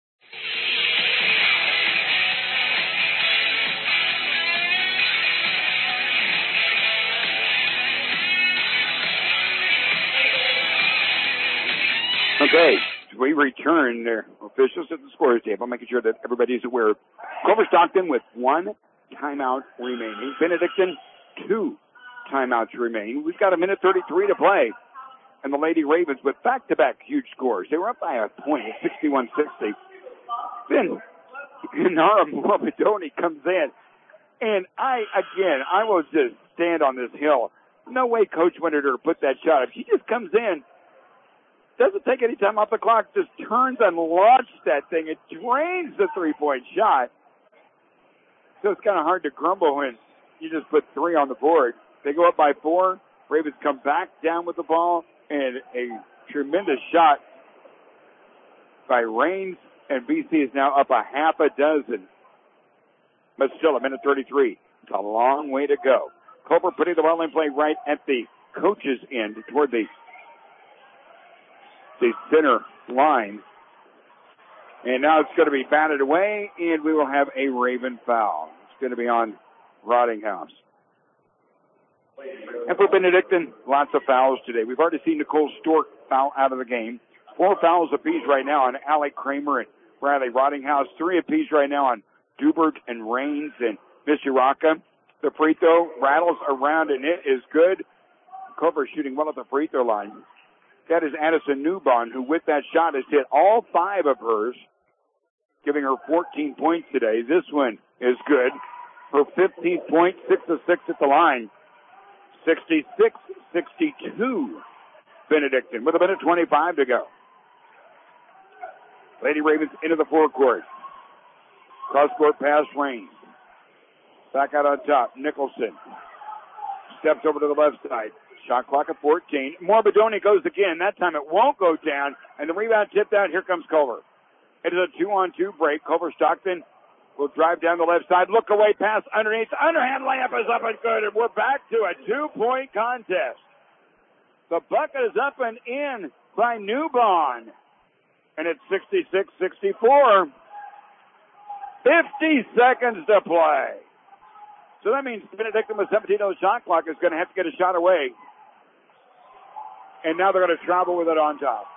Okay, we return their officials at the scorer's table, making sure that everybody's aware. Culver Stockton with one timeout remaining. Benedictine, two timeouts remaining. We've got a minute thirty-three to play. And the Lady Ravens with back-to-back huge scores. They were up by a point, sixty-one sixty. Then Nara Morbidoni comes in. And I, again, I will just stand on this hill. No way Coach wanted her to put that shot. If she just comes in, doesn't take any time off the clock, just turns and launches that thing. It drains the three-point shot. So it's kind of hard to grumble when you just put three on the board. They go up by four. Ravens come back down with the ball, and a tremendous shot by Raines, and B C is now up a half a dozen. But still, a minute thirty-three. It's a long way to go. Culver putting the ball in play right at the coach's end toward the, the center line. And now it's going to be batted away, and we will have a Raven foul. It's going to be on Rottinghouse. And for Benedictine, lots of fouls today. We've already seen Nicole Stork foul out of the game. Four fouls apiece right now on Alec Kramer and Bradley Rottinghouse. Three apiece right now on Dubert and Raines and Mishiraka. The free throw rattles around, and it is good. Culver shooting well at the free throw line. That is Addison Newbon, who with that shot has hit all five of hers, giving her fourteen points today. This one is good. Her fifteenth point, six of six at the line. sixty-six sixty-two Benedictine with a minute twenty-five to go. Lady Ravens into the forecourt. Cross-court pass Raines. Back out on top. Nicholson steps over to the left side. Shot clock at fourteen. Morbidoni goes again. That time it won't go down. And the rebound tipped out. Here comes Culver. It is a two-on-two break. Culver Stockton will drive down the left side. Look away pass underneath. Underhand layup is up and good. And we're back to a two-point contest. The bucket is up and in by Newbon. And it's sixty-six sixty-four. fifty seconds to play. So that means Benedictine with seventeen on the shot clock is going to have to get a shot away. And now they're going to travel with it on top.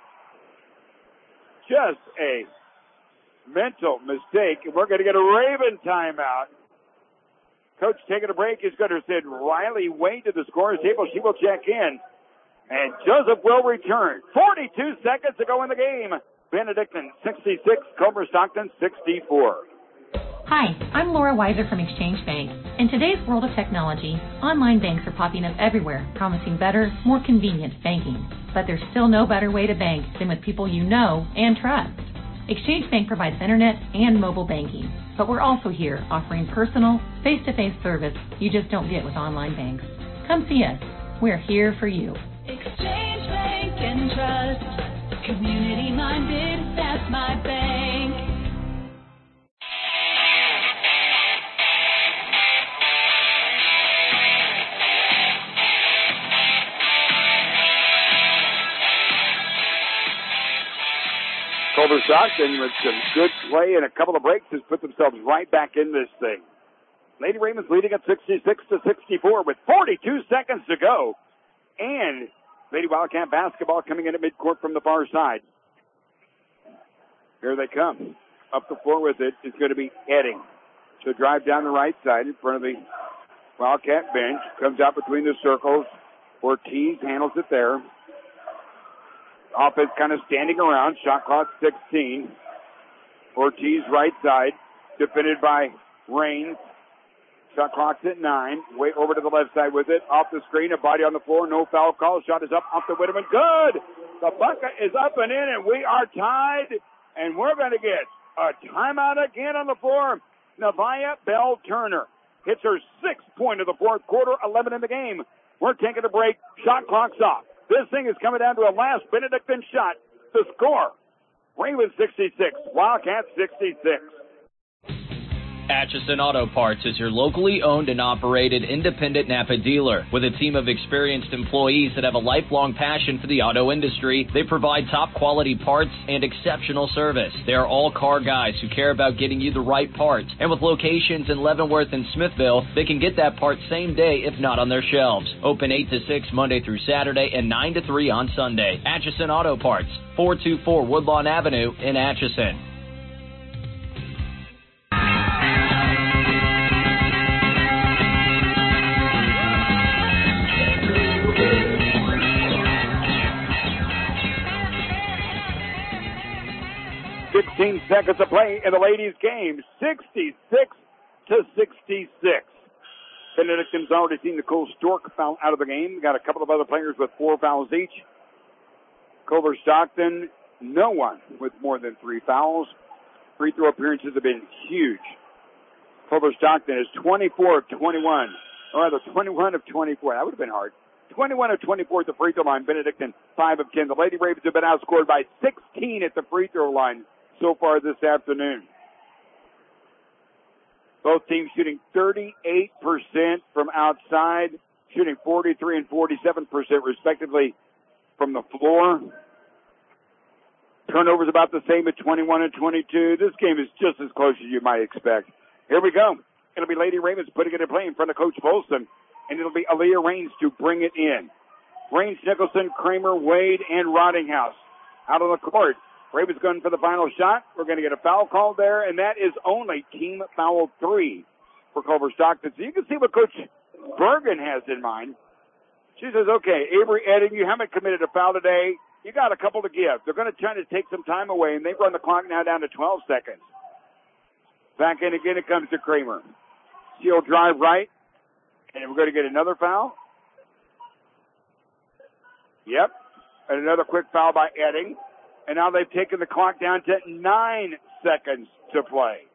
Just a mental mistake. And we're going to get a Raven timeout. Coach taking a break is going to send Riley Wade to the scorer's table. She will check in. And Joseph will return. forty-two seconds to go in the game. Benedictine sixty-six, Culver Stockton sixty-four. Hi, I'm Laura Weiser from Exchange Bank. In today's world of technology, online banks are popping up everywhere, promising better, more convenient banking. But there's still no better way to bank than with people you know and trust. Exchange Bank provides internet and mobile banking, but we're also here offering personal, face-to-face service you just don't get with online banks. Come see us. We're here for you. Exchange Bank and Trust, community-minded, that's my bank. Culver Stockton with some good play and a couple of breaks has put themselves right back in this thing. Lady Ravens leading at sixty-six to sixty-four with forty-two seconds to go. And Lady Wildcat basketball coming in at midcourt from the far side. Here they come. Up the floor with it is going to be Edding. She'll drive down the right side in front of the Wildcat bench. Comes out between the circles. Ortiz handles it there. Offense kind of standing around. Shot clock sixteen. Ortiz right side. Defended by Raines. Shot clock's at nine. Way over to the left side with it. Off the screen. A body on the floor. No foul call. Shot is up off the Whitman. Good. The bucket is up and in, and we are tied. And we're going to get a timeout again on the floor. Nevaeh Bell Turner hits her sixth point of the fourth quarter. eleven in the game. We're taking a break. Shot clock's off. This thing is coming down to a last Benedictine shot to score. Ravens sixty-six, Wildcats sixty-six. Atchison Auto Parts is your locally owned and operated independent Napa dealer. With a team of experienced employees that have a lifelong passion for the auto industry, they provide top quality parts and exceptional service. They are all car guys who care about getting you the right parts. And with locations in Leavenworth and Smithville, they can get that part same day if not on their shelves. Open eight to six Monday through Saturday and nine to three on Sunday. Atchison Auto Parts, four two four Woodlawn Avenue in Atchison. fifteen seconds of play in the ladies' game. sixty-six to sixty-six. Benedictine's already seen the Cole Stork foul out of the game. Got a couple of other players with four fouls each. Culver Stockton, no one with more than three fouls. Free throw appearances have been huge. Culver Stockton is twenty-four of twenty-one. Or rather, twenty-one of twenty-four. That would have been hard. twenty-one of twenty-four at the free throw line. Benedictine, five of ten. The Lady Ravens have been outscored by sixteen at the free throw line so far this afternoon. Both teams shooting thirty-eight percent from outside, shooting forty-three and forty-seven percent respectively from the floor. Turnovers about the same at twenty-one and twenty-two. This game is just as close as you might expect. Here we go. It'll be Lady Ravens putting it in play in front of Coach Folsom, and it'll be Aaliyah Raines to bring it in. Raines, Nicholson, Kramer, Wade, and Rottinghouse out on the court. Ravens going for the final shot. We're going to get a foul call there, and that is only team foul three for Culver Stockton. So you can see what Coach Bergen has in mind. She says, okay, Avery Edding, you haven't committed a foul today. You got a couple to give. They're going to try to take some time away, and they've run the clock now down to twelve seconds. Back in again, it comes to Kramer. She'll drive right, and we're going to get another foul. Yep, and another quick foul by Edding. And now they've taken the clock down to nine seconds to play.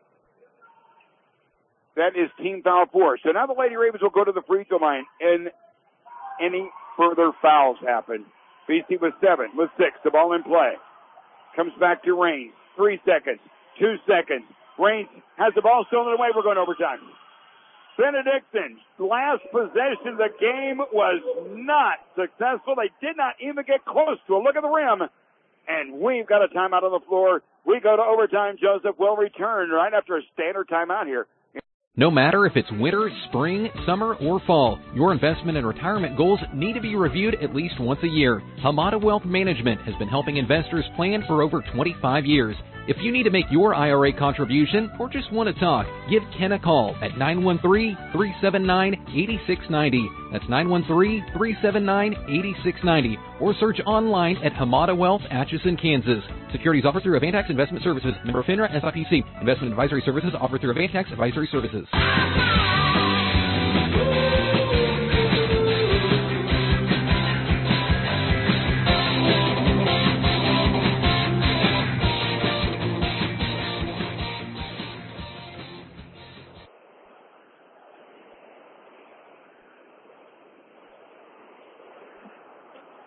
That is team foul four. So now the Lady Ravens will go to the free throw line, and any further fouls happen. B C with seven, with six, the ball in play. Comes back to Raines. Three seconds, two seconds. Raines has the ball stolen away. We're going overtime. Benedictine's last possession of the game was not successful. They did not even get close to a look at the rim. And we've got a timeout on the floor. We go to overtime. Joseph will return right after a standard timeout here. No matter if it's winter, spring, summer, or fall, your investment and retirement goals need to be reviewed at least once a year. Hamada Wealth Management has been helping investors plan for over twenty-five years. If you need to make your I R A contribution or just want to talk, give Ken a call at nine one three, three seven nine, eight six nine zero. That's nine one three, three seven nine, eight six nine zero. Or search online at Hamada Wealth, Atchison, Kansas. Securities offered through Avantax Investment Services. Member FINRA S I P C. Investment advisory services offered through Avantax Advisory Services.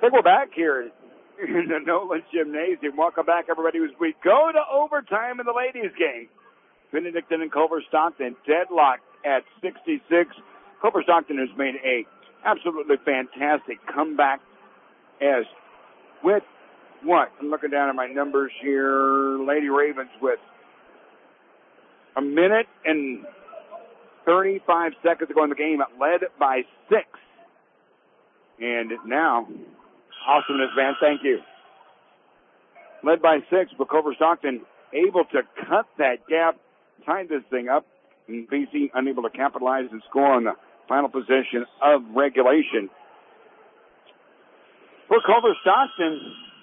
think we're back here in the Nolan Gymnasium. Welcome back, everybody, as we go to overtime in the ladies' game. Benedictine and Culver Stockton deadlocked at sixty-six. Culver Stockton has made a absolutely fantastic comeback as with what? I'm looking down at my numbers here. Lady Ravens with a minute and thirty-five seconds to go in the game, led by six. And now, awesomeness, man, thank you. Led by six, but Culver Stockton able to cut that gap, tie this thing up, and B C unable to capitalize and score on the final possession of regulation. For Culver Stockton,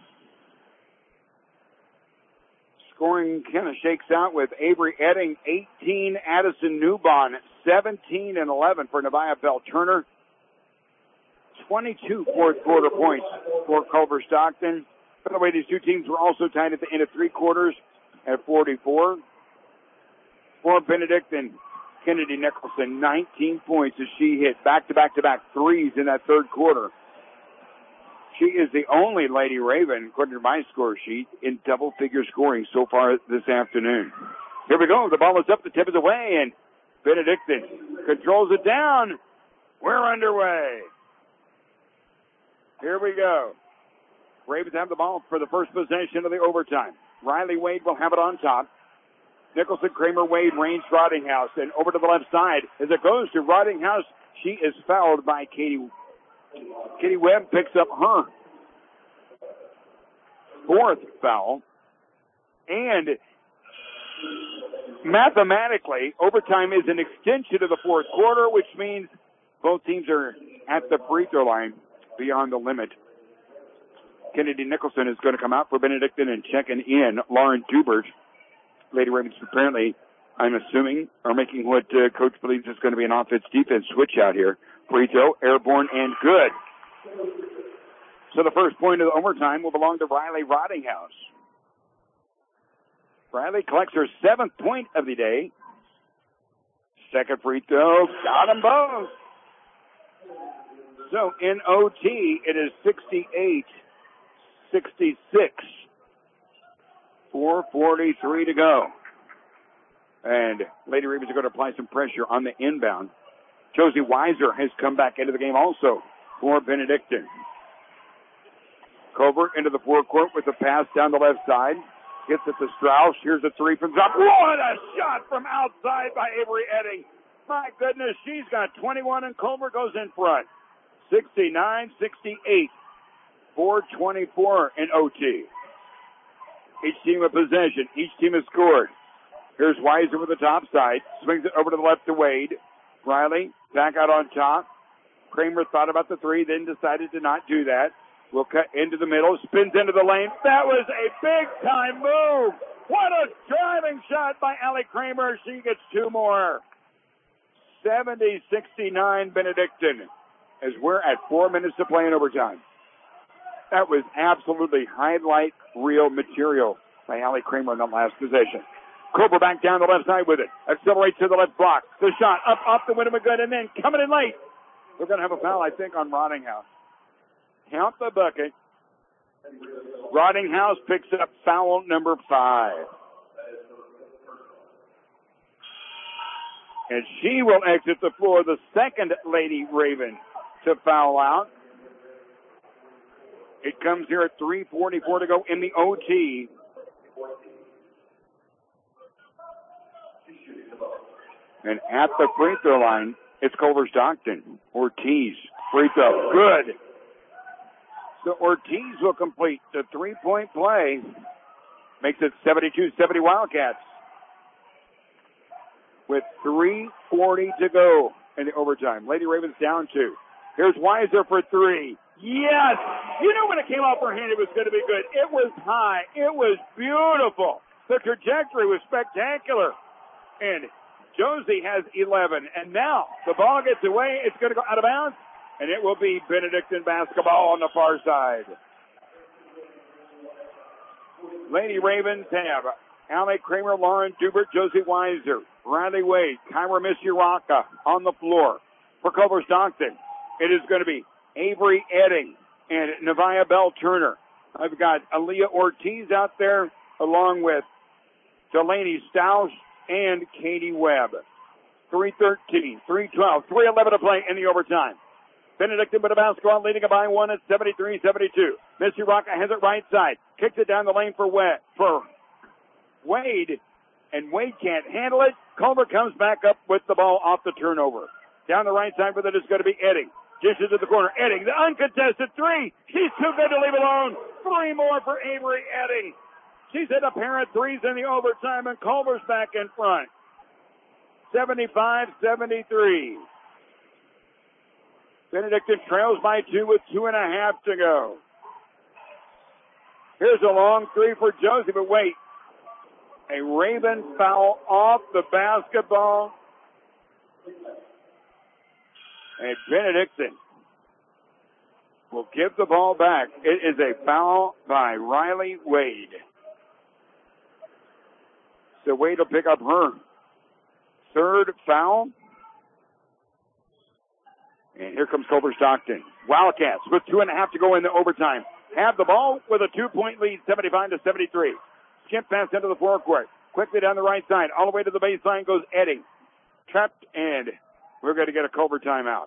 scoring kind of shakes out with Avery Edding, eighteen, Addison Newbon, seventeen and eleven for Nevaeh Bell-Turner. twenty-two fourth quarter points for Culver Stockton. By the way, these two teams were also tied at the end of three quarters at forty-four. For Benedictine, Kennedy Nicholson, nineteen points as she hit back-to-back-to-back threes in that third quarter. She is the only Lady Raven, according to my score sheet, in double-figure scoring so far this afternoon. Here we go. The ball is up. The tip is away, and Benedictine controls it down. We're underway. Here we go. Ravens have the ball for the first possession of the overtime. Riley Wade will have it on top. Nicholson, Kramer, Wade, Raines, Rottinghouse, and over to the left side. As it goes to Rottinghouse, she is fouled by Katie. Katie Webb picks up her fourth foul. And mathematically, overtime is an extension of the fourth quarter, which means both teams are at the free throw line beyond the limit. Kennedy Nicholson is going to come out for Benedictine and checking in Lauren Dubert. Lady Ravens apparently, I'm assuming, are making what uh, Coach believes is going to be an offense-defense switch out here. Free throw, airborne, and good. So the first point of the overtime will belong to Riley Rottinghouse. Riley collects her seventh point of the day. Second free throw, got them both. So in O T, it is sixty-eight sixty-six. four forty-three to go. And Lady Ravens are going to apply some pressure on the inbound. Josie Weiser has come back into the game also for Benedictine. Culver into the forecourt with the pass down the left side. Gets it to Strauss. Here's a three from top. What a shot from outside by Avery Edding. My goodness, she's got twenty-one and Culver goes in front. sixty-nine sixty-eight. four twenty-four in O T. Each team with possession. Each team has scored. Here's Weiser with the top side. Swings it over to the left to Wade. Riley back out on top. Kramer thought about the three, then decided to not do that. Will cut into the middle. Spins into the lane. That was a big-time move. What a driving shot by Allie Kramer. She gets two more. seventy sixty-nine Benedictine as we're at four minutes to play in overtime. That was absolutely highlight reel material by Allie Kramer in that last possession. Cobra back down the left side with it. Accelerates to the left block. The shot up off the window, good, and then coming in late. We're going to have a foul, I think, on Rottinghouse. Count the bucket. Rottinghouse picks up foul number five. And she will exit the floor, the second Lady Raven to foul out. It comes here at three forty-four to go in the O T. And at the free throw line, it's Culver Stockton. Ortiz, free throw, good. So Ortiz will complete the three-point play. Makes it seventy-two seventy Wildcats. With three forty to go in the overtime. Lady Ravens down two. Here's Weiser for three. Yes! You know when it came off her hand, it was going to be good. It was high. It was beautiful. The trajectory was spectacular. And Josie has eleven. And now the ball gets away. It's going to go out of bounds. And it will be Benedictine basketball on the far side. Lady Ravens have Allie Kramer, Lauren Dubert, Josie Weiser, Riley Wade, Kyra Misuraka on the floor. For Culver Stockton, it is going to be Avery Edding, and Nevaeh Bell-Turner. I've got Aaliyah Ortiz out there along with Delaney Stoush and Katie Webb. three thirteen, three twelve, three eleven to play in the overtime. Benedictine with a basketball leading it by one at seventy-three seventy-two. Missy Rocca has it right side. Kicks it down the lane for Wade, for Wade. And Wade can't handle it. Culver comes back up with the ball off the turnover. Down the right side with it is going to be Edding. Dishes to the corner. Edding, the uncontested three. She's too good to leave alone. Three more for Avery Edding. She's hit a pair of threes in the overtime, and Culver's back in front. seventy-five seventy-three. Benedictine trails by two with two and a half to go. Here's a long three for Josie, but wait. A Raven foul off the basketball. And Benedictine will give the ball back. It is a foul by Riley Wade. So Wade will pick up her third foul. And here comes Culver Stockton. Wildcats with two and a half to go in the overtime. Have the ball with a two-point lead, seventy-five to seventy-three. Skip pass into the forecourt. Quickly down the right side. All the way to the baseline goes Edding. Trapped, and we're going to get a Culver timeout.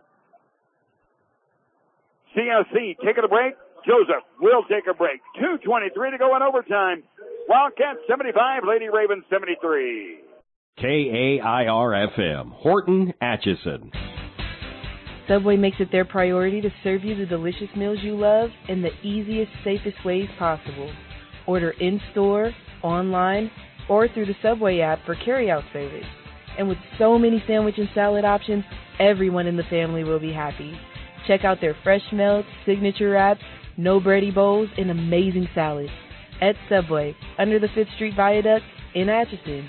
C S C taking a break. Joseph will take a break. two twenty-three to go in overtime. Wildcats seventy-five, Lady Ravens seventy-three. K A I R F M, Horton, Atchison. Subway makes it their priority to serve you the delicious meals you love in the easiest, safest ways possible. Order in-store, online, or through the Subway app for carry-out service. And with so many sandwich and salad options, everyone in the family will be happy. Check out their fresh melts, signature wraps, no bready bowls, and amazing salads at Subway under the fifth Street Viaduct in Atchison.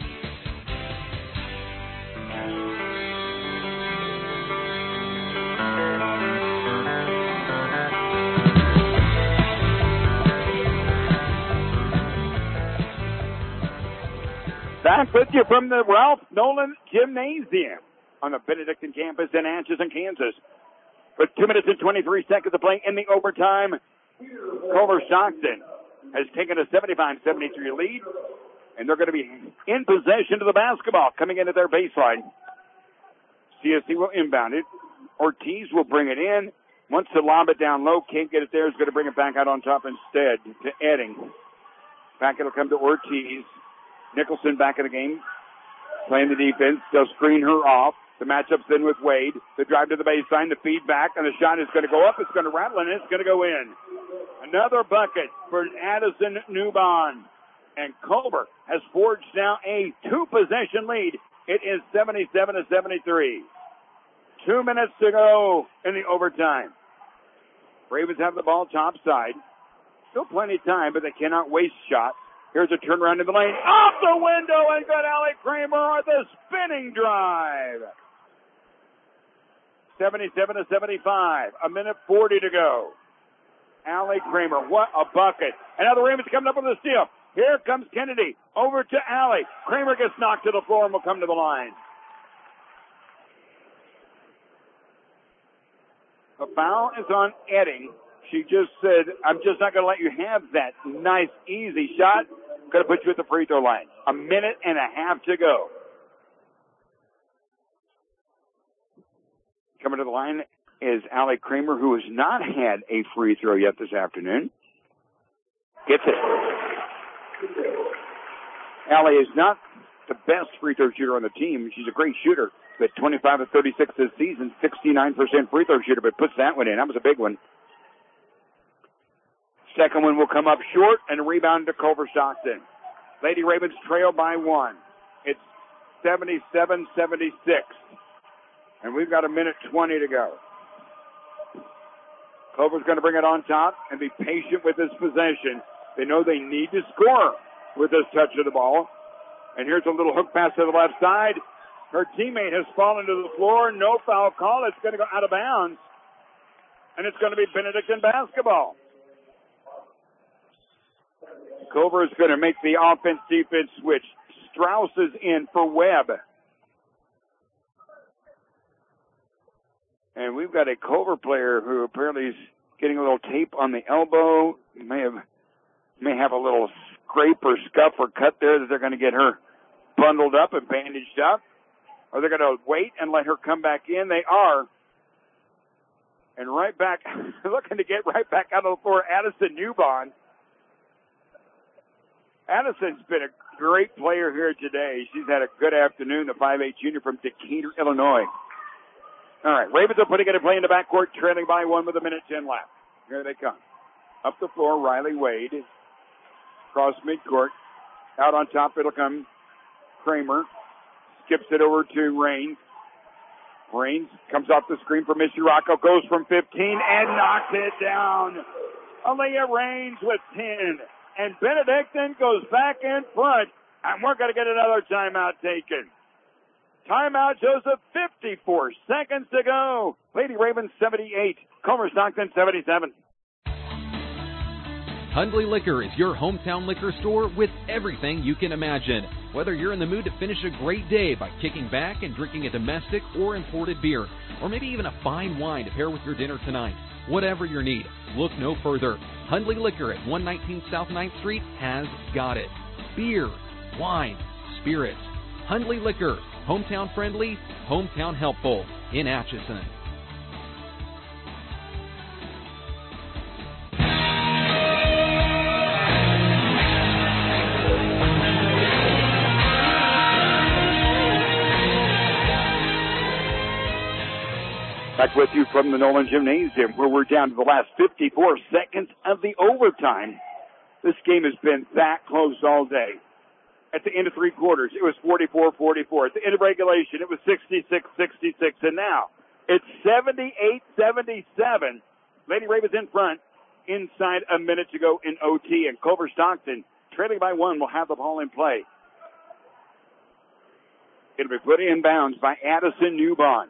Back with you from the Ralph Nolan Gymnasium on the Benedictine campus in Atchison, Kansas. With two minutes and twenty-three seconds to play in the overtime, Culver Stockton has taken a seventy-five seventy-three lead, and they're going to be in possession of the basketball coming into their baseline. C S C will inbound it. Ortiz will bring it in. Wants to lob it down low, can't get it there, is going to bring it back out on top instead to Edding. Back it'll come to Ortiz. Nicholson back in the game, playing the defense. They'll screen her off. The matchup's in with Wade. The drive to the baseline, the feedback, and the shot is going to go up. It's going to rattle, and it's going to go in. Another bucket for Addison Newbon. And Culver has forged now a two-possession lead. It is seventy-seven to seventy-three. Two minutes to go in the overtime. Ravens have the ball top side. Still plenty of time, but they cannot waste shots. Here's a turnaround in the lane. Off the window, and good Allie Kramer with the spinning drive. seventy-seven to seventy-five. A minute forty to go. Allie Kramer, what a bucket. And now the Ravens coming up with a steal. Here comes Kennedy. Over to Allie. Kramer gets knocked to the floor and will come to the line. The foul is on Edding. She just said, I'm just not going to let you have that nice, easy shot. Going to put you at the free throw line. A minute and a half to go. Coming to the line is Allie Kramer, who has not had a free throw yet this afternoon. Gets it. Allie is not the best free throw shooter on the team. She's a great shooter. But twenty-five of thirty-six this season, sixty-nine percent free throw shooter, but puts that one in. That was a big one. Second one will come up short and a rebound to Culver Stockton. Lady Ravens trail by one. It's seventy-seven seventy-six. And we've got a minute twenty to go. Culver's going to bring it on top and be patient with this possession. They know they need to score with this touch of the ball. And here's a little hook pass to the left side. Her teammate has fallen to the floor. No foul call. It's going to go out of bounds. And it's going to be Benedictine basketball. Culver is going to make the offense-defense switch. Strauss is in for Webb. And we've got a Culver player who apparently is getting a little tape on the elbow. May have may have a little scrape or scuff or cut there that they're going to get her bundled up and bandaged up. Or they're going to wait and let her come back in. They are. And right back, looking to get right back out of the floor, Addison Newbon. Addison's been a great player here today. She's had a good afternoon, the five eight junior from Decatur, Illinois. All right, Ravens are putting it in play in the backcourt, trailing by one with a minute ten left. Here they come. Up the floor, Riley Wade. Across midcourt. Out on top, it'll come Kramer. Skips it over to Raines. Raines comes off the screen for Missy Rocco, goes from fifteen and knocks it down. Aaliyah Raines with ten. And Benedictine goes back in front. And we're going to get another timeout taken. Timeout, Joseph, fifty-four seconds to go. Lady Ravens seventy-eight. Comer Stockton seventy-seven. Hundley Liquor is your hometown liquor store with everything you can imagine. Whether you're in the mood to finish a great day by kicking back and drinking a domestic or imported beer, or maybe even a fine wine to pair with your dinner tonight, whatever your need, look no further. Hundley Liquor at one nineteen South ninth Street has got it. Beer, wine, spirits. Hundley Liquor, hometown friendly, hometown helpful in Atchison. Back with you from the Nolan Gymnasium, where we're down to the last fifty-four seconds of the overtime. This game has been that close all day. At the end of three quarters, it was forty-four forty-four. At the end of regulation, it was sixty-six sixty-six. And now, it's seventy-eight seventy-seven. Lady Ravens in front, inside a minute to go in O T. And Culver Stockton, trailing by one, will have the ball in play. It'll be put in bounds by Addison Newbon.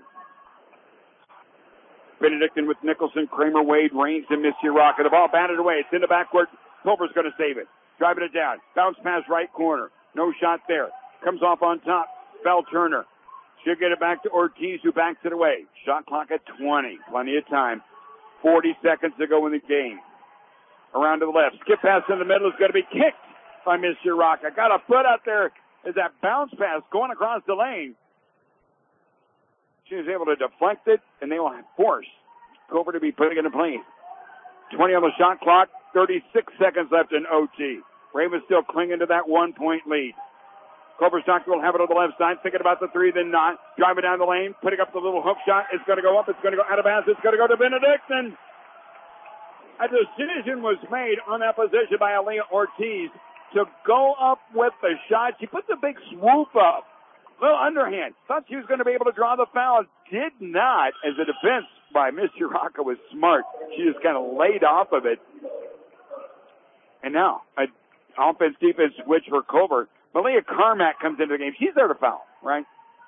Benedictine with Nicholson, Kramer, Wade, Raines, and Missy Rocca. The ball batted away. It's in the backcourt. Culver's going to save it. Driving it down. Bounce pass right corner. No shot there. Comes off on top. Bell Turner. She'll get it back to Ortiz, who backs it away. Shot clock at twenty. Plenty of time. forty seconds to go in the game. Around to the left. Skip pass in the middle is going to be kicked by Missy Rocca. Got a foot out there as that bounce pass going across the lane. She was able to deflect it, and they will force Culver to be putting it in play. twenty on the shot clock, thirty-six seconds left in O T. Ravens still clinging to that one-point lead. Culver Stockton will have it on the left side, thinking about the three, then not. Driving down the lane, putting up the little hook shot. It's going to go up. It's going to go out of bounds. It's going to go to Benedictine. A decision was made on that position by Aaliyah Ortiz to go up with the shot. She put the big swoop up. Little underhand. Thought she was going to be able to draw the foul. Did not, as the defense by Missy Rocca was smart. She just kind of laid off of it. And now, an offense-defense switch for Culver. Malia Carmack comes into the game. She's there to foul, right?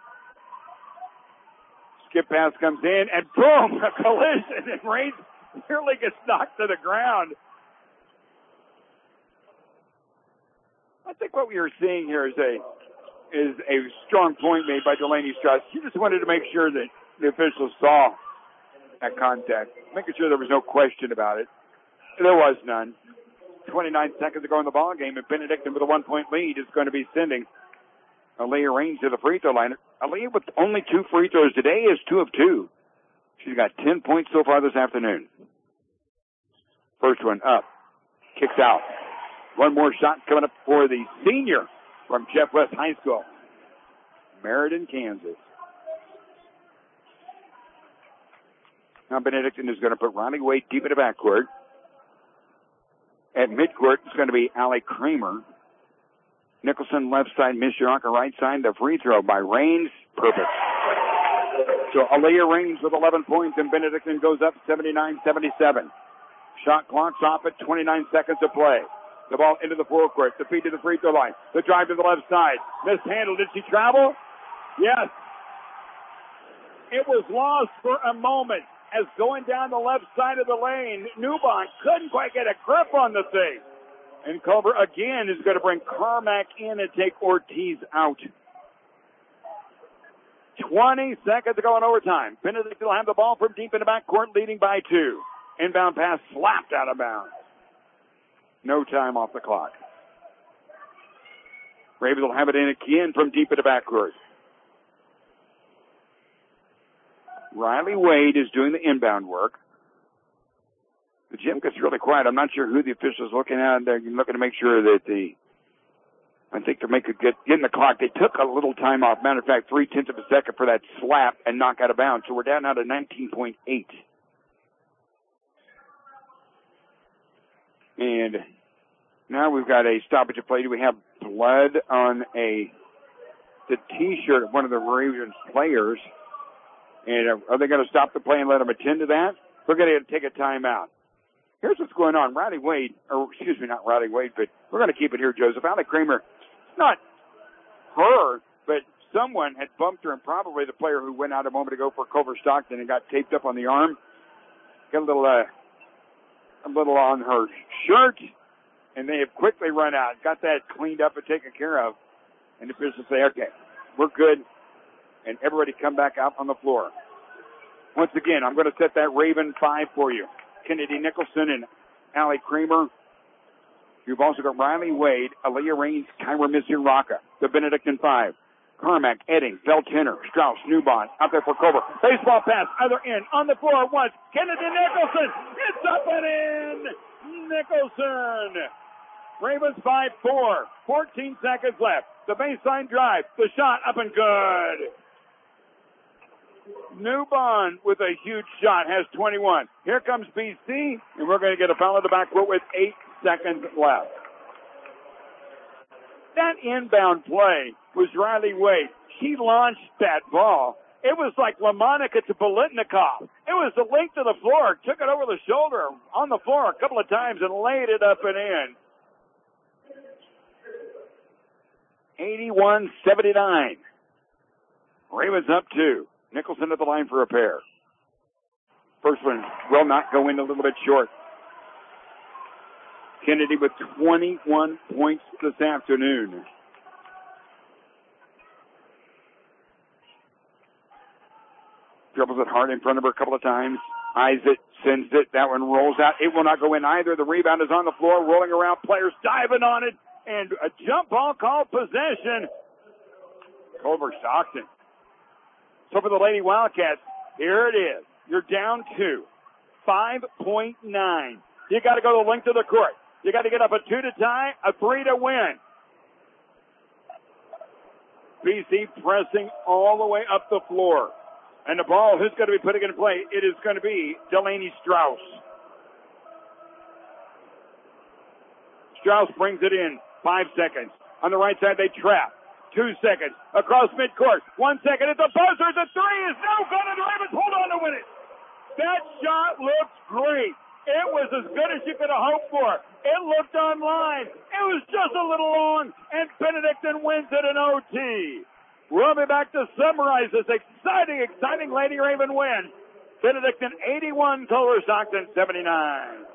Skip pass comes in, and boom, a collision, and Raines nearly gets knocked to the ground. I think what we are seeing here is a is a strong point made by Delaney Strauss. She just wanted to make sure that the officials saw that contact, making sure there was no question about it. There was none. twenty-nine seconds to go in the ball game, and Benedictine with a one-point lead is going to be sending Aaliyah Raines to the free throw line. Aaliyah with only two free throws today is two of two. She's got ten points so far this afternoon. First one up, kicks out. One more shot coming up for the senior from Jeff West High School, Meriden, Kansas. Now Benedictine is going to put Ronnie Wade deep in the backcourt. At midcourt, it's going to be Allie Kramer. Nicholson left side, Missy Rocca right side. The free throw by Raines, perfect. So Aaliyah Raines with eleven points, and Benedictine goes up seventy-nine seventy-seven. Shot clock's off at twenty-nine seconds to play. The ball into the forecourt. The feed to the free throw line. The drive to the left side. Mishandled. Did she travel? Yes. It was lost for a moment as going down the left side of the lane, Newbon couldn't quite get a grip on the thing. And Culver again is going to bring Carmack in and take Ortiz out. twenty seconds to go in overtime. Benedict will have the ball from deep in the backcourt, leading by two. Inbound pass slapped out of bounds. No time off the clock. Ravens will have it in again from deep in the backcourt. Riley Wade is doing the inbound work. The gym gets really quiet. I'm not sure who the official is looking at. They're looking to make sure that the, I think they're making get getting the clock. They took a little time off. Matter of fact, three tenths of a second for that slap and knock out of bounds. So we're down now to nineteen point eight. And now we've got a stoppage of play. Do we have blood on a the T-shirt of one of the Ravens players? And are they going to stop the play and let them attend to that? We're going to take a timeout. Here's what's going on. Riley Wade, or excuse me, not Riley Wade, but we're going to keep it here, Joseph. Allie Kramer, not her, but someone had bumped her, and probably the player who went out a moment ago for Culver Stockton and got taped up on the arm. Got a little, uh, a little on her shirt, and they have quickly run out, got that cleaned up and taken care of. And the officials say, okay, we're good. And everybody come back out on the floor. Once again, I'm going to set that Raven five for you. Kennedy Nicholson and Allie Kramer. You've also got Riley Wade, Aaliyah Raines, Kyra Missy-Rocca, the Benedictine five. Carmack, Edding, Feltenner, Strauss, Newbond, out there for Culver. Baseball pass, other end, on the floor once. Kennedy Nicholson, it's up and in. Nicholson. Ravens five four. fourteen seconds left. The baseline drive. The shot up and good. Newbond with a huge shot has twenty-one. Here comes B C, and we're going to get a foul at the backcourt with eight seconds left. That inbound play was Riley Wade. She launched that ball. It was like LaMonica to Bolitnikov. It was the length of the floor, took it over the shoulder on the floor a couple of times and laid it up and in. eighty-one seventy-nine. Ravens up two. Nicholson at the line for a pair. First one will not go in, a little bit short. Kennedy with twenty-one points this afternoon. Dribbles it hard in front of her a couple of times. Eyes it, sends it. That one rolls out. It will not go in either. The rebound is on the floor, rolling around. Players diving on it. And a jump ball called possession. Culver Stockton. So for the Lady Wildcats, here it is. You're down two. five point nine. You got to go the length of the court. You got to get up a two to tie, a three to win. B C pressing all the way up the floor. And the ball, who's going to be putting it in play? It is going to be Delaney Strauss. Strauss brings it in. Five seconds. On the right side, they trap. Two seconds. Across midcourt. One second at the buzzer. The three is no good, and the Ravens hold on to win it. That shot looks great. It was as good as you could have hoped for. It looked online. It was just a little long, and Benedictine wins it in O T. We'll be back to summarize this exciting, exciting Lady Raven win. Benedictine eighty-one, Culver Stockton seventy-nine.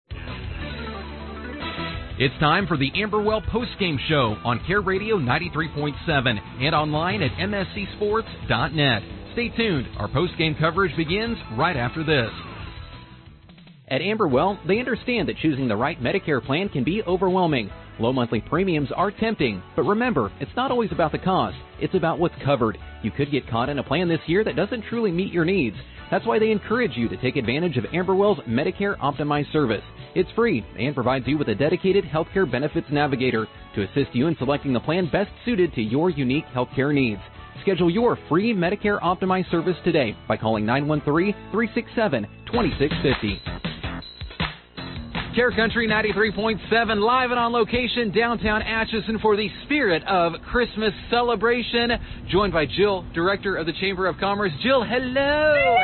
It's time for the Amberwell postgame show on Care Radio ninety-three point seven and online at m s c sports dot net. Stay tuned. Our postgame coverage begins right after this. At Amberwell, they understand that choosing the right Medicare plan can be overwhelming. Low monthly premiums are tempting, but remember, it's not always about the cost. It's about what's covered. You could get caught in a plan this year that doesn't truly meet your needs. That's why they encourage you to take advantage of Amberwell's Medicare Optimized service. It's free and provides you with a dedicated healthcare benefits navigator to assist you in selecting the plan best suited to your unique healthcare needs. Schedule your free Medicare Optimized service today by calling nine one three, three six seven, two six five zero. Care Country ninety-three point seven, live and on location, downtown Atchison for the Spirit of Christmas celebration. Joined by Jill, Director of the Chamber of Commerce. Jill, hello!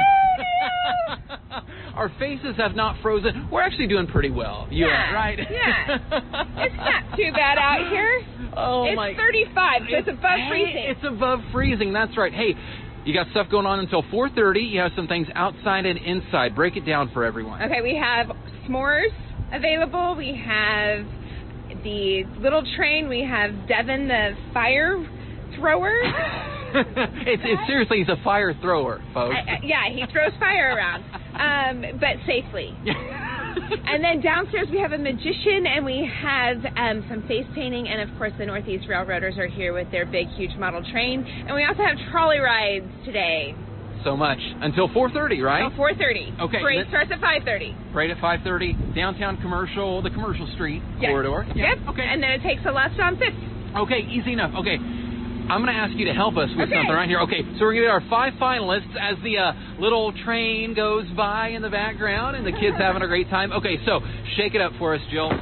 Our faces have not frozen. We're actually doing pretty well. You yeah, are, right? Yeah. It's not too bad out here. Oh, it's my. thirty-five, so it's above hey, freezing. It's above freezing, that's right. Hey, you got stuff going on until four thirty. You have some things outside and inside. Break it down for everyone. Okay, we have s'mores available. We have the little train. We have Devin the fire thrower. it's, it's seriously, he's a fire thrower, folks. I, I, yeah, he throws fire around. um, but safely. And then downstairs we have a magician, and we have um, some face painting, and of course the Northeast Railroaders are here with their big, huge model train. And we also have trolley rides today. So much. Until four thirty, right? Until four thirty. Okay. Parade starts at five thirty. Parade at five thirty. Downtown commercial, the commercial street Yes. corridor. Yep. Okay. And then it takes a left on Fifth. Okay, easy enough. Okay. I'm going to ask you to help us with Okay. something right here. Okay, so we're going to get our five finalists as the uh, little train goes by in the background and the kids having a great time. Okay, so shake it up for us, Jill.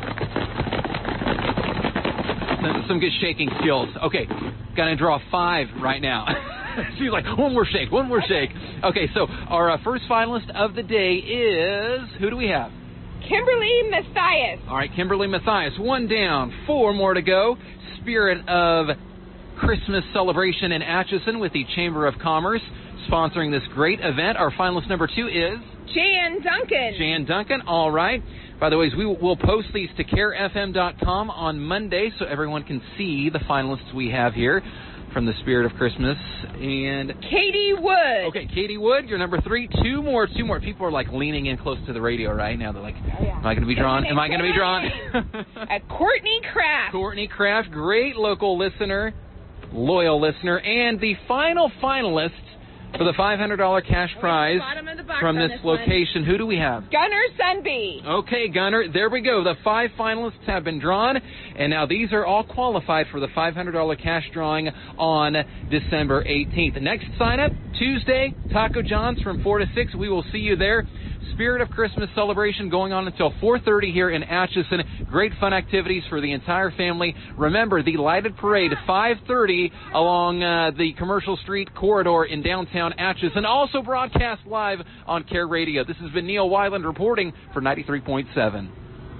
Some, some good shaking skills. Okay, going to draw five right now. She's like, one more shake, one more shake. Okay, so our uh, first finalist of the day is, who do we have? Kimberly Mathias. All right, Kimberly Mathias, one down, four more to go. Spirit of Christmas celebration in Atchison with the Chamber of Commerce sponsoring this great event. Our finalist number two is Jan Duncan. Jan Duncan, all right. By the way, we will post these to care f m dot com on Monday so everyone can see the finalists we have here from the Spirit of Christmas. And Katie Wood. Okay, Katie Wood, you're number three. Two more, two more. People are like leaning in close to the radio right now. They're like, oh, yeah. am I going to be drawn? Am I going to be drawn? uh, Courtney Kraft. Courtney Kraft, great local listener, loyal listener, and the final finalist for the five hundred dollars cash prize from this, this location. Who do we have? Gunnar Sunby. Okay, Gunnar, there we go. The five finalists have been drawn, and now these are all qualified for the five hundred dollars cash drawing on December eighteenth. Next sign-up, Tuesday, Taco John's from four to six. We will see you there. Spirit of Christmas celebration going on until four thirty here in Atchison. Great fun activities for the entire family. Remember, the lighted parade, five thirty along uh, the Commercial Street corridor in downtown Atchison. Also broadcast live on Care Radio. This has been Neil Weiland reporting for ninety-three point seven.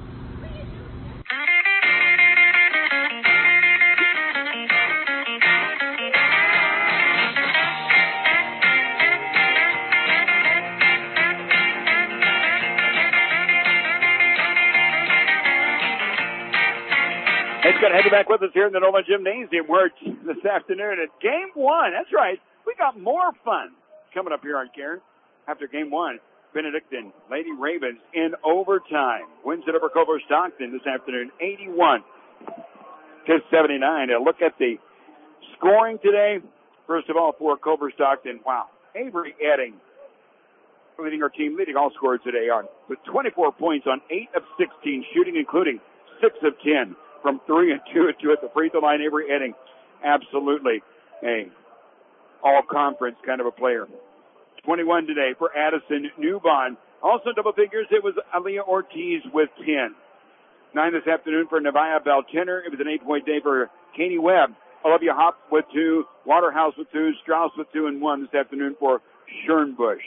It's going to have you back with us here in the Nolan Gymnasium where this afternoon at game one. That's right. We got more fun coming up here on Karen. After game one, Benedictine Lady Ravens in overtime wins it over Culver Stockton this afternoon, eighty-one to seventy-nine. A look at the scoring today. First of all, for Culver Stockton, wow. Avery Edding leading our team, leading all scorers today on with twenty-four points on eight of sixteen shooting, including six of ten. From three and two and two at the free throw line. Avery Edding, absolutely a all-conference kind of a player. twenty-one today for Addison Newbon. Also double figures, it was Aaliyah Ortiz with ten. Nine this afternoon for Nevaeh Beltenner. It was an eight-point day for Katie Webb. Olivia Hopp with two. Waterhouse with two. Strauss with two and one this afternoon for Schernbusch.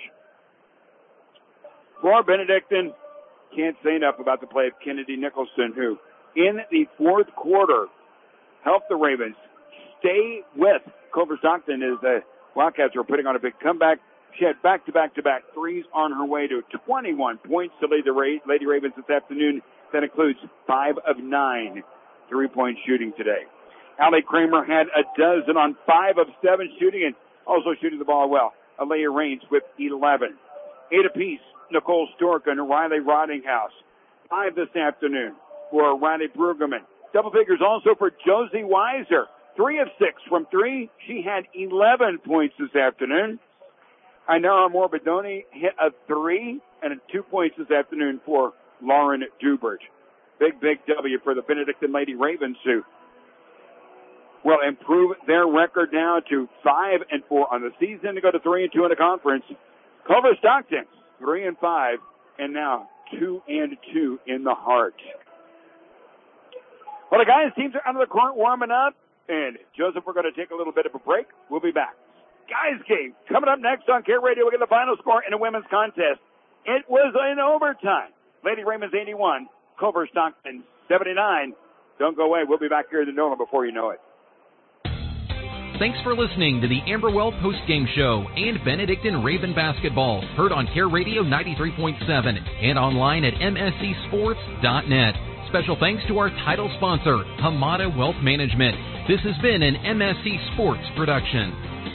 For Benedictine, can't say enough about the play of Kennedy Nicholson, who in the fourth quarter helped the Ravens stay with Culver Stockton as the Wildcats were putting on a big comeback. She had back-to-back-to-back threes on her way to twenty-one points to lead the Lady Ravens this afternoon. That includes five of nine three-point shooting today. Allie Kramer had a dozen on five of seven shooting and also shooting the ball well. Alea Raines with eleven. Eight apiece, Nicole Stork and Riley Roddinghouse. Five this afternoon for Riley Brueggemann. Double figures also for Josie Weiser. Three of six from three. She had eleven points this afternoon. Inara Morbidoni hit a three and two points this afternoon for Lauren Dubert. Big, big W for the Benedictine Lady Ravens, who will improve their record now to five and four on the season to go to three and two in the conference. Culver Stockton, three and five, and now two and two in the heart. Well, the guys' teams are out of the court warming up. And, Joseph, we're going to take a little bit of a break. We'll be back. Guys' game coming up next on Care Radio. We'll get the final score in a women's contest. It was in overtime. Lady Ravens eighty-one, Culver Stockton seventy-nine. Don't go away. We'll be back here in the Nolan before you know it. Thanks for listening to the Amberwell Postgame Show and Benedictine Raven Basketball, heard on Care Radio ninety-three point seven and online at m s c sports dot net. Special thanks to our title sponsor, Hamada Wealth Management. This has been an M S C Sports production.